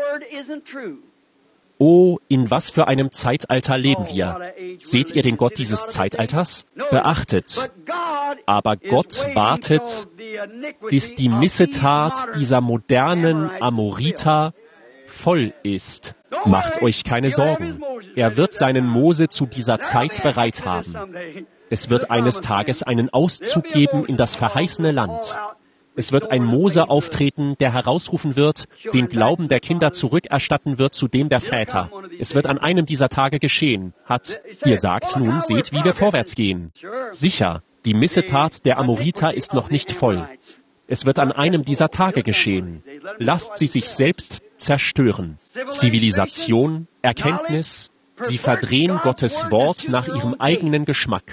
Oh, in was für einem Zeitalter leben wir? Seht ihr den Gott dieses Zeitalters? Beachtet. Aber Gott wartet, bis die Missetat dieser modernen Amoriter voll ist. Macht euch keine Sorgen. Er wird seinen Mose zu dieser Zeit bereit haben. Es wird eines Tages einen Auszug geben in das verheißene Land. Es wird ein Mose auftreten, der herausrufen wird, den Glauben der Kinder zurückerstatten wird zu dem der Väter. Es wird an einem dieser Tage geschehen. Hat, ihr sagt nun, seht, wie wir vorwärts gehen. Sicher, die Missetat der Amoriter ist noch nicht voll. Es wird an einem dieser Tage geschehen. Lasst sie sich selbst zerstören. Zivilisation, Erkenntnis, sie verdrehen Gottes Wort nach ihrem eigenen Geschmack.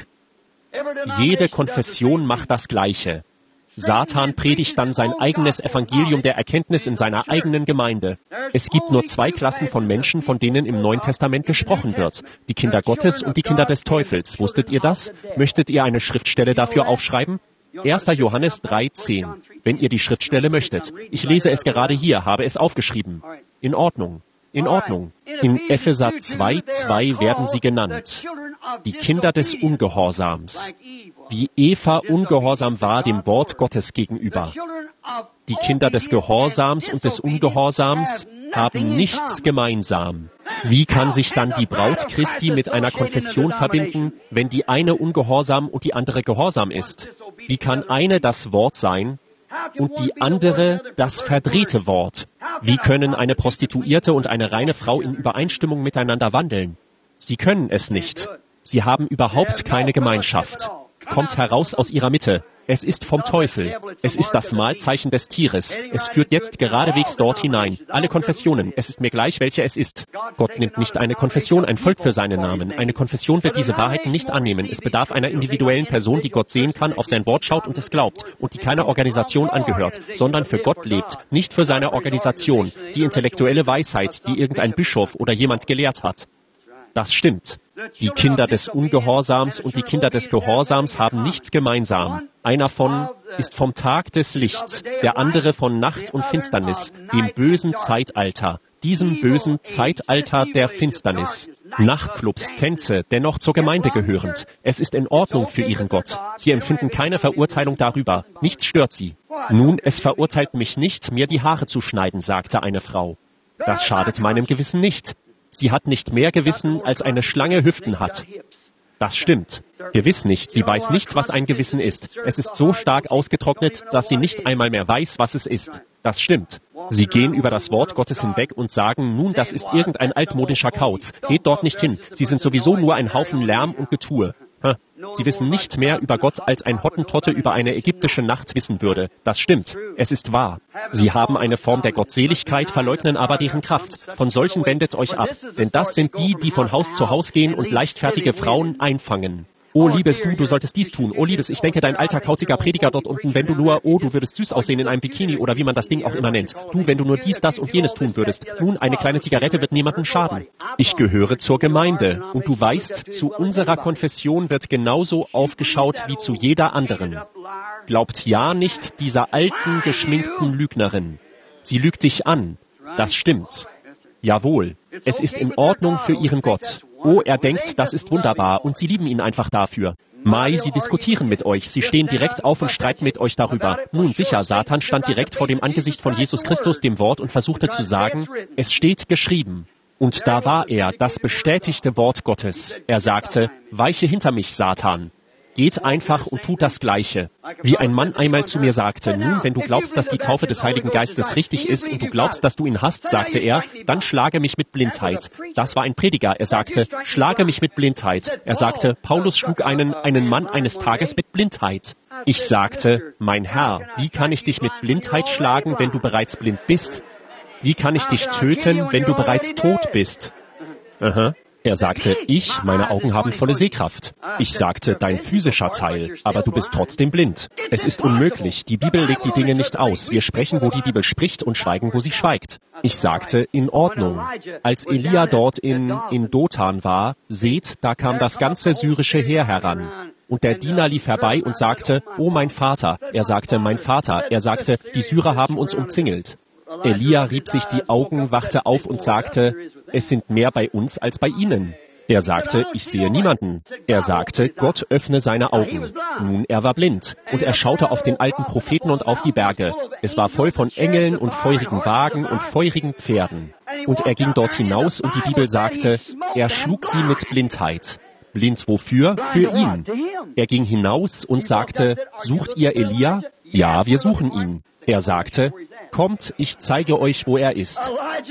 Jede Konfession macht das Gleiche. Satan predigt dann sein eigenes Evangelium der Erkenntnis in seiner eigenen Gemeinde. Es gibt nur zwei Klassen von Menschen, von denen im Neuen Testament gesprochen wird. Die Kinder Gottes und die Kinder des Teufels. Wusstet ihr das? Möchtet ihr eine Schriftstelle dafür aufschreiben? erster Johannes drei zehn. Wenn ihr die Schriftstelle möchtet. Ich lese es gerade hier, habe es aufgeschrieben. In Ordnung. In Ordnung. In Epheser zwei zwei werden sie genannt. Die Kinder des Ungehorsams. Wie Eva ungehorsam war dem Wort Gottes gegenüber. Die Kinder des Gehorsams und des Ungehorsams haben nichts gemeinsam. Wie kann sich dann die Braut Christi mit einer Konfession verbinden, wenn die eine ungehorsam und die andere gehorsam ist? Wie kann eine das Wort sein und die andere das verdrehte Wort? Wie können eine Prostituierte und eine reine Frau in Übereinstimmung miteinander wandeln? Sie können es nicht. Sie haben überhaupt keine Gemeinschaft. Kommt heraus aus ihrer Mitte. Es ist vom Teufel. Es ist das Mahlzeichen des Tieres. Es führt jetzt geradewegs dort hinein. Alle Konfessionen. Es ist mir gleich, welche es ist. Gott nimmt nicht eine Konfession, ein Volk für seinen Namen. Eine Konfession wird diese Wahrheiten nicht annehmen. Es bedarf einer individuellen Person, die Gott sehen kann, auf sein Wort schaut und es glaubt und die keiner Organisation angehört, sondern für Gott lebt, nicht für seine Organisation, die intellektuelle Weisheit, die irgendein Bischof oder jemand gelehrt hat. Das stimmt. Die Kinder des Ungehorsams und die Kinder des Gehorsams haben nichts gemeinsam. Einer von ist vom Tag des Lichts, der andere von Nacht und Finsternis, dem bösen Zeitalter, diesem bösen Zeitalter der Finsternis. Nachtclubs, Tänze, dennoch zur Gemeinde gehörend. Es ist in Ordnung für ihren Gott. Sie empfinden keine Verurteilung darüber. Nichts stört sie. Nun, es verurteilt mich nicht, mir die Haare zu schneiden, sagte eine Frau. Das schadet meinem Gewissen nicht. Sie hat nicht mehr Gewissen, als eine Schlange Hüften hat. Das stimmt. Gewiss nicht. Sie weiß nicht, was ein Gewissen ist. Es ist so stark ausgetrocknet, dass sie nicht einmal mehr weiß, was es ist. Das stimmt. Sie gehen über das Wort Gottes hinweg und sagen, nun, das ist irgendein altmodischer Kauz. Geht dort nicht hin. Sie sind sowieso nur ein Haufen Lärm und Getue. Sie wissen nicht mehr über Gott, als ein Hottentotte über eine ägyptische Nacht wissen würde. Das stimmt. Es ist wahr. Sie haben eine Form der Gottseligkeit, verleugnen aber deren Kraft. Von solchen wendet euch ab. Denn das sind die, die von Haus zu Haus gehen und leichtfertige Frauen einfangen. Oh, Liebes, du, du solltest dies tun. Oh, Liebes, ich denke, dein alter, kauziger Prediger dort unten, wenn du nur, oh, du würdest süß aussehen in einem Bikini oder wie man das Ding auch immer nennt. Du, wenn du nur dies, das und jenes tun würdest. Nun, eine kleine Zigarette wird niemandem schaden. Ich gehöre zur Gemeinde. Und du weißt, zu unserer Konfession wird genauso aufgeschaut wie zu jeder anderen. Glaubt ja nicht dieser alten, geschminkten Lügnerin. Sie lügt dich an. Das stimmt. Jawohl. Es ist in Ordnung für ihren Gott. Oh, er denkt, das ist wunderbar und sie lieben ihn einfach dafür. Mai, sie diskutieren mit euch, sie stehen direkt auf und streiten mit euch darüber. Nun sicher, Satan stand direkt vor dem Angesicht von Jesus Christus, dem Wort, und versuchte zu sagen, es steht geschrieben. Und da war er, das bestätigte Wort Gottes. Er sagte, weiche hinter mich, Satan. Geht einfach und tut das Gleiche. Wie ein Mann einmal zu mir sagte, nun, wenn du glaubst, dass die Taufe des Heiligen Geistes richtig ist und du glaubst, dass du ihn hast, sagte er, dann schlage mich mit Blindheit. Das war ein Prediger. Er sagte, schlage mich mit Blindheit. Er sagte, Paulus schlug einen, einen Mann eines Tages mit Blindheit. Ich sagte, mein Herr, wie kann ich dich mit Blindheit schlagen, wenn du bereits blind bist? Wie kann ich dich töten, wenn du bereits tot bist? Aha. Er sagte, ich, meine Augen haben volle Sehkraft. Ich sagte, dein physischer Teil, aber du bist trotzdem blind. Es ist unmöglich, die Bibel legt die Dinge nicht aus. Wir sprechen, wo die Bibel spricht und schweigen, wo sie schweigt. Ich sagte, in Ordnung. Als Elia dort in, in Dothan war, seht, da kam das ganze syrische Heer heran. Und der Diener lief herbei und sagte, oh mein Vater. Er sagte, mein Vater. Er sagte, die Syrer haben uns umzingelt. Elia rieb sich die Augen, wachte auf und sagte, es sind mehr bei uns als bei ihnen. Er sagte, ich sehe niemanden. Er sagte, Gott öffne seine Augen. Nun, er war blind. Und er schaute auf den alten Propheten und auf die Berge. Es war voll von Engeln und feurigen Wagen und feurigen Pferden. Und er ging dort hinaus und die Bibel sagte, er schlug sie mit Blindheit. Blind wofür? Für ihn. Er ging hinaus und sagte, sucht ihr Elia? Ja, wir suchen ihn. Er sagte, kommt, ich zeige euch, wo er ist.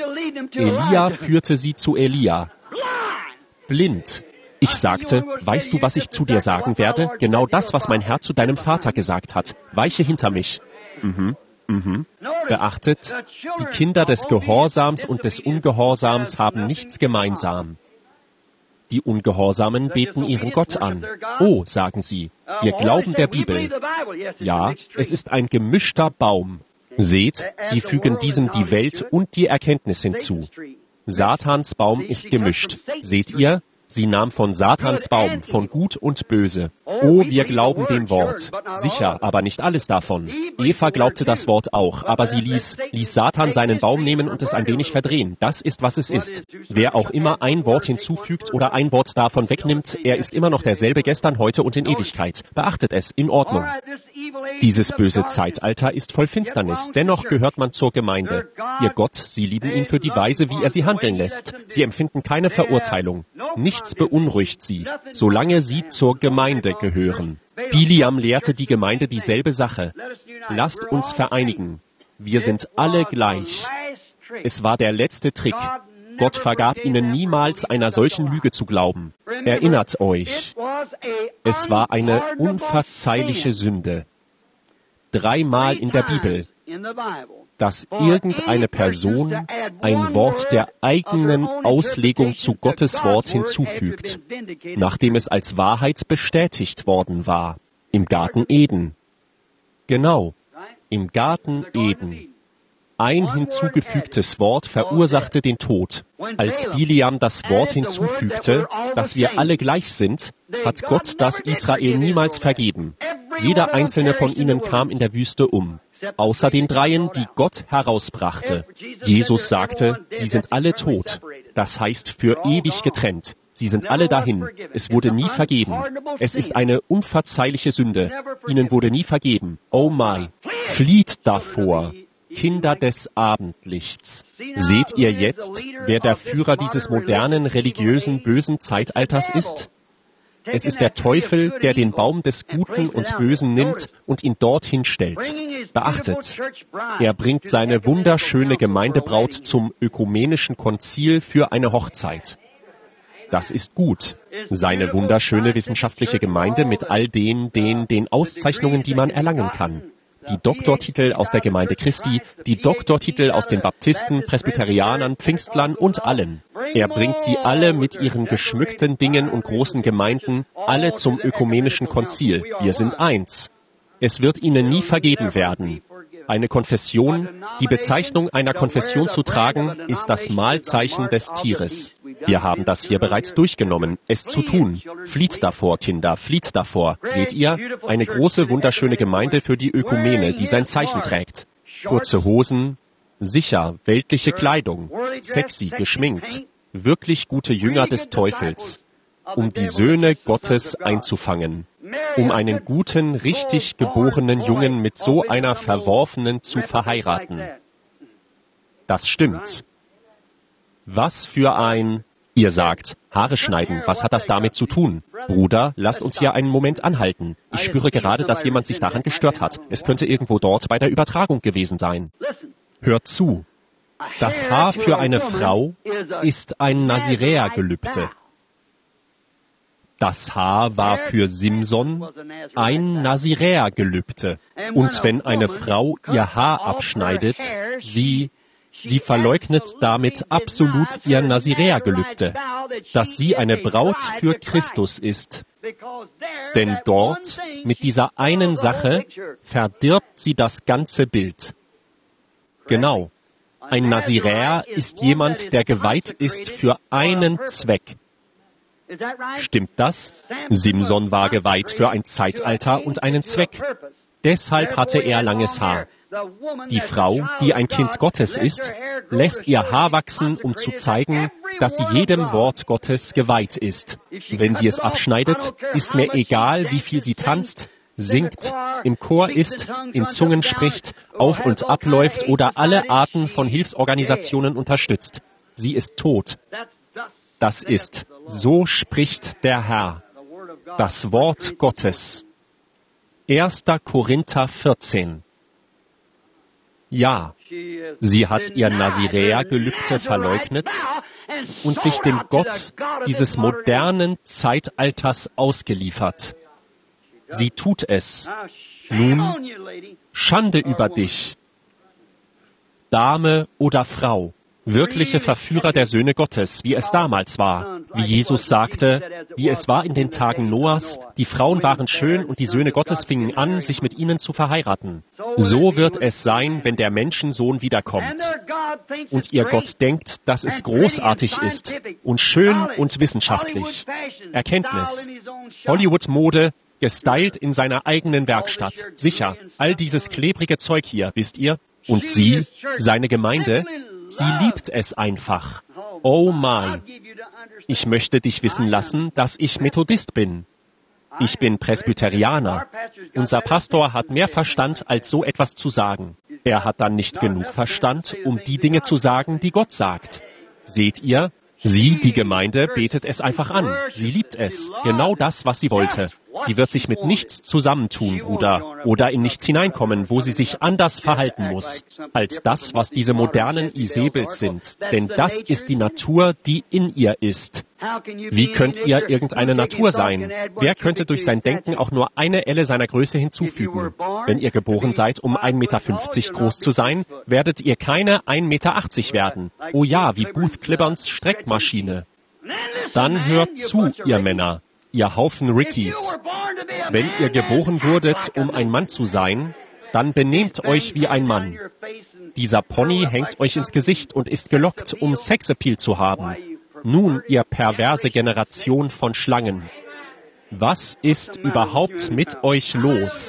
Elia führte sie zu Elia. Blind. Ich sagte, weißt du, was ich zu dir sagen werde? Genau das, was mein Herr zu deinem Vater gesagt hat. Weiche hinter mich. Mhm, mhm. Beachtet, die Kinder des Gehorsams und des Ungehorsams haben nichts gemeinsam. Die Ungehorsamen beten ihren Gott an. Oh, sagen sie, wir glauben der Bibel. Ja, es ist ein gemischter Baum. Seht, sie fügen diesem die Welt und die Erkenntnis hinzu. Satans Baum ist gemischt. Seht ihr? Sie nahm von Satans Baum, von Gut und Böse. Oh, wir glauben dem Wort. Sicher, aber nicht alles davon. Eva glaubte das Wort auch, aber sie ließ, ließ Satan seinen Baum nehmen und es ein wenig verdrehen. Das ist, was es ist. Wer auch immer ein Wort hinzufügt oder ein Wort davon wegnimmt, er ist immer noch derselbe gestern, heute und in Ewigkeit. Beachtet es, in Ordnung. Dieses böse Zeitalter ist voll Finsternis, dennoch gehört man zur Gemeinde. Ihr Gott, sie lieben ihn für die Weise, wie er sie handeln lässt. Sie empfinden keine Verurteilung. Nichts beunruhigt sie, solange sie zur Gemeinde gehören. Biliam lehrte die Gemeinde dieselbe Sache. Lasst uns vereinigen. Wir sind alle gleich. Es war der letzte Trick. Gott vergab ihnen niemals, einer solchen Lüge zu glauben. Erinnert euch, es war eine unverzeihliche Sünde. Dreimal in der Bibel, dass irgendeine Person ein Wort der eigenen Auslegung zu Gottes Wort hinzufügt, nachdem es als Wahrheit bestätigt worden war. Im Garten Eden. Genau, im Garten Eden. Ein hinzugefügtes Wort verursachte den Tod. Als Biliam das Wort hinzufügte, dass wir alle gleich sind, hat Gott das Israel niemals vergeben. Jeder einzelne von ihnen kam in der Wüste um, außer den dreien, die Gott herausbrachte. Jesus sagte, sie sind alle tot. Das heißt, für ewig getrennt. Sie sind alle dahin. Es wurde nie vergeben. Es ist eine unverzeihliche Sünde. Ihnen wurde nie vergeben. Oh my. Flieht davor. Kinder des Abendlichts. Seht ihr jetzt, wer der Führer dieses modernen, religiösen, bösen Zeitalters ist? Es ist der Teufel, der den Baum des Guten und Bösen nimmt und ihn dorthin stellt. Beachtet, er bringt seine wunderschöne Gemeindebraut zum ökumenischen Konzil für eine Hochzeit. Das ist gut. Seine wunderschöne wissenschaftliche Gemeinde mit all den, den, den Auszeichnungen, die man erlangen kann. Die Doktortitel aus der Gemeinde Christi, die Doktortitel aus den Baptisten, Presbyterianern, Pfingstlern und allen. Er bringt sie alle mit ihren geschmückten Dingen und großen Gemeinden, alle zum ökumenischen Konzil. Wir sind eins. Es wird ihnen nie vergeben werden. Eine Konfession, die Bezeichnung einer Konfession zu tragen, ist das Mahlzeichen des Tieres. Wir haben das hier bereits durchgenommen, es zu tun. Flieht davor, Kinder, flieht davor. Seht ihr? Eine große, wunderschöne Gemeinde für die Ökumene, die sein Zeichen trägt. Kurze Hosen, sicher, weltliche Kleidung, sexy, geschminkt, wirklich gute Jünger des Teufels, um die Söhne Gottes einzufangen. Um einen guten, richtig geborenen Jungen mit so einer Verworfenen zu verheiraten. Das stimmt. Was für ein... Ihr sagt, Haare schneiden, was hat das damit zu tun? Bruder, lasst uns hier einen Moment anhalten. Ich spüre gerade, dass jemand sich daran gestört hat. Es könnte irgendwo dort bei der Übertragung gewesen sein. Hört zu. Das Haar für eine Frau ist ein Naziräergelübde. Das Haar war für Simson ein Naziräergelübde. Und wenn eine Frau ihr Haar abschneidet, sie, sie verleugnet damit absolut ihr Naziräergelübde, dass sie eine Braut für Christus ist. Denn dort, mit dieser einen Sache, verdirbt sie das ganze Bild. Genau. Ein Naziräer ist jemand, der geweiht ist für einen Zweck. Stimmt das? Simson war geweiht für ein Zeitalter und einen Zweck. Deshalb hatte er langes Haar. Die Frau, die ein Kind Gottes ist, lässt ihr Haar wachsen, um zu zeigen, dass sie jedem Wort Gottes geweiht ist. Wenn sie es abschneidet, ist mir egal, wie viel sie tanzt, singt, im Chor ist, in Zungen spricht, auf und abläuft oder alle Arten von Hilfsorganisationen unterstützt. Sie ist tot. Das ist, so spricht der Herr, das Wort Gottes. erster Korinther vierzehn. Ja, sie hat ihr Naziräergelübde verleugnet und sich dem Gott dieses modernen Zeitalters ausgeliefert. Sie tut es. Nun, Schande über dich. Dame oder Frau. Wirkliche Verführer der Söhne Gottes, wie es damals war. Wie Jesus sagte, wie es war in den Tagen Noahs, die Frauen waren schön und die Söhne Gottes fingen an, sich mit ihnen zu verheiraten. So wird es sein, wenn der Menschensohn wiederkommt. Und ihr Gott denkt, dass es großartig ist und schön und wissenschaftlich. Erkenntnis. Hollywood-Mode, gestylt in seiner eigenen Werkstatt. Sicher, all dieses klebrige Zeug hier, wisst ihr? Und sie, seine Gemeinde, sie liebt es einfach. Oh my. Ich möchte dich wissen lassen, dass ich Methodist bin. Ich bin Presbyterianer. Unser Pastor hat mehr Verstand, als so etwas zu sagen. Er hat dann nicht genug Verstand, um die Dinge zu sagen, die Gott sagt. Seht ihr? Sie, die Gemeinde, betet es einfach an. Sie liebt es. Genau das, was sie wollte. Sie wird sich mit nichts zusammentun, Bruder, oder in nichts hineinkommen, wo sie sich anders verhalten muss, als das, was diese modernen Isabels sind. Denn das ist die Natur, die in ihr ist. Wie könnt ihr irgendeine Natur sein? Wer könnte durch sein Denken auch nur eine Elle seiner Größe hinzufügen? Wenn ihr geboren seid, um ein Meter fünfzig groß zu sein, werdet ihr keine ein Meter achtzig werden. Oh ja, wie Booth Clibborns Streckmaschine. Dann hört zu, ihr Männer. Ihr Haufen Rickies. Wenn ihr geboren wurdet, um ein Mann zu sein, dann benehmt euch wie ein Mann. Dieser Pony hängt euch ins Gesicht und ist gelockt, um Sexappeal zu haben. Nun, ihr perverse Generation von Schlangen. Was ist überhaupt mit euch los?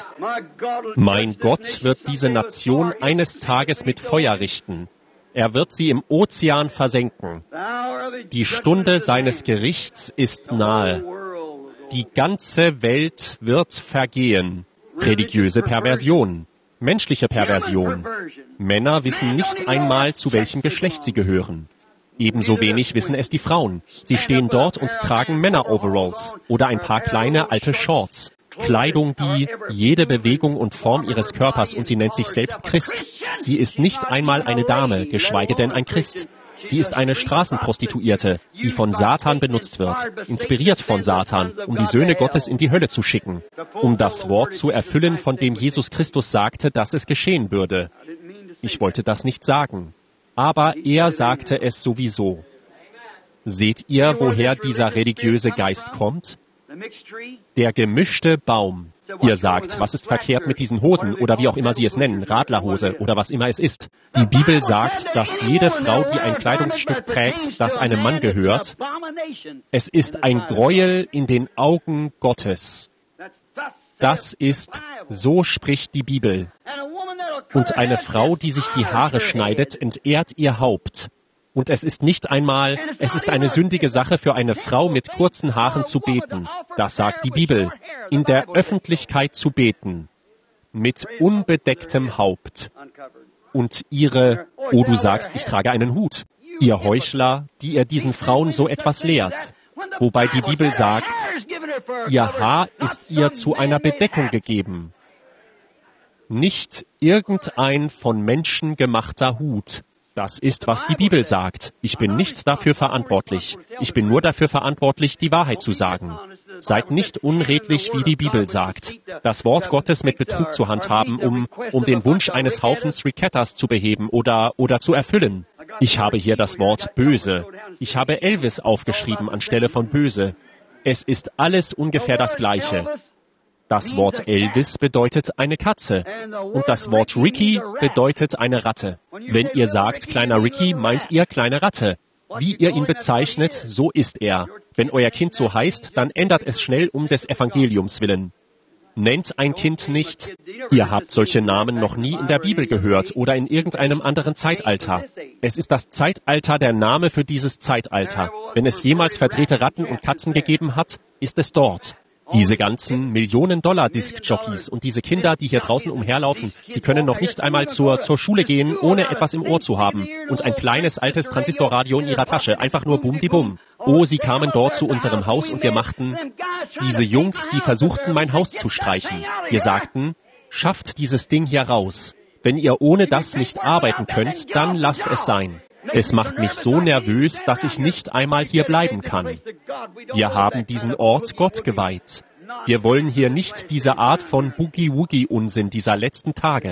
Mein Gott wird diese Nation eines Tages mit Feuer richten. Er wird sie im Ozean versenken. Die Stunde seines Gerichts ist nahe. Die ganze Welt wird vergehen. Religiöse Perversion, menschliche Perversion. Männer wissen nicht einmal, zu welchem Geschlecht sie gehören. Ebenso wenig wissen es die Frauen. Sie stehen dort und tragen Männer-Overalls oder ein paar kleine alte Shorts. Kleidung, die jede Bewegung und Form ihres Körpers, und sie nennt sich selbst Christ. Sie ist nicht einmal eine Dame, geschweige denn ein Christ. Sie ist eine Straßenprostituierte, die von Satan benutzt wird, inspiriert von Satan, um die Söhne Gottes in die Hölle zu schicken, um das Wort zu erfüllen, von dem Jesus Christus sagte, dass es geschehen würde. Ich wollte das nicht sagen, aber er sagte es sowieso. Seht ihr, woher dieser religiöse Geist kommt? Der gemischte Baum. Ihr sagt, was ist verkehrt mit diesen Hosen oder wie auch immer Sie es nennen, Radlerhose oder was immer es ist. Die Bibel sagt, dass jede Frau, die ein Kleidungsstück trägt, das einem Mann gehört, es ist ein Gräuel in den Augen Gottes. Das ist, so spricht die Bibel. Und eine Frau, die sich die Haare schneidet, entehrt ihr Haupt. Und es ist nicht einmal, es ist eine sündige Sache für eine Frau mit kurzen Haaren zu beten. Das sagt die Bibel. In der Öffentlichkeit zu beten. Mit unbedecktem Haupt. Und ihre, oh du sagst, ich trage einen Hut. Ihr Heuchler, die ihr diesen Frauen so etwas lehrt. Wobei die Bibel sagt, ihr Haar ist ihr zu einer Bedeckung gegeben. Nicht irgendein von Menschen gemachter Hut. Das ist, was die Bibel sagt. Ich bin nicht dafür verantwortlich. Ich bin nur dafür verantwortlich, die Wahrheit zu sagen. Seid nicht unredlich, wie die Bibel sagt. Das Wort Gottes mit Betrug zu handhaben, um, um den Wunsch eines Haufens Ricettas zu beheben oder, oder zu erfüllen. Ich habe hier das Wort böse. Ich habe Elvis aufgeschrieben anstelle von böse. Es ist alles ungefähr das Gleiche. Das Wort Elvis bedeutet eine Katze und das Wort Ricky bedeutet eine Ratte. Wenn ihr sagt, kleiner Ricky, meint ihr kleine Ratte. Wie ihr ihn bezeichnet, so ist er. Wenn euer Kind so heißt, dann ändert es schnell um des Evangeliums willen. Nennt ein Kind nicht, ihr habt solche Namen noch nie in der Bibel gehört oder in irgendeinem anderen Zeitalter. Es ist das Zeitalter der Name für dieses Zeitalter. Wenn es jemals verdrehte Ratten und Katzen gegeben hat, ist es dort. Diese ganzen Millionen-Dollar-Disc-Jockeys und diese Kinder, die hier draußen umherlaufen, sie können noch nicht einmal zur, zur Schule gehen, ohne etwas im Ohr zu haben und ein kleines, altes Transistorradio in ihrer Tasche, einfach nur bum-di-bum. Oh, sie kamen dort zu unserem Haus und wir machten, diese Jungs, die versuchten, mein Haus zu streichen. Wir sagten, schafft dieses Ding hier raus. Wenn ihr ohne das nicht arbeiten könnt, dann lasst es sein. Es macht mich so nervös, dass ich nicht einmal hier bleiben kann. Wir haben diesen Ort Gott geweiht. Wir wollen hier nicht diese Art von Boogie-Woogie-Unsinn dieser letzten Tage.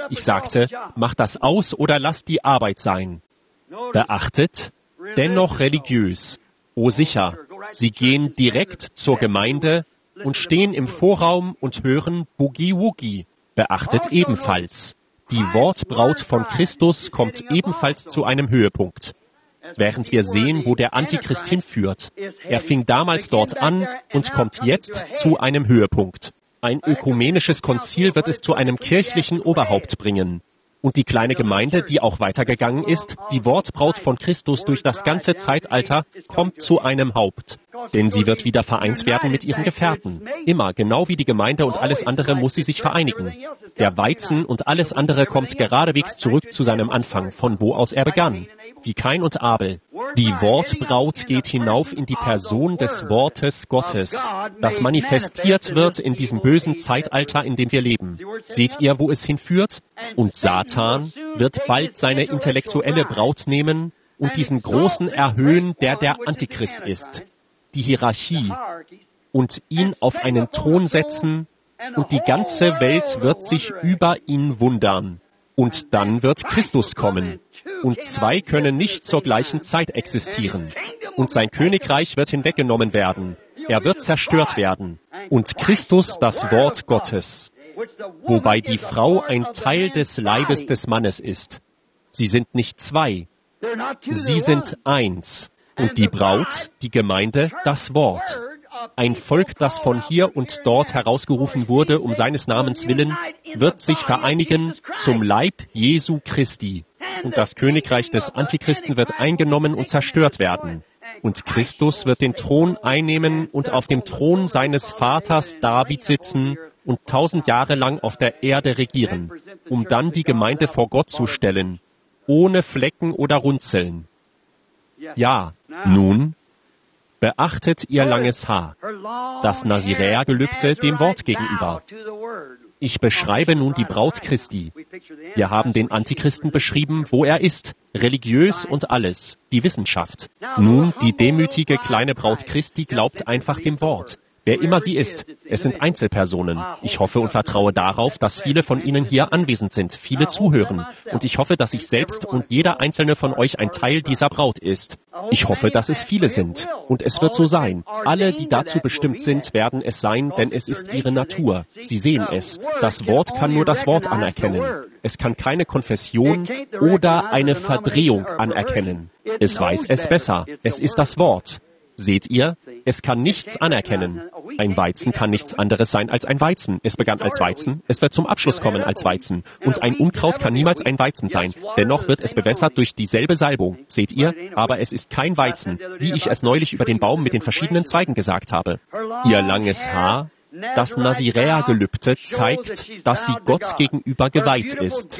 Ich sagte, macht das aus oder lasst die Arbeit sein. Beachtet, dennoch religiös. Oh sicher, sie gehen direkt zur Gemeinde und stehen im Vorraum und hören Boogie-Woogie. Beachtet ebenfalls, die Wortbraut von Christus kommt ebenfalls zu einem Höhepunkt. Während wir sehen, wo der Antichrist hinführt. Er fing damals dort an und kommt jetzt zu einem Höhepunkt. Ein ökumenisches Konzil wird es zu einem kirchlichen Oberhaupt bringen. Und die kleine Gemeinde, die auch weitergegangen ist, die Wortbraut von Christus durch das ganze Zeitalter, kommt zu einem Haupt. Denn sie wird wieder vereint werden mit ihren Gefährten. Immer, genau wie die Gemeinde und alles andere, muss sie sich vereinigen. Der Weizen und alles andere kommt geradewegs zurück zu seinem Anfang, von wo aus er begann. Wie Kain und Abel. Die Wortbraut geht hinauf in die Person des Wortes Gottes, das manifestiert wird in diesem bösen Zeitalter, in dem wir leben. Seht ihr, wo es hinführt? Und Satan wird bald seine intellektuelle Braut nehmen und diesen Großen erhöhen, der der Antichrist ist. Die Hierarchie. Und ihn auf einen Thron setzen und die ganze Welt wird sich über ihn wundern. Und dann wird Christus kommen. Und zwei können nicht zur gleichen Zeit existieren. Und sein Königreich wird hinweggenommen werden. Er wird zerstört werden. Und Christus das Wort Gottes. Wobei die Frau ein Teil des Leibes des Mannes ist. Sie sind nicht zwei. Sie sind eins. Und die Braut, die Gemeinde, das Wort. Ein Volk, das von hier und dort herausgerufen wurde, um seines Namens willen, wird sich vereinigen zum Leib Jesu Christi. Und das Königreich des Antichristen wird eingenommen und zerstört werden. Und Christus wird den Thron einnehmen und auf dem Thron seines Vaters David sitzen und tausend Jahre lang auf der Erde regieren, um dann die Gemeinde vor Gott zu stellen, ohne Flecken oder Runzeln. Ja, nun, beachtet ihr langes Haar, das Naziräergelübde dem Wort gegenüber. Ich beschreibe nun die Braut Christi. Wir haben den Antichristen beschrieben, wo er ist, religiös und alles, die Wissenschaft. Nun, die demütige kleine Braut Christi glaubt einfach dem Wort. Wer immer sie ist, es sind Einzelpersonen. Ich hoffe und vertraue darauf, dass viele von Ihnen hier anwesend sind, viele zuhören. Und ich hoffe, dass ich selbst und jeder einzelne von euch ein Teil dieser Braut ist. Ich hoffe, dass es viele sind. Und es wird so sein. Alle, die dazu bestimmt sind, werden es sein, denn es ist ihre Natur. Sie sehen es. Das Wort kann nur das Wort anerkennen. Es kann keine Konfession oder eine Verdrehung anerkennen. Es weiß es besser. Es ist das Wort. Seht ihr? Es kann nichts anerkennen. Ein Weizen kann nichts anderes sein als ein Weizen. Es begann als Weizen, es wird zum Abschluss kommen als Weizen. Und ein Unkraut kann niemals ein Weizen sein. Dennoch wird es bewässert durch dieselbe Salbung. Seht ihr? Aber es ist kein Weizen, wie ich es neulich über den Baum mit den verschiedenen Zweigen gesagt habe. Ihr langes Haar, das Naziräergelübde, zeigt, dass sie Gott gegenüber geweiht ist.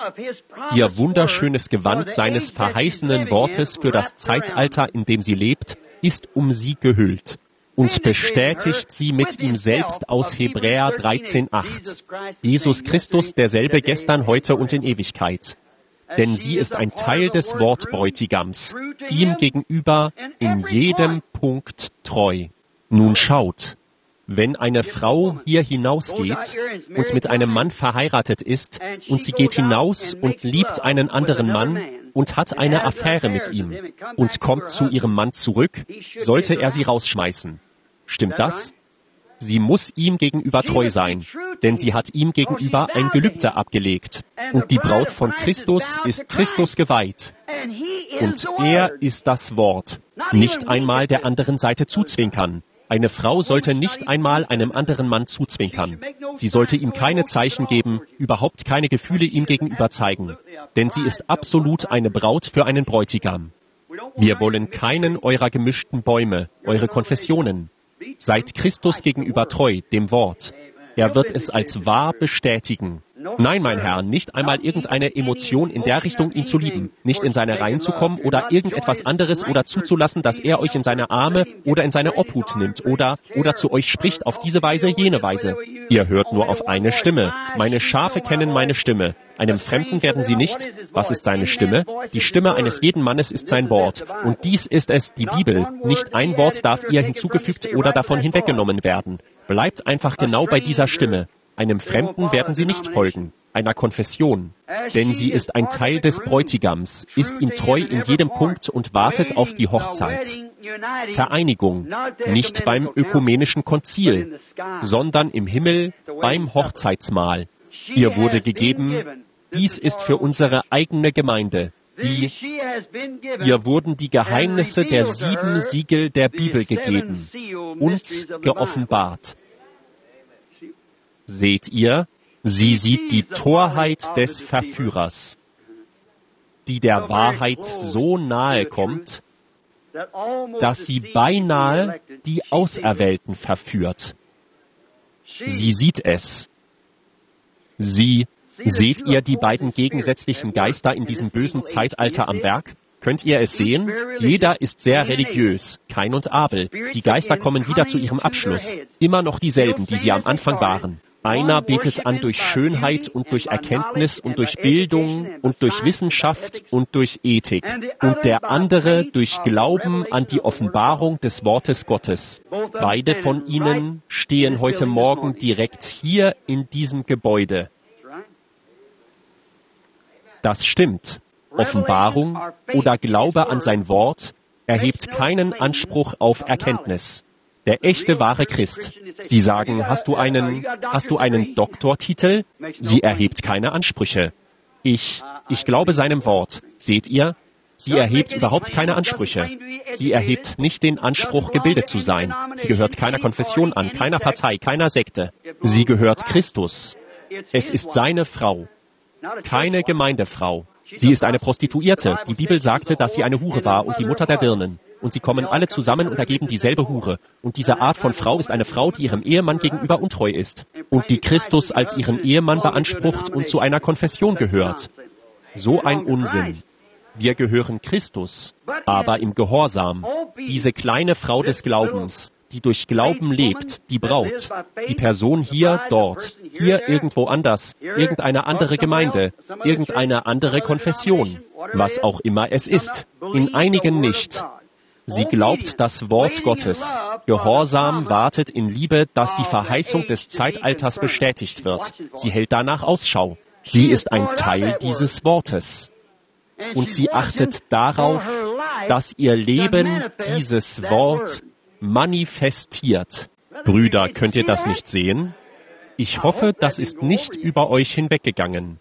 Ihr wunderschönes Gewand seines verheißenen Wortes für das Zeitalter, in dem sie lebt, ist um sie gehüllt und bestätigt sie mit ihm selbst aus Hebräer dreizehn acht. Jesus Christus, derselbe gestern, heute und in Ewigkeit. Denn sie ist ein Teil des Wortbräutigams, ihm gegenüber in jedem Punkt treu. Nun schaut, wenn eine Frau hier hinausgeht und mit einem Mann verheiratet ist und sie geht hinaus und liebt einen anderen Mann und hat eine Affäre mit ihm und kommt zu ihrem Mann zurück, sollte er sie rausschmeißen. Stimmt das? Sie muss ihm gegenüber treu sein, denn sie hat ihm gegenüber ein Gelübde abgelegt. Und die Braut von Christus ist Christus geweiht. Und er ist das Wort, nicht einmal der anderen Seite zuzwinkern. Eine Frau sollte nicht einmal einem anderen Mann zuzwinkern. Sie sollte ihm keine Zeichen geben, überhaupt keine Gefühle ihm gegenüber zeigen. Denn sie ist absolut eine Braut für einen Bräutigam. Wir wollen keinen eurer gemischten Bäume, eure Konfessionen. Seid Christus gegenüber treu, dem Wort. Er wird es als wahr bestätigen. Nein, mein Herr, nicht einmal irgendeine Emotion in der Richtung, ihn zu lieben, nicht in seine Reihen zu kommen oder irgendetwas anderes oder zuzulassen, dass er euch in seine Arme oder in seine Obhut nimmt oder, oder zu euch spricht auf diese Weise, jene Weise. Ihr hört nur auf eine Stimme. Meine Schafe kennen meine Stimme. Einem Fremden werden sie nicht. Was ist seine Stimme? Die Stimme eines jeden Mannes ist sein Wort. Und dies ist es, die Bibel. Nicht ein Wort darf ihr hinzugefügt oder davon hinweggenommen werden. Bleibt einfach genau bei dieser Stimme. Einem Fremden werden sie nicht folgen. einer Konfession. Denn sie ist ein Teil des Bräutigams, ist ihm treu in jedem Punkt und wartet auf die Hochzeit. Vereinigung, nicht beim ökumenischen Konzil, sondern im Himmel beim Hochzeitsmahl. Ihr wurde gegeben, dies ist für unsere eigene Gemeinde, die, ihr wurden die Geheimnisse der sieben Siegel der Bibel gegeben und geoffenbart. Seht ihr, sie sieht die Torheit des Verführers, die der Wahrheit so nahe kommt, dass sie beinahe die Auserwählten verführt. Sie sieht es. Sie, seht ihr die beiden gegensätzlichen Geister in diesem bösen Zeitalter am Werk? Könnt ihr es sehen? Jeder ist sehr religiös, Kain und Abel. Die Geister kommen wieder zu ihrem Abschluss. Immer noch dieselben, die sie am Anfang waren. Einer betet an durch Schönheit und durch Erkenntnis und durch Bildung und durch Wissenschaft und durch Ethik. Und der andere durch Glauben an die Offenbarung des Wortes Gottes. Beide von ihnen stehen heute Morgen direkt hier in diesem Gebäude. Das stimmt. Offenbarung oder Glaube an sein Wort erhebt keinen Anspruch auf Erkenntnis. Der echte, wahre Christ. Sie sagen, hast du einen, hast du einen Doktortitel? Sie erhebt keine Ansprüche. Ich, ich glaube seinem Wort. Seht ihr? Sie erhebt überhaupt keine Ansprüche. Sie erhebt nicht den Anspruch, gebildet zu sein. Sie gehört keiner Konfession an, keiner Partei, keiner Sekte. Sie gehört Christus. Es ist seine Frau. Keine Gemeindefrau. Sie ist eine Prostituierte. Die Bibel sagte, dass sie eine Hure war und die Mutter der Dirnen. Und sie kommen alle zusammen und ergeben dieselbe Hure. Und diese Art von Frau ist eine Frau, die ihrem Ehemann gegenüber untreu ist. Und die Christus als ihren Ehemann beansprucht und zu einer Konfession gehört. So ein Unsinn. Wir gehören Christus, aber im Gehorsam. Diese kleine Frau des Glaubens, die durch Glauben lebt, die Braut, die Person hier, dort, hier irgendwo anders, irgendeine andere Gemeinde, irgendeine andere Konfession, was auch immer es ist, in einigen nicht. Sie glaubt das Wort Gottes. Gehorsam wartet in Liebe, dass die Verheißung des Zeitalters bestätigt wird. Sie hält danach Ausschau. Sie ist ein Teil dieses Wortes. Und sie achtet darauf, dass ihr Leben dieses Wort manifestiert. Brüder, könnt ihr das nicht sehen? Ich hoffe, das ist nicht über euch hinweggegangen.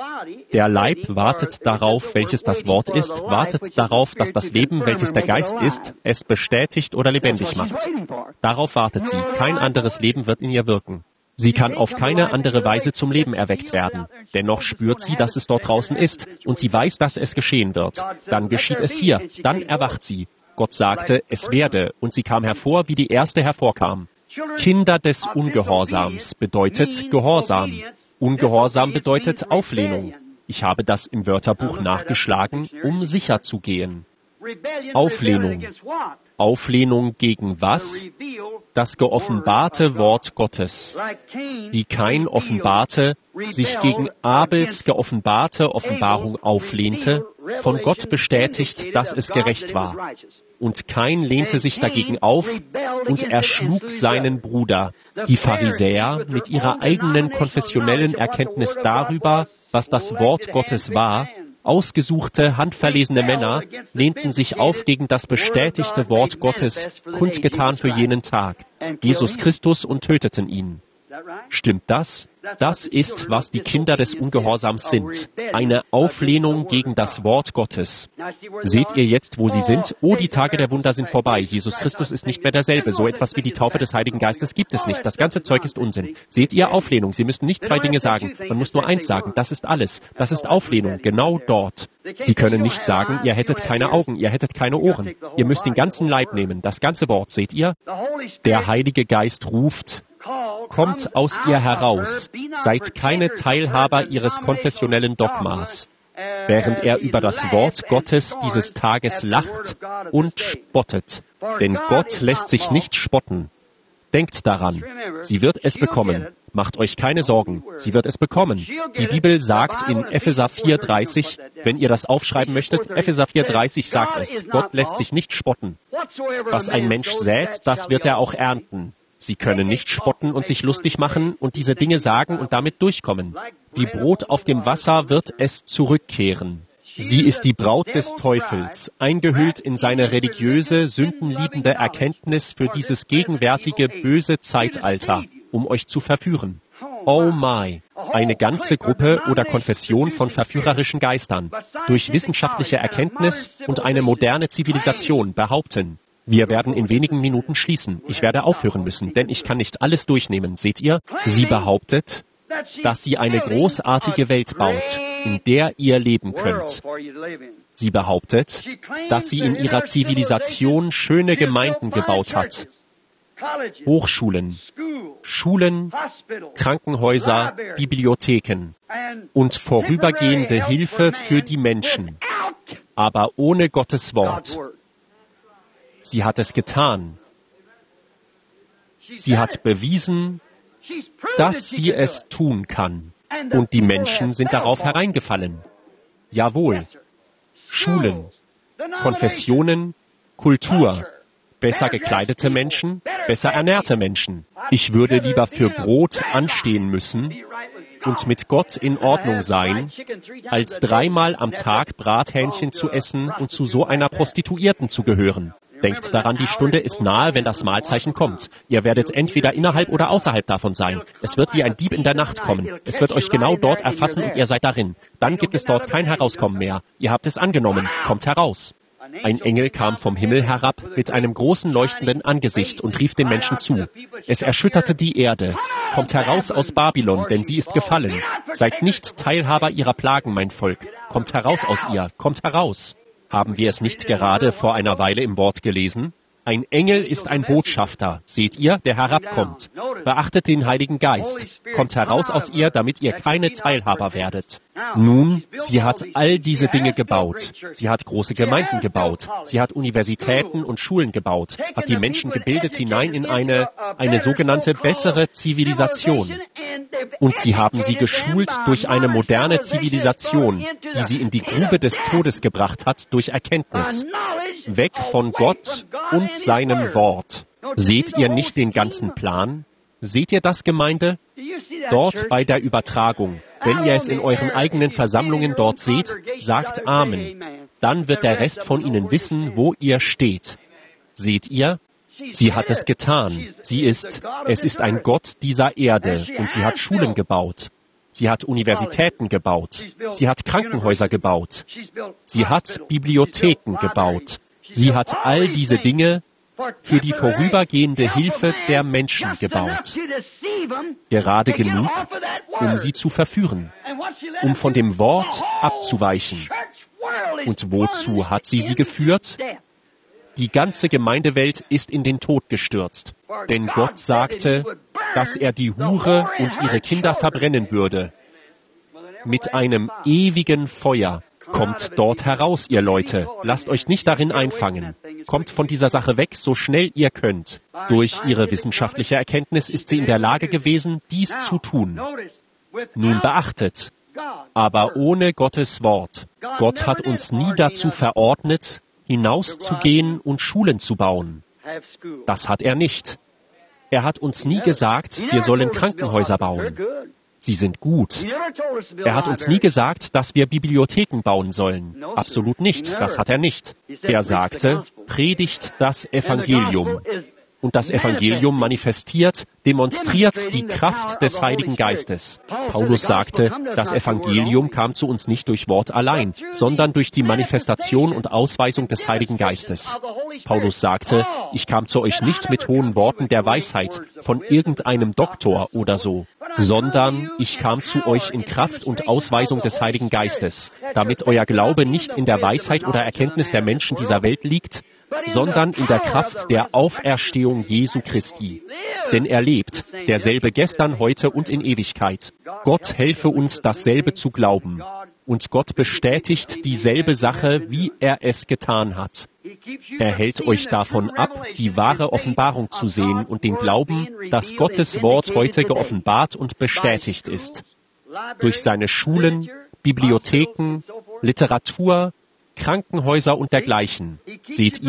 Der Leib wartet darauf, welches das Wort ist, wartet darauf, dass das Leben, welches der Geist ist, es bestätigt oder lebendig macht. Darauf wartet sie. Kein anderes Leben wird in ihr wirken. Sie kann auf keine andere Weise zum Leben erweckt werden. Dennoch spürt sie, dass es dort draußen ist, und sie weiß, dass es geschehen wird. Dann geschieht es hier, dann erwacht sie. Gott sagte, es werde, und sie kam hervor, wie die erste hervorkam. Kinder des Ungehorsams bedeutet Gehorsam. Ungehorsam bedeutet Auflehnung. Ich habe das im Wörterbuch nachgeschlagen, um sicher zu gehen. Auflehnung. Auflehnung gegen was? Das geoffenbarte Wort Gottes. Wie Kain offenbarte, sich gegen Abels geoffenbarte Offenbarung auflehnte, von Gott bestätigt, dass es gerecht war. Und Kain lehnte sich dagegen auf und erschlug seinen Bruder. Die Pharisäer mit ihrer eigenen konfessionellen Erkenntnis darüber, was das Wort Gottes war, ausgesuchte, handverlesene Männer, lehnten sich auf gegen das bestätigte Wort Gottes, kundgetan für jenen Tag, Jesus Christus, und töteten ihn. Stimmt das? Das ist, was die Kinder des Ungehorsams sind. Eine Auflehnung gegen das Wort Gottes. Seht ihr jetzt, wo sie sind? Oh, die Tage der Wunder sind vorbei. Jesus Christus ist nicht mehr derselbe. So etwas wie die Taufe des Heiligen Geistes gibt es nicht. Das ganze Zeug ist Unsinn. Seht ihr, Auflehnung. Sie müssen nicht zwei Dinge sagen. Man muss nur eins sagen. Das ist alles. Das ist Auflehnung. Genau dort. Sie können nicht sagen, ihr hättet keine Augen, ihr hättet keine Ohren. Ihr müsst den ganzen Leib nehmen. Das ganze Wort. Seht ihr? Der Heilige Geist ruft, kommt aus ihr heraus, seid keine Teilhaber ihres konfessionellen Dogmas, während er über das Wort Gottes dieses Tages lacht und spottet. Denn Gott lässt sich nicht spotten. Denkt daran, sie wird es bekommen. Macht euch keine Sorgen, sie wird es bekommen. Die Bibel sagt in Epheser vier dreißig, wenn ihr das aufschreiben möchtet, Epheser vier dreißig sagt es, Gott lässt sich nicht spotten. Was ein Mensch sät, das wird er auch ernten. Sie können nicht spotten und sich lustig machen und diese Dinge sagen und damit durchkommen. Wie Brot auf dem Wasser wird es zurückkehren. Sie ist die Braut des Teufels, eingehüllt in seine religiöse, sündenliebende Erkenntnis für dieses gegenwärtige, böse Zeitalter, um euch zu verführen. Oh my! Eine ganze Gruppe oder Konfession von verführerischen Geistern, durch wissenschaftliche Erkenntnis und eine moderne Zivilisation behaupten, wir werden in wenigen Minuten schließen. Ich werde aufhören müssen, denn ich kann nicht alles durchnehmen. Seht ihr? Sie behauptet, dass sie eine großartige Welt baut, in der ihr leben könnt. Sie behauptet, dass sie in ihrer Zivilisation schöne Gemeinden gebaut hat. Hochschulen, Schulen, Krankenhäuser, Bibliotheken und vorübergehende Hilfe für die Menschen, aber ohne Gottes Wort. Sie hat es getan. Sie hat bewiesen, dass sie es tun kann. Und die Menschen sind darauf hereingefallen. Jawohl. Schulen, Konfessionen, Kultur, besser gekleidete Menschen, besser ernährte Menschen. Ich würde lieber für Brot anstehen müssen und mit Gott in Ordnung sein, als dreimal am Tag Brathähnchen zu essen und zu so einer Prostituierten zu gehören. Denkt daran, die Stunde ist nahe, wenn das Mahlzeichen kommt. Ihr werdet entweder innerhalb oder außerhalb davon sein. Es wird wie ein Dieb in der Nacht kommen. Es wird euch genau dort erfassen und ihr seid darin. Dann gibt es dort kein Herauskommen mehr. Ihr habt es angenommen. Kommt heraus. Ein Engel kam vom Himmel herab mit einem großen leuchtenden Angesicht und rief den Menschen zu. Es erschütterte die Erde. Kommt heraus aus Babylon, denn sie ist gefallen. Seid nicht Teilhaber ihrer Plagen, mein Volk. Kommt heraus aus ihr. Kommt heraus. Haben wir es nicht gerade vor einer Weile im Wort gelesen? Ein Engel ist ein Botschafter, seht ihr, der herabkommt. Beachtet den Heiligen Geist. Kommt heraus aus ihr, damit ihr keine Teilhaber werdet. Nun, sie hat all diese Dinge gebaut. Sie hat große Gemeinden gebaut. Sie hat Universitäten und Schulen gebaut. Hat die Menschen gebildet hinein in eine, eine sogenannte bessere Zivilisation. Und sie haben sie geschult durch eine moderne Zivilisation, die sie in die Grube des Todes gebracht hat durch Erkenntnis. Weg von Gott und seinem Wort. Seht ihr nicht den ganzen Plan? Seht ihr das, Gemeinde? Dort bei der Übertragung. Wenn ihr es in euren eigenen Versammlungen dort seht, sagt Amen. Dann wird der Rest von ihnen wissen, wo ihr steht. Seht ihr? Sie hat es getan. Sie ist, es ist ein Gott dieser Erde und sie hat Schulen gebaut. Sie hat Universitäten gebaut. Sie hat Krankenhäuser gebaut. Sie hat Bibliotheken gebaut. Sie hat all diese Dinge für die vorübergehende Hilfe der Menschen gebaut. Gerade genug, um sie zu verführen, um von dem Wort abzuweichen. Und wozu hat sie sie geführt? Die ganze Gemeindewelt ist in den Tod gestürzt. Denn Gott sagte, dass er die Hure und ihre Kinder verbrennen würde. Mit einem ewigen Feuer. Kommt dort heraus, ihr Leute. Lasst euch nicht darin einfangen. Kommt von dieser Sache weg, so schnell ihr könnt. Durch ihre wissenschaftliche Erkenntnis ist sie in der Lage gewesen, dies zu tun. Nun beachtet, aber ohne Gottes Wort. Gott hat uns nie dazu verordnet, hinauszugehen und Schulen zu bauen. Das hat er nicht. Er hat uns nie gesagt, wir sollen Krankenhäuser bauen. Sie sind gut. Er hat uns nie gesagt, dass wir Bibliotheken bauen sollen. Absolut nicht. Das hat er nicht. Er sagte, predigt das Evangelium. Und das Evangelium manifestiert, demonstriert die Kraft des Heiligen Geistes. Paulus sagte, das Evangelium kam zu uns nicht durch Wort allein, sondern durch die Manifestation und Ausweisung des Heiligen Geistes. Paulus sagte, ich kam zu euch nicht mit hohen Worten der Weisheit von irgendeinem Doktor oder so, sondern ich kam zu euch in Kraft und Ausweisung des Heiligen Geistes, damit euer Glaube nicht in der Weisheit oder Erkenntnis der Menschen dieser Welt liegt, sondern in der Kraft der Auferstehung Jesu Christi. Denn er lebt, derselbe gestern, heute und in Ewigkeit. Gott helfe uns, dasselbe zu glauben. Und Gott bestätigt dieselbe Sache, wie er es getan hat. Er hält euch davon ab, die wahre Offenbarung zu sehen und den Glauben, dass Gottes Wort heute geoffenbart und bestätigt ist. Durch seine Schulen, Bibliotheken, Literatur, Krankenhäuser und dergleichen. Seht ihr,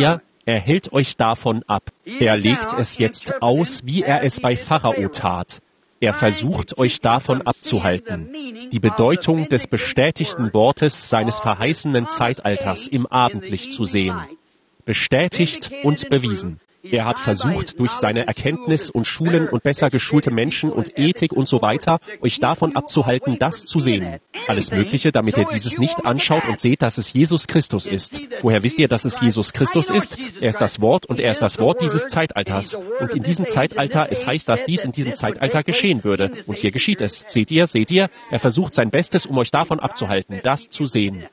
Er hält euch davon ab. Er legt es jetzt aus, wie er es bei Pharao tat. Er versucht, euch davon abzuhalten, die Bedeutung des bestätigten Wortes seines verheißenen Zeitalters im Abendlicht zu sehen. Bestätigt und bewiesen. Er hat versucht, durch seine Erkenntnis und Schulen und besser geschulte Menschen und Ethik und so weiter, euch davon abzuhalten, das zu sehen. Alles Mögliche, damit ihr dieses nicht anschaut und seht, dass es Jesus Christus ist. Woher wisst ihr, dass es Jesus Christus ist? Er ist das Wort und er ist das Wort dieses Zeitalters. Und in diesem Zeitalter, es heißt, dass dies in diesem Zeitalter geschehen würde. Und hier geschieht es. Seht ihr, seht ihr? Er versucht sein Bestes, um euch davon abzuhalten, das zu sehen.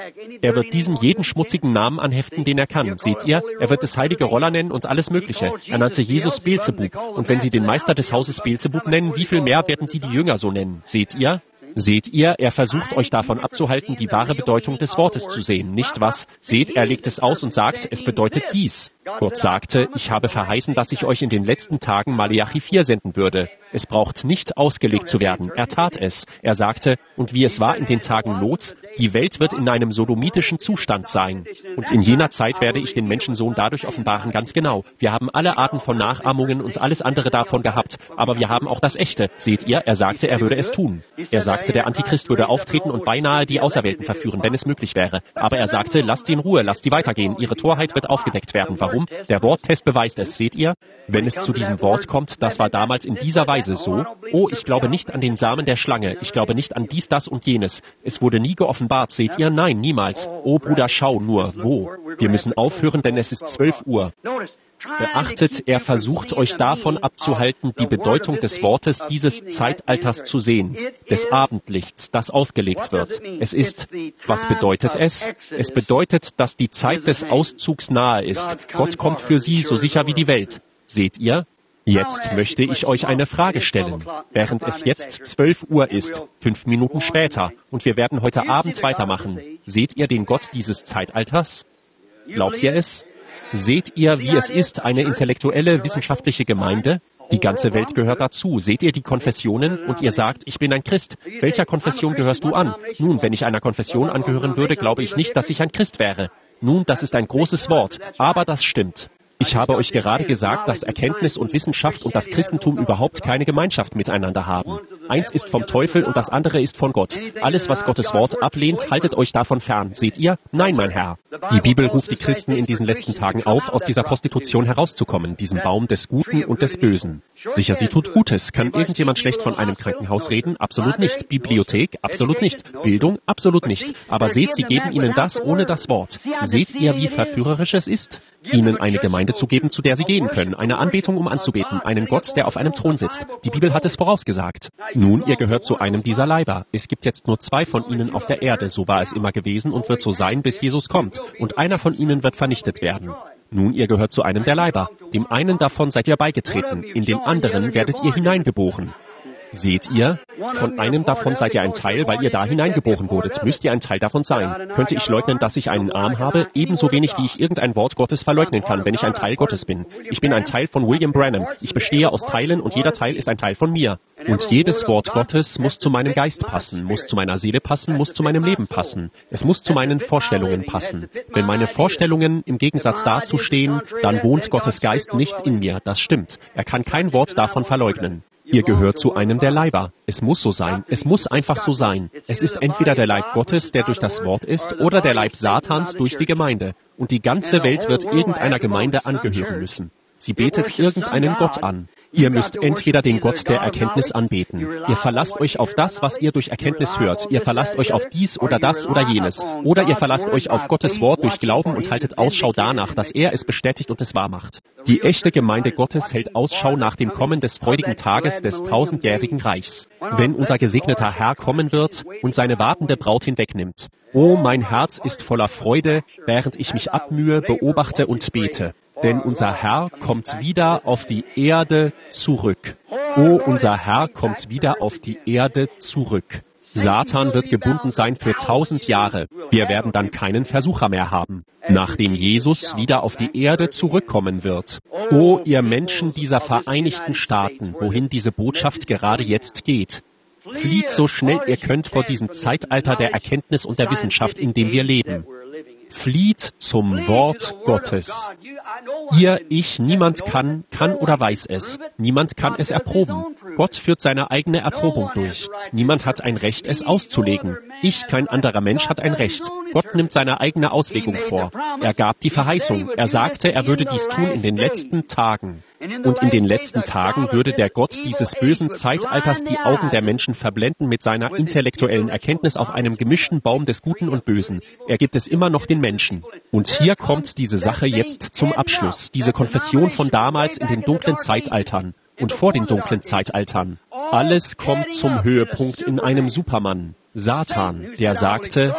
Er wird diesem jeden schmutzigen Namen anheften, den er kann. Seht ihr? Er wird es heilige Roller nennen und alles Mögliche. Er nannte Jesus Beelzebub. Und wenn Sie den Meister des Hauses Beelzebub nennen, wie viel mehr werden Sie die Jünger so nennen? Seht ihr? Seht ihr, er versucht euch davon abzuhalten, die wahre Bedeutung des Wortes zu sehen. Nicht was? Seht, er legt es aus und sagt, es bedeutet dies. Gott sagte, ich habe verheißen, dass ich euch in den letzten Tagen Maleachi vier senden würde. Es braucht nicht ausgelegt zu werden. Er tat es. Er sagte, und wie es war in den Tagen Lots, die Welt wird in einem sodomitischen Zustand sein. Und in jener Zeit werde ich den Menschensohn dadurch offenbaren, ganz genau. Wir haben alle Arten von Nachahmungen und alles andere davon gehabt, aber wir haben auch das Echte. Seht ihr, er sagte, er würde es tun. Er sagte, der Antichrist würde auftreten und beinahe die Auserwählten verführen, wenn es möglich wäre. Aber er sagte, lasst sie in Ruhe, lasst sie weitergehen. Ihre Torheit wird aufgedeckt werden. Warum? Der Worttest beweist es. Seht ihr? Wenn es zu diesem Wort kommt, das war damals in dieser Weise so. Oh, ich glaube nicht an den Samen der Schlange. Ich glaube nicht an dies, das und jenes. Es wurde nie geoffenbart. Seht ihr? Nein, niemals. Oh, Bruder, schau nur. Wo? Wir müssen aufhören, denn es ist zwölf Uhr. Beachtet, er versucht euch davon abzuhalten, die Bedeutung des Wortes dieses Zeitalters zu sehen, des Abendlichts, das ausgelegt wird. Es ist, was bedeutet es? Es bedeutet, dass die Zeit des Auszugs nahe ist. Gott kommt für sie so sicher wie die Welt. Seht ihr? Jetzt möchte ich euch eine Frage stellen. Während es jetzt zwölf Uhr ist, fünf Minuten später, und wir werden heute Abend weitermachen, seht ihr den Gott dieses Zeitalters? Glaubt ihr es? Seht ihr, wie es ist, eine intellektuelle, wissenschaftliche Gemeinde? Die ganze Welt gehört dazu. Seht ihr die Konfessionen? Und ihr sagt, ich bin ein Christ. Welcher Konfession gehörst du an? Nun, wenn ich einer Konfession angehören würde, glaube ich nicht, dass ich ein Christ wäre. Nun, das ist ein großes Wort, aber das stimmt. Ich habe euch gerade gesagt, dass Erkenntnis und Wissenschaft und das Christentum überhaupt keine Gemeinschaft miteinander haben. Eins ist vom Teufel und das andere ist von Gott. Alles, was Gottes Wort ablehnt, haltet euch davon fern. Seht ihr? Nein, mein Herr. Die Bibel ruft die Christen in diesen letzten Tagen auf, aus dieser Prostitution herauszukommen, diesem Baum des Guten und des Bösen. Sicher, sie tut Gutes. Kann irgendjemand schlecht von einem Krankenhaus reden? Absolut nicht. Bibliothek? Absolut nicht. Bildung? Absolut nicht. Aber seht, sie geben ihnen das ohne das Wort. Seht ihr, wie verführerisch es ist? Ihnen eine Gemeinde zu geben, zu der sie gehen können, eine Anbetung, um anzubeten, einen Gott, der auf einem Thron sitzt. Die Bibel hat es vorausgesagt. Nun, ihr gehört zu einem dieser Leiber. Es gibt jetzt nur zwei von ihnen auf der Erde, so war es immer gewesen und wird so sein, bis Jesus kommt. Und einer von ihnen wird vernichtet werden. Nun, ihr gehört zu einem der Leiber. Dem einen davon seid ihr beigetreten, in den anderen werdet ihr hineingeboren. Seht ihr? Von einem davon seid ihr ein Teil, weil ihr da hineingeboren wurdet. Müsst ihr ein Teil davon sein. Könnte ich leugnen, dass ich einen Arm habe? Ebenso wenig, wie ich irgendein Wort Gottes verleugnen kann, wenn ich ein Teil Gottes bin. Ich bin ein Teil von William Branham. Ich bestehe aus Teilen und jeder Teil ist ein Teil von mir. Und jedes Wort Gottes muss zu meinem Geist passen, muss zu meiner Seele passen, muss zu meinem Leben passen. Es muss zu meinen Vorstellungen passen. Wenn meine Vorstellungen im Gegensatz dazu stehen, dann wohnt Gottes Geist nicht in mir. Das stimmt. Er kann kein Wort davon verleugnen. Ihr gehört zu einem der Leiber. Es muss so sein. Es muss einfach so sein. Es ist entweder der Leib Gottes, der durch das Wort ist, oder der Leib Satans durch die Gemeinde. Und die ganze Welt wird irgendeiner Gemeinde angehören müssen. Sie betet irgendeinen Gott an. Ihr müsst entweder den Gott der Erkenntnis anbeten. Ihr verlasst euch auf das, was ihr durch Erkenntnis hört. Ihr verlasst euch auf dies oder das oder jenes. Oder ihr verlasst euch auf Gottes Wort durch Glauben und haltet Ausschau danach, dass er es bestätigt und es wahr macht. Die echte Gemeinde Gottes hält Ausschau nach dem Kommen des freudigen Tages des tausendjährigen Reichs, wenn unser gesegneter Herr kommen wird und seine wartende Braut hinwegnimmt. Oh, mein Herz ist voller Freude, während ich mich abmühe, beobachte und bete. Denn unser Herr kommt wieder auf die Erde zurück. Oh, unser Herr kommt wieder auf die Erde zurück. Satan wird gebunden sein für tausend Jahre. Wir werden dann keinen Versucher mehr haben, nachdem Jesus wieder auf die Erde zurückkommen wird. Oh, ihr Menschen dieser Vereinigten Staaten, wohin diese Botschaft gerade jetzt geht. Flieht so schnell ihr könnt vor diesem Zeitalter der Erkenntnis und der Wissenschaft, in dem wir leben. Flieht zum Wort Gottes. Ihr, ich, niemand kann, kann oder weiß es. Niemand kann es erproben. Gott führt seine eigene Erprobung durch. Niemand hat ein Recht, es auszulegen. Ich, kein anderer Mensch, hat ein Recht. Gott nimmt seine eigene Auslegung vor. Er gab die Verheißung. Er sagte, er würde dies tun in den letzten Tagen. Und in den letzten Tagen würde der Gott dieses bösen Zeitalters die Augen der Menschen verblenden mit seiner intellektuellen Erkenntnis auf einem gemischten Baum des Guten und Bösen. Er gibt es immer noch den Menschen. Und hier kommt diese Sache jetzt zum Abschluss. Diese Konfession von damals in den dunklen Zeitaltern und vor den dunklen Zeitaltern. Alles kommt zum Höhepunkt in einem Supermann, Satan, der sagte,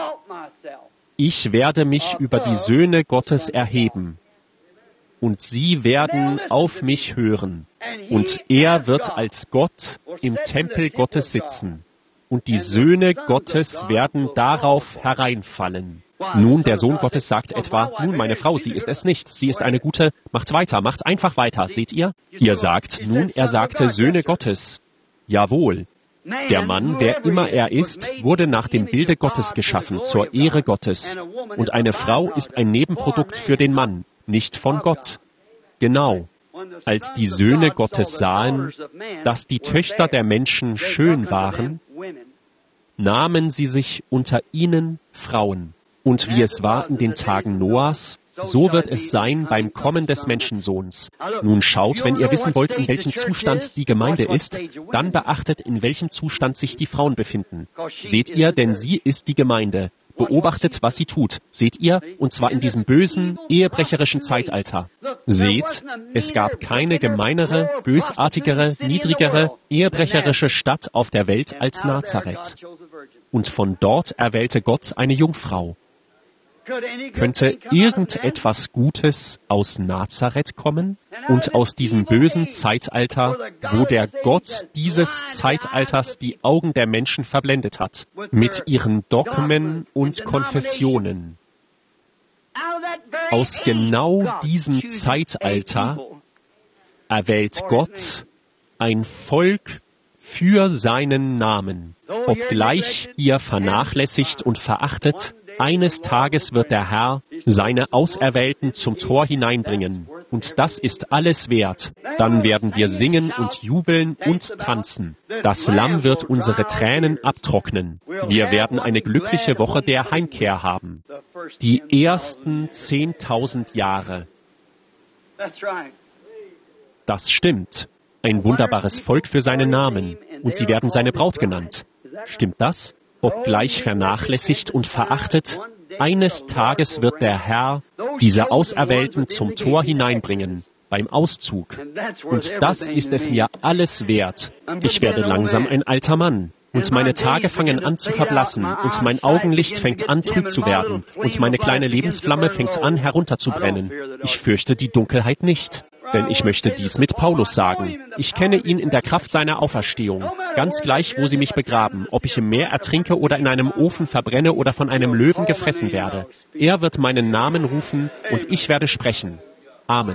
ich werde mich über die Söhne Gottes erheben. Und sie werden auf mich hören. Und er wird als Gott im Tempel Gottes sitzen. Und die Söhne Gottes werden darauf hereinfallen. Nun, der Sohn Gottes sagt etwa, nun, meine Frau, sie ist es nicht. Sie ist eine gute, macht weiter, macht einfach weiter, seht ihr? Ihr sagt, nun, er sagte Söhne Gottes. Jawohl. Der Mann, wer immer er ist, wurde nach dem Bilde Gottes geschaffen, zur Ehre Gottes. Und eine Frau ist ein Nebenprodukt für den Mann. Nicht von Gott. Genau. Als die Söhne Gottes sahen, dass die Töchter der Menschen schön waren, nahmen sie sich unter ihnen Frauen. Und wie es war in den Tagen Noahs, so wird es sein beim Kommen des Menschensohns. Nun schaut, wenn ihr wissen wollt, in welchem Zustand die Gemeinde ist, dann beachtet, in welchem Zustand sich die Frauen befinden. Seht ihr, denn sie ist die Gemeinde. Beobachtet, was sie tut. Seht ihr? Und zwar in diesem bösen, ehebrecherischen Zeitalter. Seht, es gab keine gemeinere, bösartigere, niedrigere, ehebrecherische Stadt auf der Welt als Nazareth. Und von dort erwählte Gott eine Jungfrau. Könnte irgendetwas Gutes aus Nazareth kommen? Und aus diesem bösen Zeitalter, wo der Gott dieses Zeitalters die Augen der Menschen verblendet hat, mit ihren Dogmen und Konfessionen. Aus genau diesem Zeitalter erwählt Gott ein Volk für seinen Namen. Obgleich ihr vernachlässigt und verachtet, eines Tages wird der Herr seine Auserwählten zum Tor hineinbringen. Und das ist alles wert. Dann werden wir singen und jubeln und tanzen. Das Lamm wird unsere Tränen abtrocknen. Wir werden eine glückliche Woche der Heimkehr haben. Die ersten zehntausend Jahre. Das stimmt. Ein wunderbares Volk für seinen Namen. Und sie werden seine Braut genannt. Stimmt das? Obgleich vernachlässigt und verachtet, eines Tages wird der Herr diese Auserwählten zum Tor hineinbringen, beim Auszug. Und das ist es mir alles wert. Ich werde langsam ein alter Mann. Und meine Tage fangen an zu verblassen, und mein Augenlicht fängt an, trüb zu werden, und meine kleine Lebensflamme fängt an, herunterzubrennen. Ich fürchte die Dunkelheit nicht. Denn ich möchte dies mit Paulus sagen. Ich kenne ihn in der Kraft seiner Auferstehung. Ganz gleich, wo sie mich begraben, ob ich im Meer ertrinke oder in einem Ofen verbrenne oder von einem Löwen gefressen werde. Er wird meinen Namen rufen und ich werde sprechen. Amen.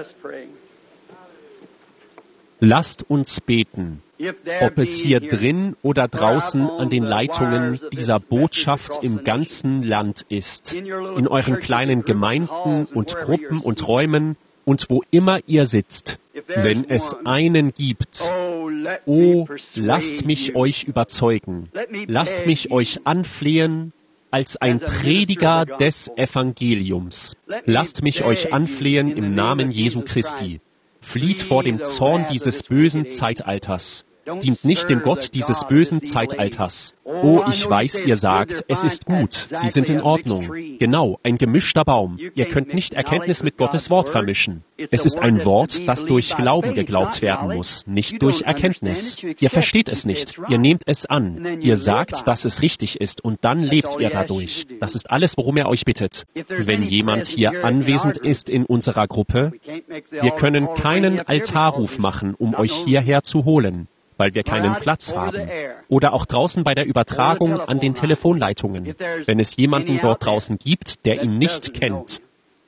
Lasst uns beten. Ob es hier drin oder draußen an den Leitungen dieser Botschaft im ganzen Land ist, in euren kleinen Gemeinden und Gruppen und Räumen, und wo immer ihr sitzt, wenn es einen gibt, oh, lasst mich euch überzeugen, lasst mich euch anflehen als ein Prediger des Evangeliums. Lasst mich euch anflehen im Namen Jesu Christi. Flieht vor dem Zorn dieses bösen Zeitalters. Dient nicht dem Gott dieses bösen Zeitalters. Oh, ich weiß, ihr sagt, es ist gut, sie sind in Ordnung. Genau, ein gemischter Baum. Ihr könnt nicht Erkenntnis mit Gottes Wort vermischen. Es ist ein Wort, das durch Glauben geglaubt werden muss, nicht durch Erkenntnis. Ihr versteht es nicht, ihr nehmt es an. Ihr sagt, dass es richtig ist und dann lebt ihr dadurch. Das ist alles, worum er euch bittet. Wenn jemand hier anwesend ist in unserer Gruppe, wir können keinen Altarruf machen, um euch hierher zu holen, weil wir keinen Platz haben. Oder auch draußen bei der Übertragung an den Telefonleitungen, wenn es jemanden dort draußen gibt, der ihn nicht kennt.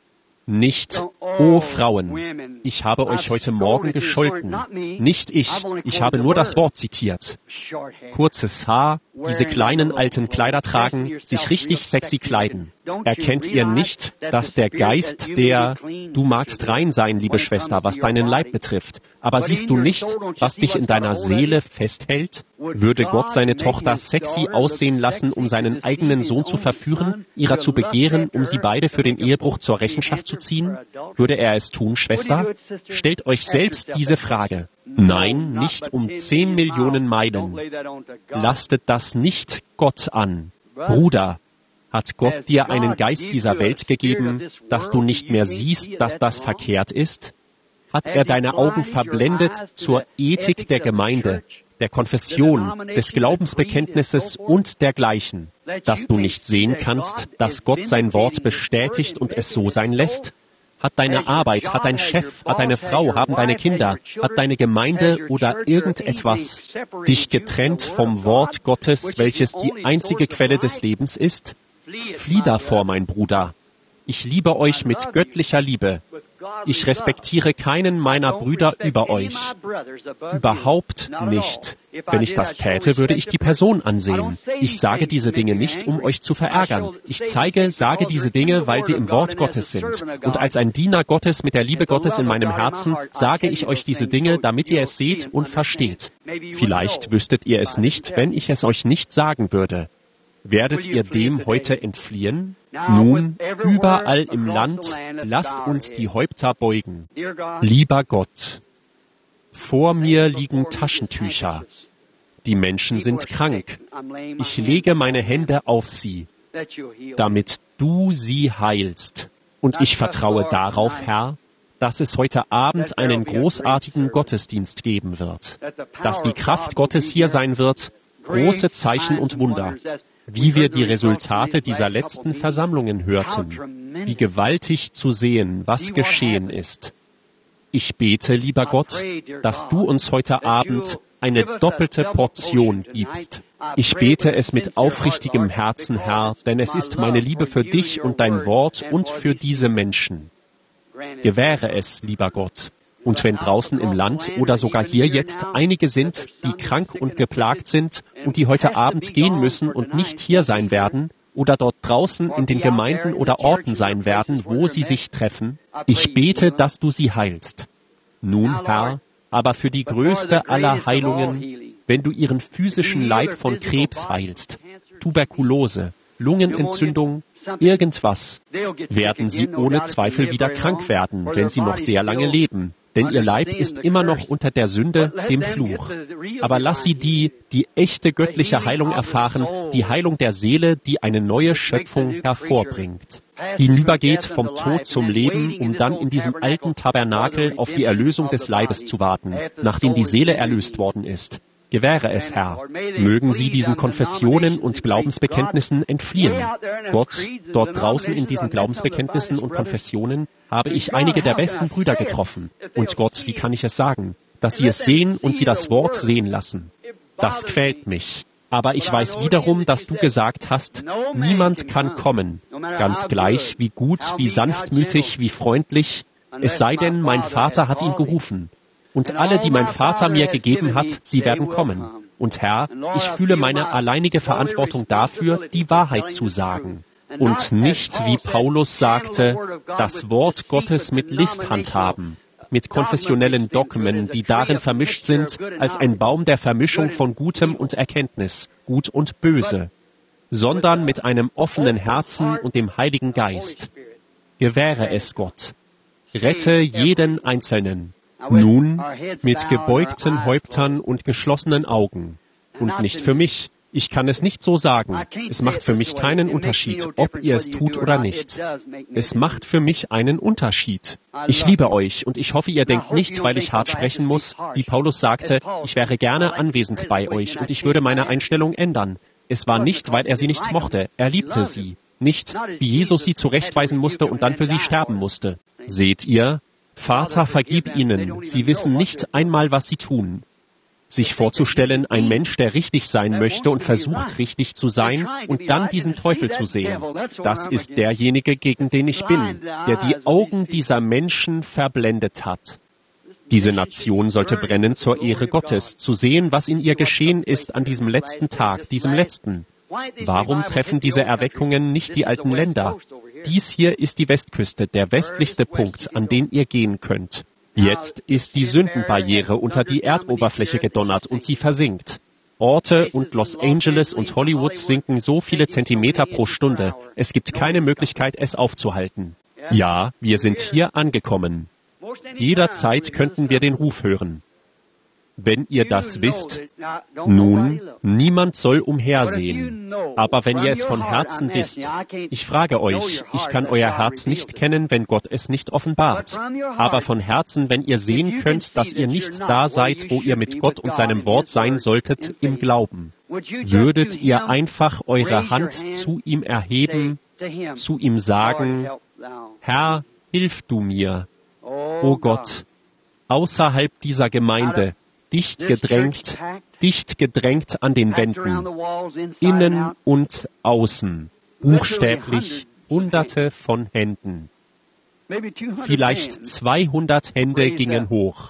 Nicht, o Frauen, ich habe euch heute Morgen gescholten. Nicht ich, ich habe nur das Wort zitiert. Kurzes Haar, diese kleinen alten Kleider tragen, sich richtig sexy kleiden. Erkennt ihr nicht, dass der Geist, der, du magst rein sein, liebe Schwester, was deinen Leib betrifft, aber siehst du nicht, was dich in deiner Seele festhält? Würde Gott seine Tochter sexy aussehen lassen, um seinen eigenen Sohn zu verführen, ihrer zu begehren, um sie beide für den Ehebruch zur Rechenschaft zu ziehen? Würde er es tun, Schwester? Stellt euch selbst diese Frage. Nein, nicht um zehn Millionen Meilen. Lastet das nicht Gott an. Bruder, hat Gott dir einen Geist dieser Welt gegeben, dass du nicht mehr siehst, dass das verkehrt ist? Hat er deine Augen verblendet zur Ethik der Gemeinde, der Konfession, des Glaubensbekenntnisses und dergleichen, dass du nicht sehen kannst, dass Gott sein Wort bestätigt und es so sein lässt? Hat deine Arbeit, hat dein Chef, hat deine Frau, haben deine Kinder, hat deine Gemeinde oder irgendetwas dich getrennt vom Wort Gottes, welches die einzige Quelle des Lebens ist? Flieh davor, mein Bruder. Ich liebe euch mit göttlicher Liebe. Ich respektiere keinen meiner Brüder über euch. Überhaupt nicht. Wenn ich das täte, würde ich die Person ansehen. Ich sage diese Dinge nicht, um euch zu verärgern. Ich zeige, sage diese Dinge, weil sie im Wort Gottes sind. Und als ein Diener Gottes mit der Liebe Gottes in meinem Herzen sage ich euch diese Dinge, damit ihr es seht und versteht. Vielleicht wüsstet ihr es nicht, wenn ich es euch nicht sagen würde. Werdet ihr dem heute entfliehen? Nun, überall im Land, lasst uns die Häupter beugen. Lieber Gott, vor mir liegen Taschentücher. Die Menschen sind krank. Ich lege meine Hände auf sie, damit du sie heilst. Und ich vertraue darauf, Herr, dass es heute Abend einen großartigen Gottesdienst geben wird. Dass die Kraft Gottes hier sein wird, große Zeichen und Wunder. Wie wir die Resultate dieser letzten Versammlungen hörten, wie gewaltig zu sehen, was geschehen ist. Ich bete, lieber Gott, dass du uns heute Abend eine doppelte Portion gibst. Ich bete es mit aufrichtigem Herzen, Herr, denn es ist meine Liebe für dich und dein Wort und für diese Menschen. Gewähre es, lieber Gott. Und wenn draußen im Land oder sogar hier jetzt einige sind, die krank und geplagt sind und die heute Abend gehen müssen und nicht hier sein werden oder dort draußen in den Gemeinden oder Orten sein werden, wo sie sich treffen, ich bete, dass du sie heilst. Nun, Herr, aber für die größte aller Heilungen, wenn du ihren physischen Leib von Krebs heilst, Tuberkulose, Lungenentzündung, irgendwas, werden sie ohne Zweifel wieder krank werden, wenn sie noch sehr lange leben. Denn ihr Leib ist immer noch unter der Sünde, dem Fluch. Aber lass sie die, die echte göttliche Heilung erfahren, die Heilung der Seele, die eine neue Schöpfung hervorbringt. Hinübergeht vom Tod zum Leben, um dann in diesem alten Tabernakel auf die Erlösung des Leibes zu warten, nachdem die Seele erlöst worden ist. Gewähre es, Herr. Mögen sie diesen Konfessionen und Glaubensbekenntnissen entfliehen. Gott, dort draußen in diesen Glaubensbekenntnissen und Konfessionen habe ich einige der besten Brüder getroffen. Und Gott, wie kann ich es sagen? Dass sie es sehen und sie das Wort sehen lassen. Das quält mich. Aber ich weiß wiederum, dass du gesagt hast, niemand kann kommen, ganz gleich, wie gut, wie sanftmütig, wie freundlich, es sei denn, mein Vater hat ihn gerufen. Und alle, die mein Vater mir gegeben hat, sie werden kommen. Und Herr, ich fühle meine alleinige Verantwortung dafür, die Wahrheit zu sagen. Und nicht, wie Paulus sagte, das Wort Gottes mit List handhaben, mit konfessionellen Dogmen, die darin vermischt sind, als ein Baum der Vermischung von Gutem und Erkenntnis, Gut und Böse, sondern mit einem offenen Herzen und dem Heiligen Geist. Gewähre es, Gott. Rette jeden Einzelnen. Nun, mit gebeugten Häuptern und geschlossenen Augen. Und nicht für mich. Ich kann es nicht so sagen. Es macht für mich keinen Unterschied, ob ihr es tut oder nicht. Es macht für mich einen Unterschied. Ich liebe euch und ich hoffe, ihr denkt nicht, weil ich hart sprechen muss, wie Paulus sagte, ich wäre gerne anwesend bei euch und ich würde meine Einstellung ändern. Es war nicht, weil er sie nicht mochte. Er liebte sie. Nicht, wie Jesus sie zurechtweisen musste und dann für sie sterben musste. Seht ihr? Vater, vergib ihnen, sie wissen nicht einmal, was sie tun. Sich vorzustellen, ein Mensch, der richtig sein möchte und versucht, richtig zu sein, und dann diesen Teufel zu sehen, das ist derjenige, gegen den ich bin, der die Augen dieser Menschen verblendet hat. Diese Nation sollte brennen zur Ehre Gottes, zu sehen, was in ihr geschehen ist an diesem letzten Tag, diesem letzten. Warum treffen diese Erweckungen nicht die alten Länder? Dies hier ist die Westküste, der westlichste Punkt, an den ihr gehen könnt. Jetzt ist die Sündenbarriere unter die Erdoberfläche gedonnert und sie versinkt. Orte und Los Angeles und Hollywood sinken so viele Zentimeter pro Stunde. Es gibt keine Möglichkeit, es aufzuhalten. Ja, wir sind hier angekommen. Jederzeit könnten wir den Ruf hören. Wenn ihr das wisst, nun, niemand soll umhersehen. Aber wenn ihr es von Herzen wisst, ich frage euch, ich kann euer Herz nicht kennen, wenn Gott es nicht offenbart. Aber von Herzen, wenn ihr sehen könnt, dass ihr nicht da seid, wo ihr mit Gott und seinem Wort sein solltet, im Glauben, würdet ihr einfach eure Hand zu ihm erheben, zu ihm sagen, Herr, hilf du mir, o Gott, außerhalb dieser Gemeinde, dicht gedrängt, dicht gedrängt an den Wänden, innen und außen, buchstäblich Hunderte von Händen. Vielleicht zweihundert Hände gingen hoch.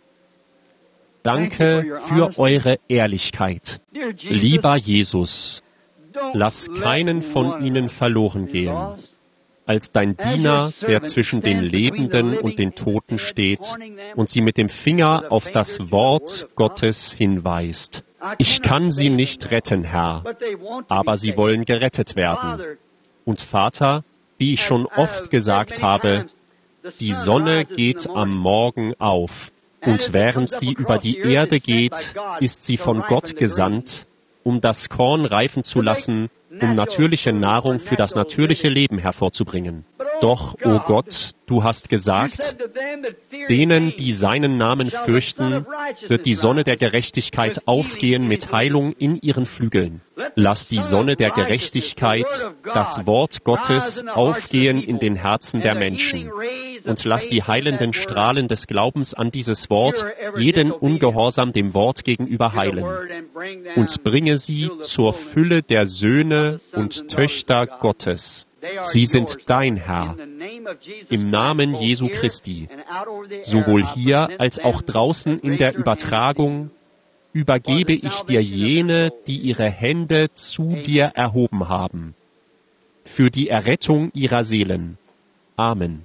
Danke für eure Ehrlichkeit. Lieber Jesus, lass keinen von ihnen verloren gehen. Als dein Diener, der zwischen den Lebenden und den Toten steht und sie mit dem Finger auf das Wort Gottes hinweist. Ich kann sie nicht retten, Herr, aber sie wollen gerettet werden. Und Vater, wie ich schon oft gesagt habe, die Sonne geht am Morgen auf, und während sie über die Erde geht, ist sie von Gott gesandt, um das Korn reifen zu lassen, um natürliche Nahrung für das natürliche Leben hervorzubringen. Doch, o oh Gott, du hast gesagt, denen, die seinen Namen fürchten, wird die Sonne der Gerechtigkeit aufgehen mit Heilung in ihren Flügeln. Lass die Sonne der Gerechtigkeit, das Wort Gottes, aufgehen in den Herzen der Menschen. Und lass die heilenden Strahlen des Glaubens an dieses Wort jeden Ungehorsam dem Wort gegenüber heilen. Und bringe sie zur Fülle der Söhne und Töchter Gottes. Sie sind dein Herr, im Namen Jesu Christi. Sowohl hier als auch draußen in der Übertragung übergebe ich dir jene, die ihre Hände zu dir erhoben haben, für die Errettung ihrer Seelen. Amen.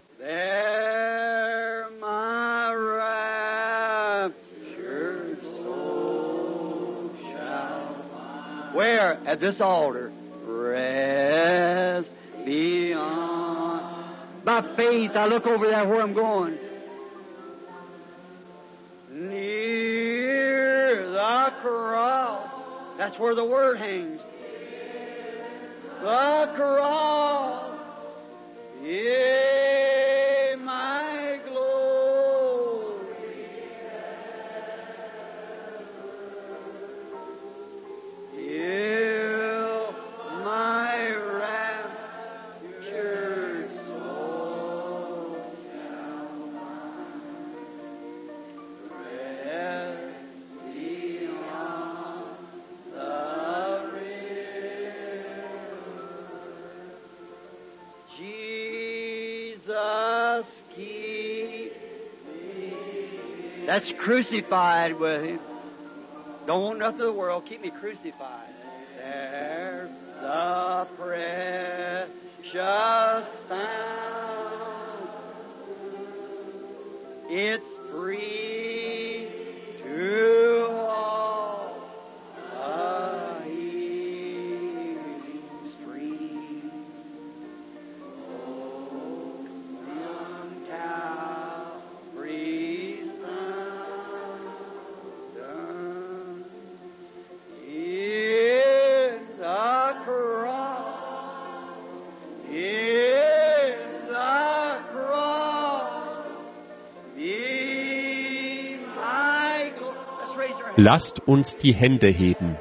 Where? At this altar. Rest beyond. By faith, I look over there where I'm going. Near the cross. That's where the word hangs. The cross. Yeah, my glory. Yeah, my raptured soul shall rest beyond the river. Jesus, keep me. That's crucified with him. Don't want nothing of the world. Keep me crucified. There's the precious found. It's free to all. A healing stream. Oh, from Calvary's fountain. In the cross, in the cross, be my glory. Let's raise your hands. Lasst uns die Hände heben.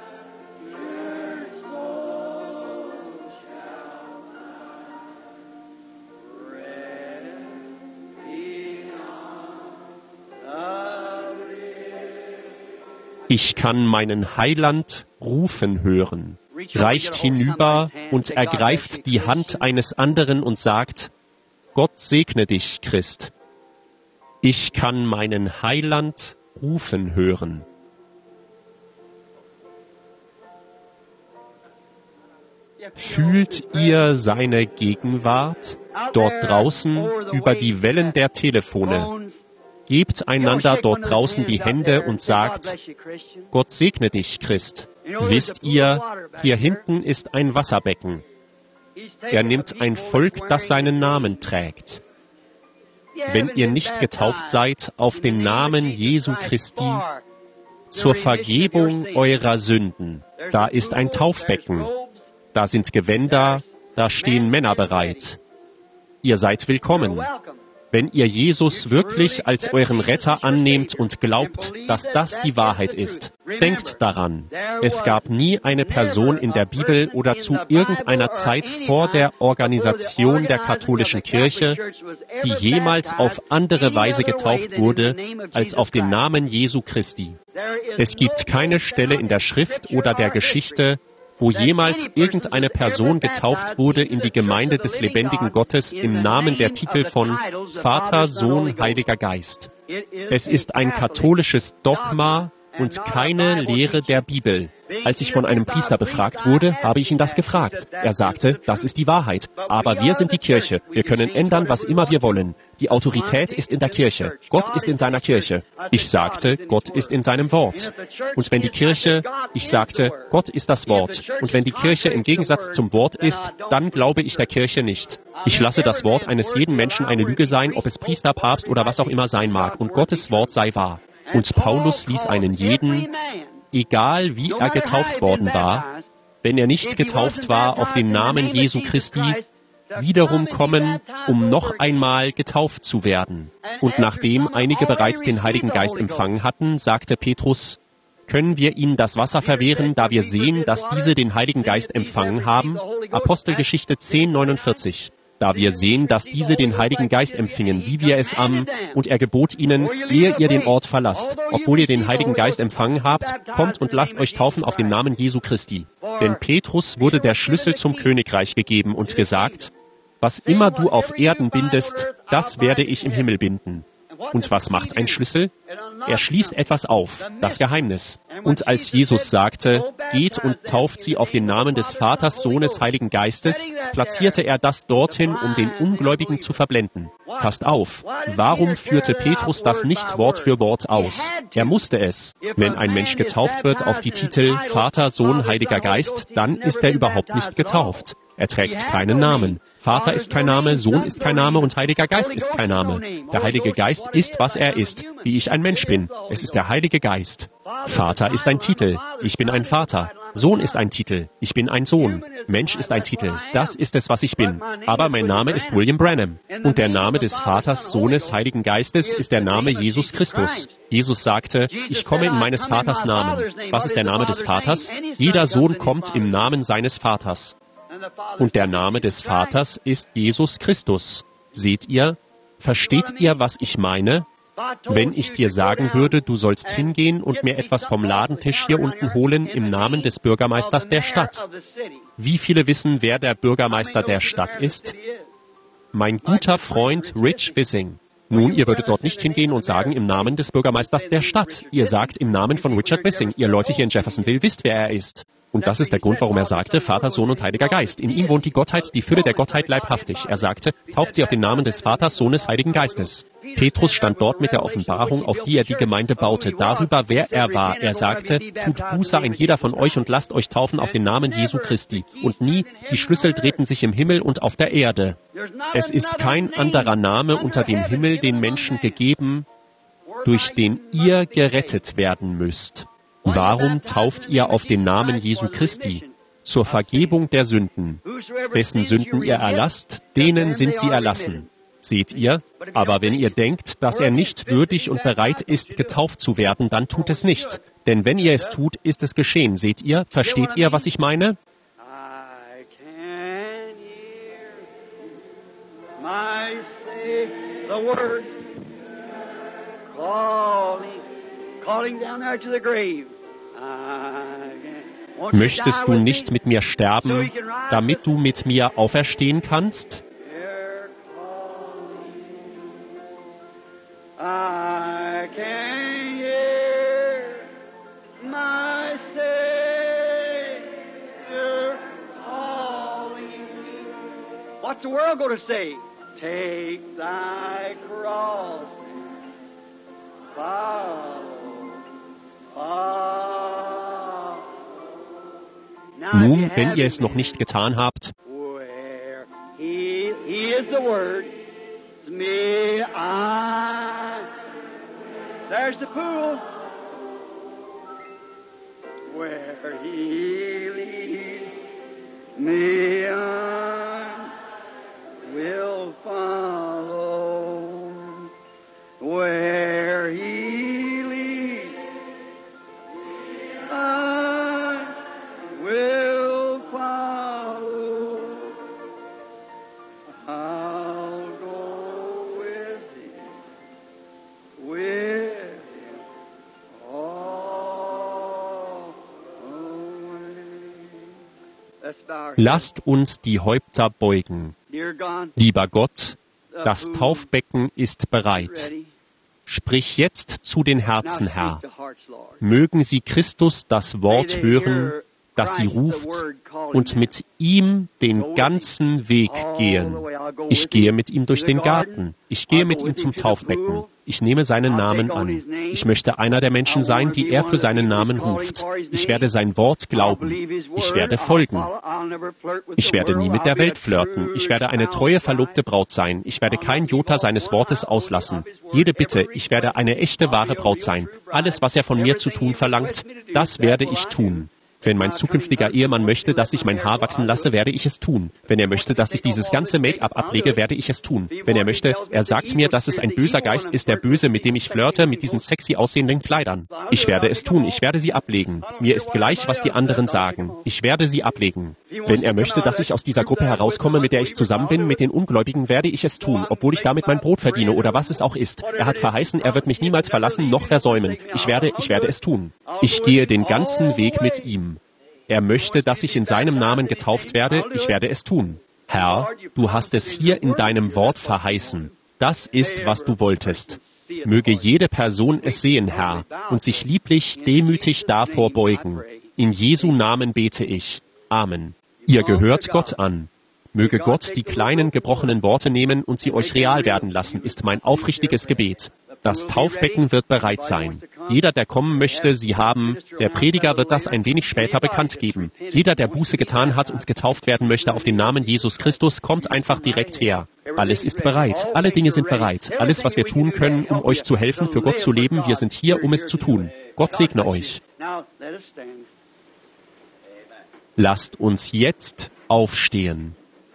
Your soul shall Ich kann meinen Heiland rufen hören. Reicht hinüber und ergreift die Hand eines anderen und sagt, Gott segne dich, Christ. Ich kann meinen Heiland rufen hören. Fühlt ihr seine Gegenwart dort draußen über die Wellen der Telefone? Gebt einander dort draußen die Hände und sagt, Gott segne dich, Christ. Wisst ihr, hier hinten ist ein Wasserbecken. Er nimmt ein Volk, das seinen Namen trägt. Wenn ihr nicht getauft seid auf den Namen Jesu Christi zur Vergebung eurer Sünden, da ist ein Taufbecken. Da sind Gewänder, da stehen Männer bereit. Ihr seid willkommen. Wenn ihr Jesus wirklich als euren Retter annehmt und glaubt, dass das die Wahrheit ist, denkt daran, es gab nie eine Person in der Bibel oder zu irgendeiner Zeit vor der Organisation der katholischen Kirche, die jemals auf andere Weise getauft wurde, als auf den Namen Jesu Christi. Es gibt keine Stelle in der Schrift oder der Geschichte, wo jemals irgendeine Person getauft wurde in die Gemeinde des lebendigen Gottes im Namen der Titel von Vater, Sohn, Heiliger Geist. Es ist ein katholisches Dogma und keine Lehre der Bibel. Als ich von einem Priester befragt wurde, habe ich ihn das gefragt. Er sagte, das ist die Wahrheit. Aber wir sind die Kirche. Wir können ändern, was immer wir wollen. Die Autorität ist in der Kirche. Gott ist in seiner Kirche. Ich sagte, Gott ist in seinem Wort. Und wenn die Kirche, ich sagte, Gott ist das Wort. Und wenn die Kirche im Gegensatz zum Wort ist, dann glaube ich der Kirche nicht. Ich lasse das Wort eines jeden Menschen eine Lüge sein, ob es Priester, Papst oder was auch immer sein mag. Und Gottes Wort sei wahr. Und Paulus ließ einen jeden, egal wie er getauft worden war, wenn er nicht getauft war auf den Namen Jesu Christi, wiederum kommen, um noch einmal getauft zu werden. Und nachdem einige bereits den Heiligen Geist empfangen hatten, sagte Petrus, können wir ihnen das Wasser verwehren, da wir sehen, dass diese den Heiligen Geist empfangen haben? Apostelgeschichte zehn, neunundvierzig. Da wir sehen, dass diese den Heiligen Geist empfingen, wie wir es am, und er gebot ihnen, ehe ihr den Ort verlasst, obwohl ihr den Heiligen Geist empfangen habt, kommt und lasst euch taufen auf den Namen Jesu Christi. Denn Petrus wurde der Schlüssel zum Königreich gegeben und gesagt, was immer du auf Erden bindest, das werde ich im Himmel binden. Und was macht ein Schlüssel? Er schließt etwas auf, das Geheimnis. Und als Jesus sagte, geht und tauft sie auf den Namen des Vaters, Sohnes, Heiligen Geistes, platzierte er das dorthin, um den Ungläubigen zu verblenden. Passt auf, warum führte Petrus das nicht Wort für Wort aus? Er musste es. Wenn ein Mensch getauft wird auf die Titel Vater, Sohn, Heiliger Geist, dann ist er überhaupt nicht getauft. Er trägt keinen Namen. Vater ist kein Name, Sohn ist kein Name und Heiliger Geist ist kein Name. Der Heilige Geist ist, was er ist, wie ich ein Mensch bin. Es ist der Heilige Geist. Vater ist ein Titel. Ich bin ein Vater. Sohn ist ein Titel. Ich bin ein Sohn. Mensch ist ein Titel. Das ist es, was ich bin. Aber mein Name ist William Branham. Und der Name des Vaters, Sohnes, Heiligen Geistes ist der Name Jesus Christus. Jesus sagte, ich komme in meines Vaters Namen. Was ist der Name des Vaters? Jeder Sohn kommt im Namen seines Vaters. Und der Name des Vaters ist Jesus Christus. Seht ihr? Versteht ihr, was ich meine? Wenn ich dir sagen würde, du sollst hingehen und mir etwas vom Ladentisch hier unten holen im Namen des Bürgermeisters der Stadt. Wie viele wissen, wer der Bürgermeister der Stadt ist? Mein guter Freund Rich Wissing. Nun, ihr würdet dort nicht hingehen und sagen im Namen des Bürgermeisters der Stadt. Ihr sagt im Namen von Richard Wissing. Ihr Leute hier in Jeffersonville wisst, wer er ist. Und das ist der Grund, warum er sagte, Vater, Sohn und Heiliger Geist. In ihm wohnt die Gottheit, die Fülle der Gottheit leibhaftig. Er sagte, tauft sie auf den Namen des Vaters, Sohnes, Heiligen Geistes. Petrus stand dort mit der Offenbarung, auf die er die Gemeinde baute, darüber, wer er war. Er sagte, tut Buße ein jeder von euch und lasst euch taufen auf den Namen Jesu Christi. Und nie, die Schlüssel drehten sich im Himmel und auf der Erde. Es ist kein anderer Name unter dem Himmel den Menschen gegeben, durch den ihr gerettet werden müsst. Warum tauft ihr auf den Namen Jesu Christi? Zur Vergebung der Sünden. Wessen Sünden ihr erlasst, denen sind sie erlassen. Seht ihr? Aber wenn ihr denkt, dass er nicht würdig und bereit ist, getauft zu werden, dann tut es nicht. Denn wenn ihr es tut, ist es geschehen. Seht ihr? Versteht ihr, was ich meine? Calling down there to the grave. Möchtest du nicht mit mir sterben, damit du mit mir auferstehen kannst? I can hear my Savior calling. What's the world going to say? Take thy cross, follow, follow. Nun, wenn ihr es noch nicht getan habt, Where he, he is the Word. Me, I. There's the pool where he leads me, I will follow. Where he leads, I will follow. I'll go with him, with him all the way. Let's bow our heads. lasst uns die Häupter beugen. Dear God, Lieber Gott, the das pool Taufbecken ist is bereit. ready. Sprich jetzt zu den Herzen, Now Herr. speak to hearts, Lord. Mögen sie Christus das May Wort they hören, hear das sie Christ, the ruft, word calling und them. mit ihm den ganzen Weg All the gehen. way. I'll go Ich with gehe him mit ihm durch to the den garden. Garten. Ich gehe I'll mit go ihm with zum him to the Taufbecken. pool. Ich nehme seinen I'll Namen take on an. his name. Ich möchte einer der Menschen I sein, wanna die be er one für of the seinen people Namen he's calling ruft. for his Ich name. werde sein Wort I'll glauben. believe his Ich word. werde I'll folgen. follow. I'll never flirt with Ich the werde world. nie mit I'll der be a Welt flirten. Ich werde eine treue verlobte Braut sein. Ich werde kein Jota seines Wortes auslassen. Jede Bitte, ich werde eine echte, wahre Braut sein. Alles, was er von mir zu tun verlangt, das werde ich tun. Wenn mein zukünftiger Ehemann möchte, dass ich mein Haar wachsen lasse, werde ich es tun. Wenn er möchte, dass ich dieses ganze Make-up ablege, werde ich es tun. Wenn er möchte, er sagt mir, dass es ein böser Geist ist, der Böse, mit dem ich flirte, mit diesen sexy aussehenden Kleidern. Ich werde es tun, ich werde sie ablegen. Mir ist gleich, was die anderen sagen. Ich werde sie ablegen. Wenn er möchte, dass ich aus dieser Gruppe herauskomme, mit der ich zusammen bin, mit den Ungläubigen, werde ich es tun, obwohl ich damit mein Brot verdiene oder was es auch ist. Er hat verheißen, er wird mich niemals verlassen noch versäumen. Ich werde, ich werde es tun. Ich gehe den ganzen Weg mit ihm. Er möchte, dass ich in seinem Namen getauft werde, ich werde es tun. Herr, du hast es hier in deinem Wort verheißen. Das ist, was du wolltest. Möge jede Person es sehen, Herr, und sich lieblich, demütig davor beugen. In Jesu Namen bete ich. Amen. Ihr gehört Gott an. Möge Gott die kleinen, gebrochenen Worte nehmen und sie euch real werden lassen, ist mein aufrichtiges Gebet. Das Taufbecken wird bereit sein. Jeder, der kommen möchte, sie haben. Der Prediger wird das ein wenig später bekannt geben. Jeder, der Buße getan hat und getauft werden möchte auf den Namen Jesus Christus, kommt einfach direkt her. Alles ist bereit. Alle Dinge sind bereit. Alles, was wir tun können, um euch zu helfen, für Gott zu leben, wir sind hier, um es zu tun. Gott segne euch. Lasst uns jetzt aufstehen.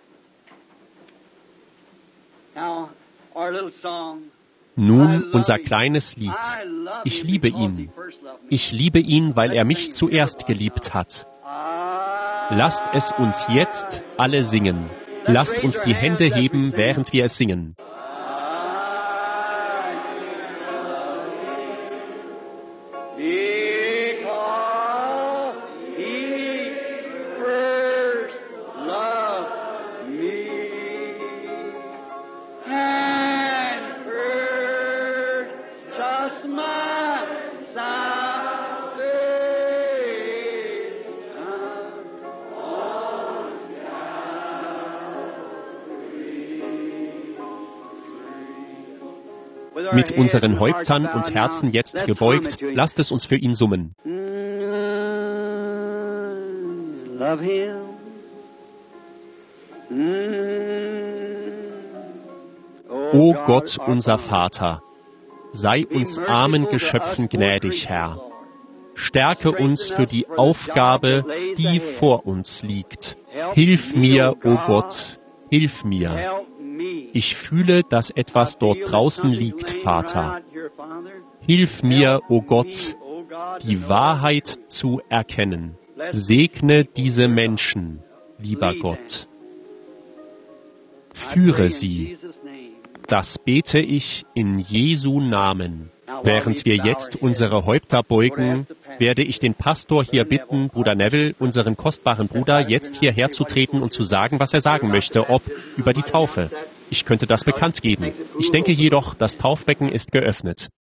Nun unser kleines Lied. Ich liebe ihn. Ich liebe ihn, weil er mich zuerst geliebt hat. Lasst es uns jetzt alle singen. Lasst uns die Hände heben, während wir es singen. Mit unseren Häuptern und Herzen jetzt gebeugt, lasst es uns für ihn summen. O Gott, unser Vater, sei uns armen Geschöpfen gnädig, Herr. Stärke uns für die Aufgabe, die vor uns liegt. Hilf mir, o Gott, hilf mir. Ich fühle, dass etwas dort draußen liegt, Vater. Hilf mir, o Gott, die Wahrheit zu erkennen. Segne diese Menschen, lieber Gott. Führe sie. Das bete ich in Jesu Namen. Während wir jetzt unsere Häupter beugen, werde ich den Pastor hier bitten, Bruder Neville, unseren kostbaren Bruder, jetzt hierher zu treten und zu sagen, was er sagen möchte, ob über die Taufe. Ich könnte das bekannt geben. Ich denke jedoch, das Taufbecken ist geöffnet.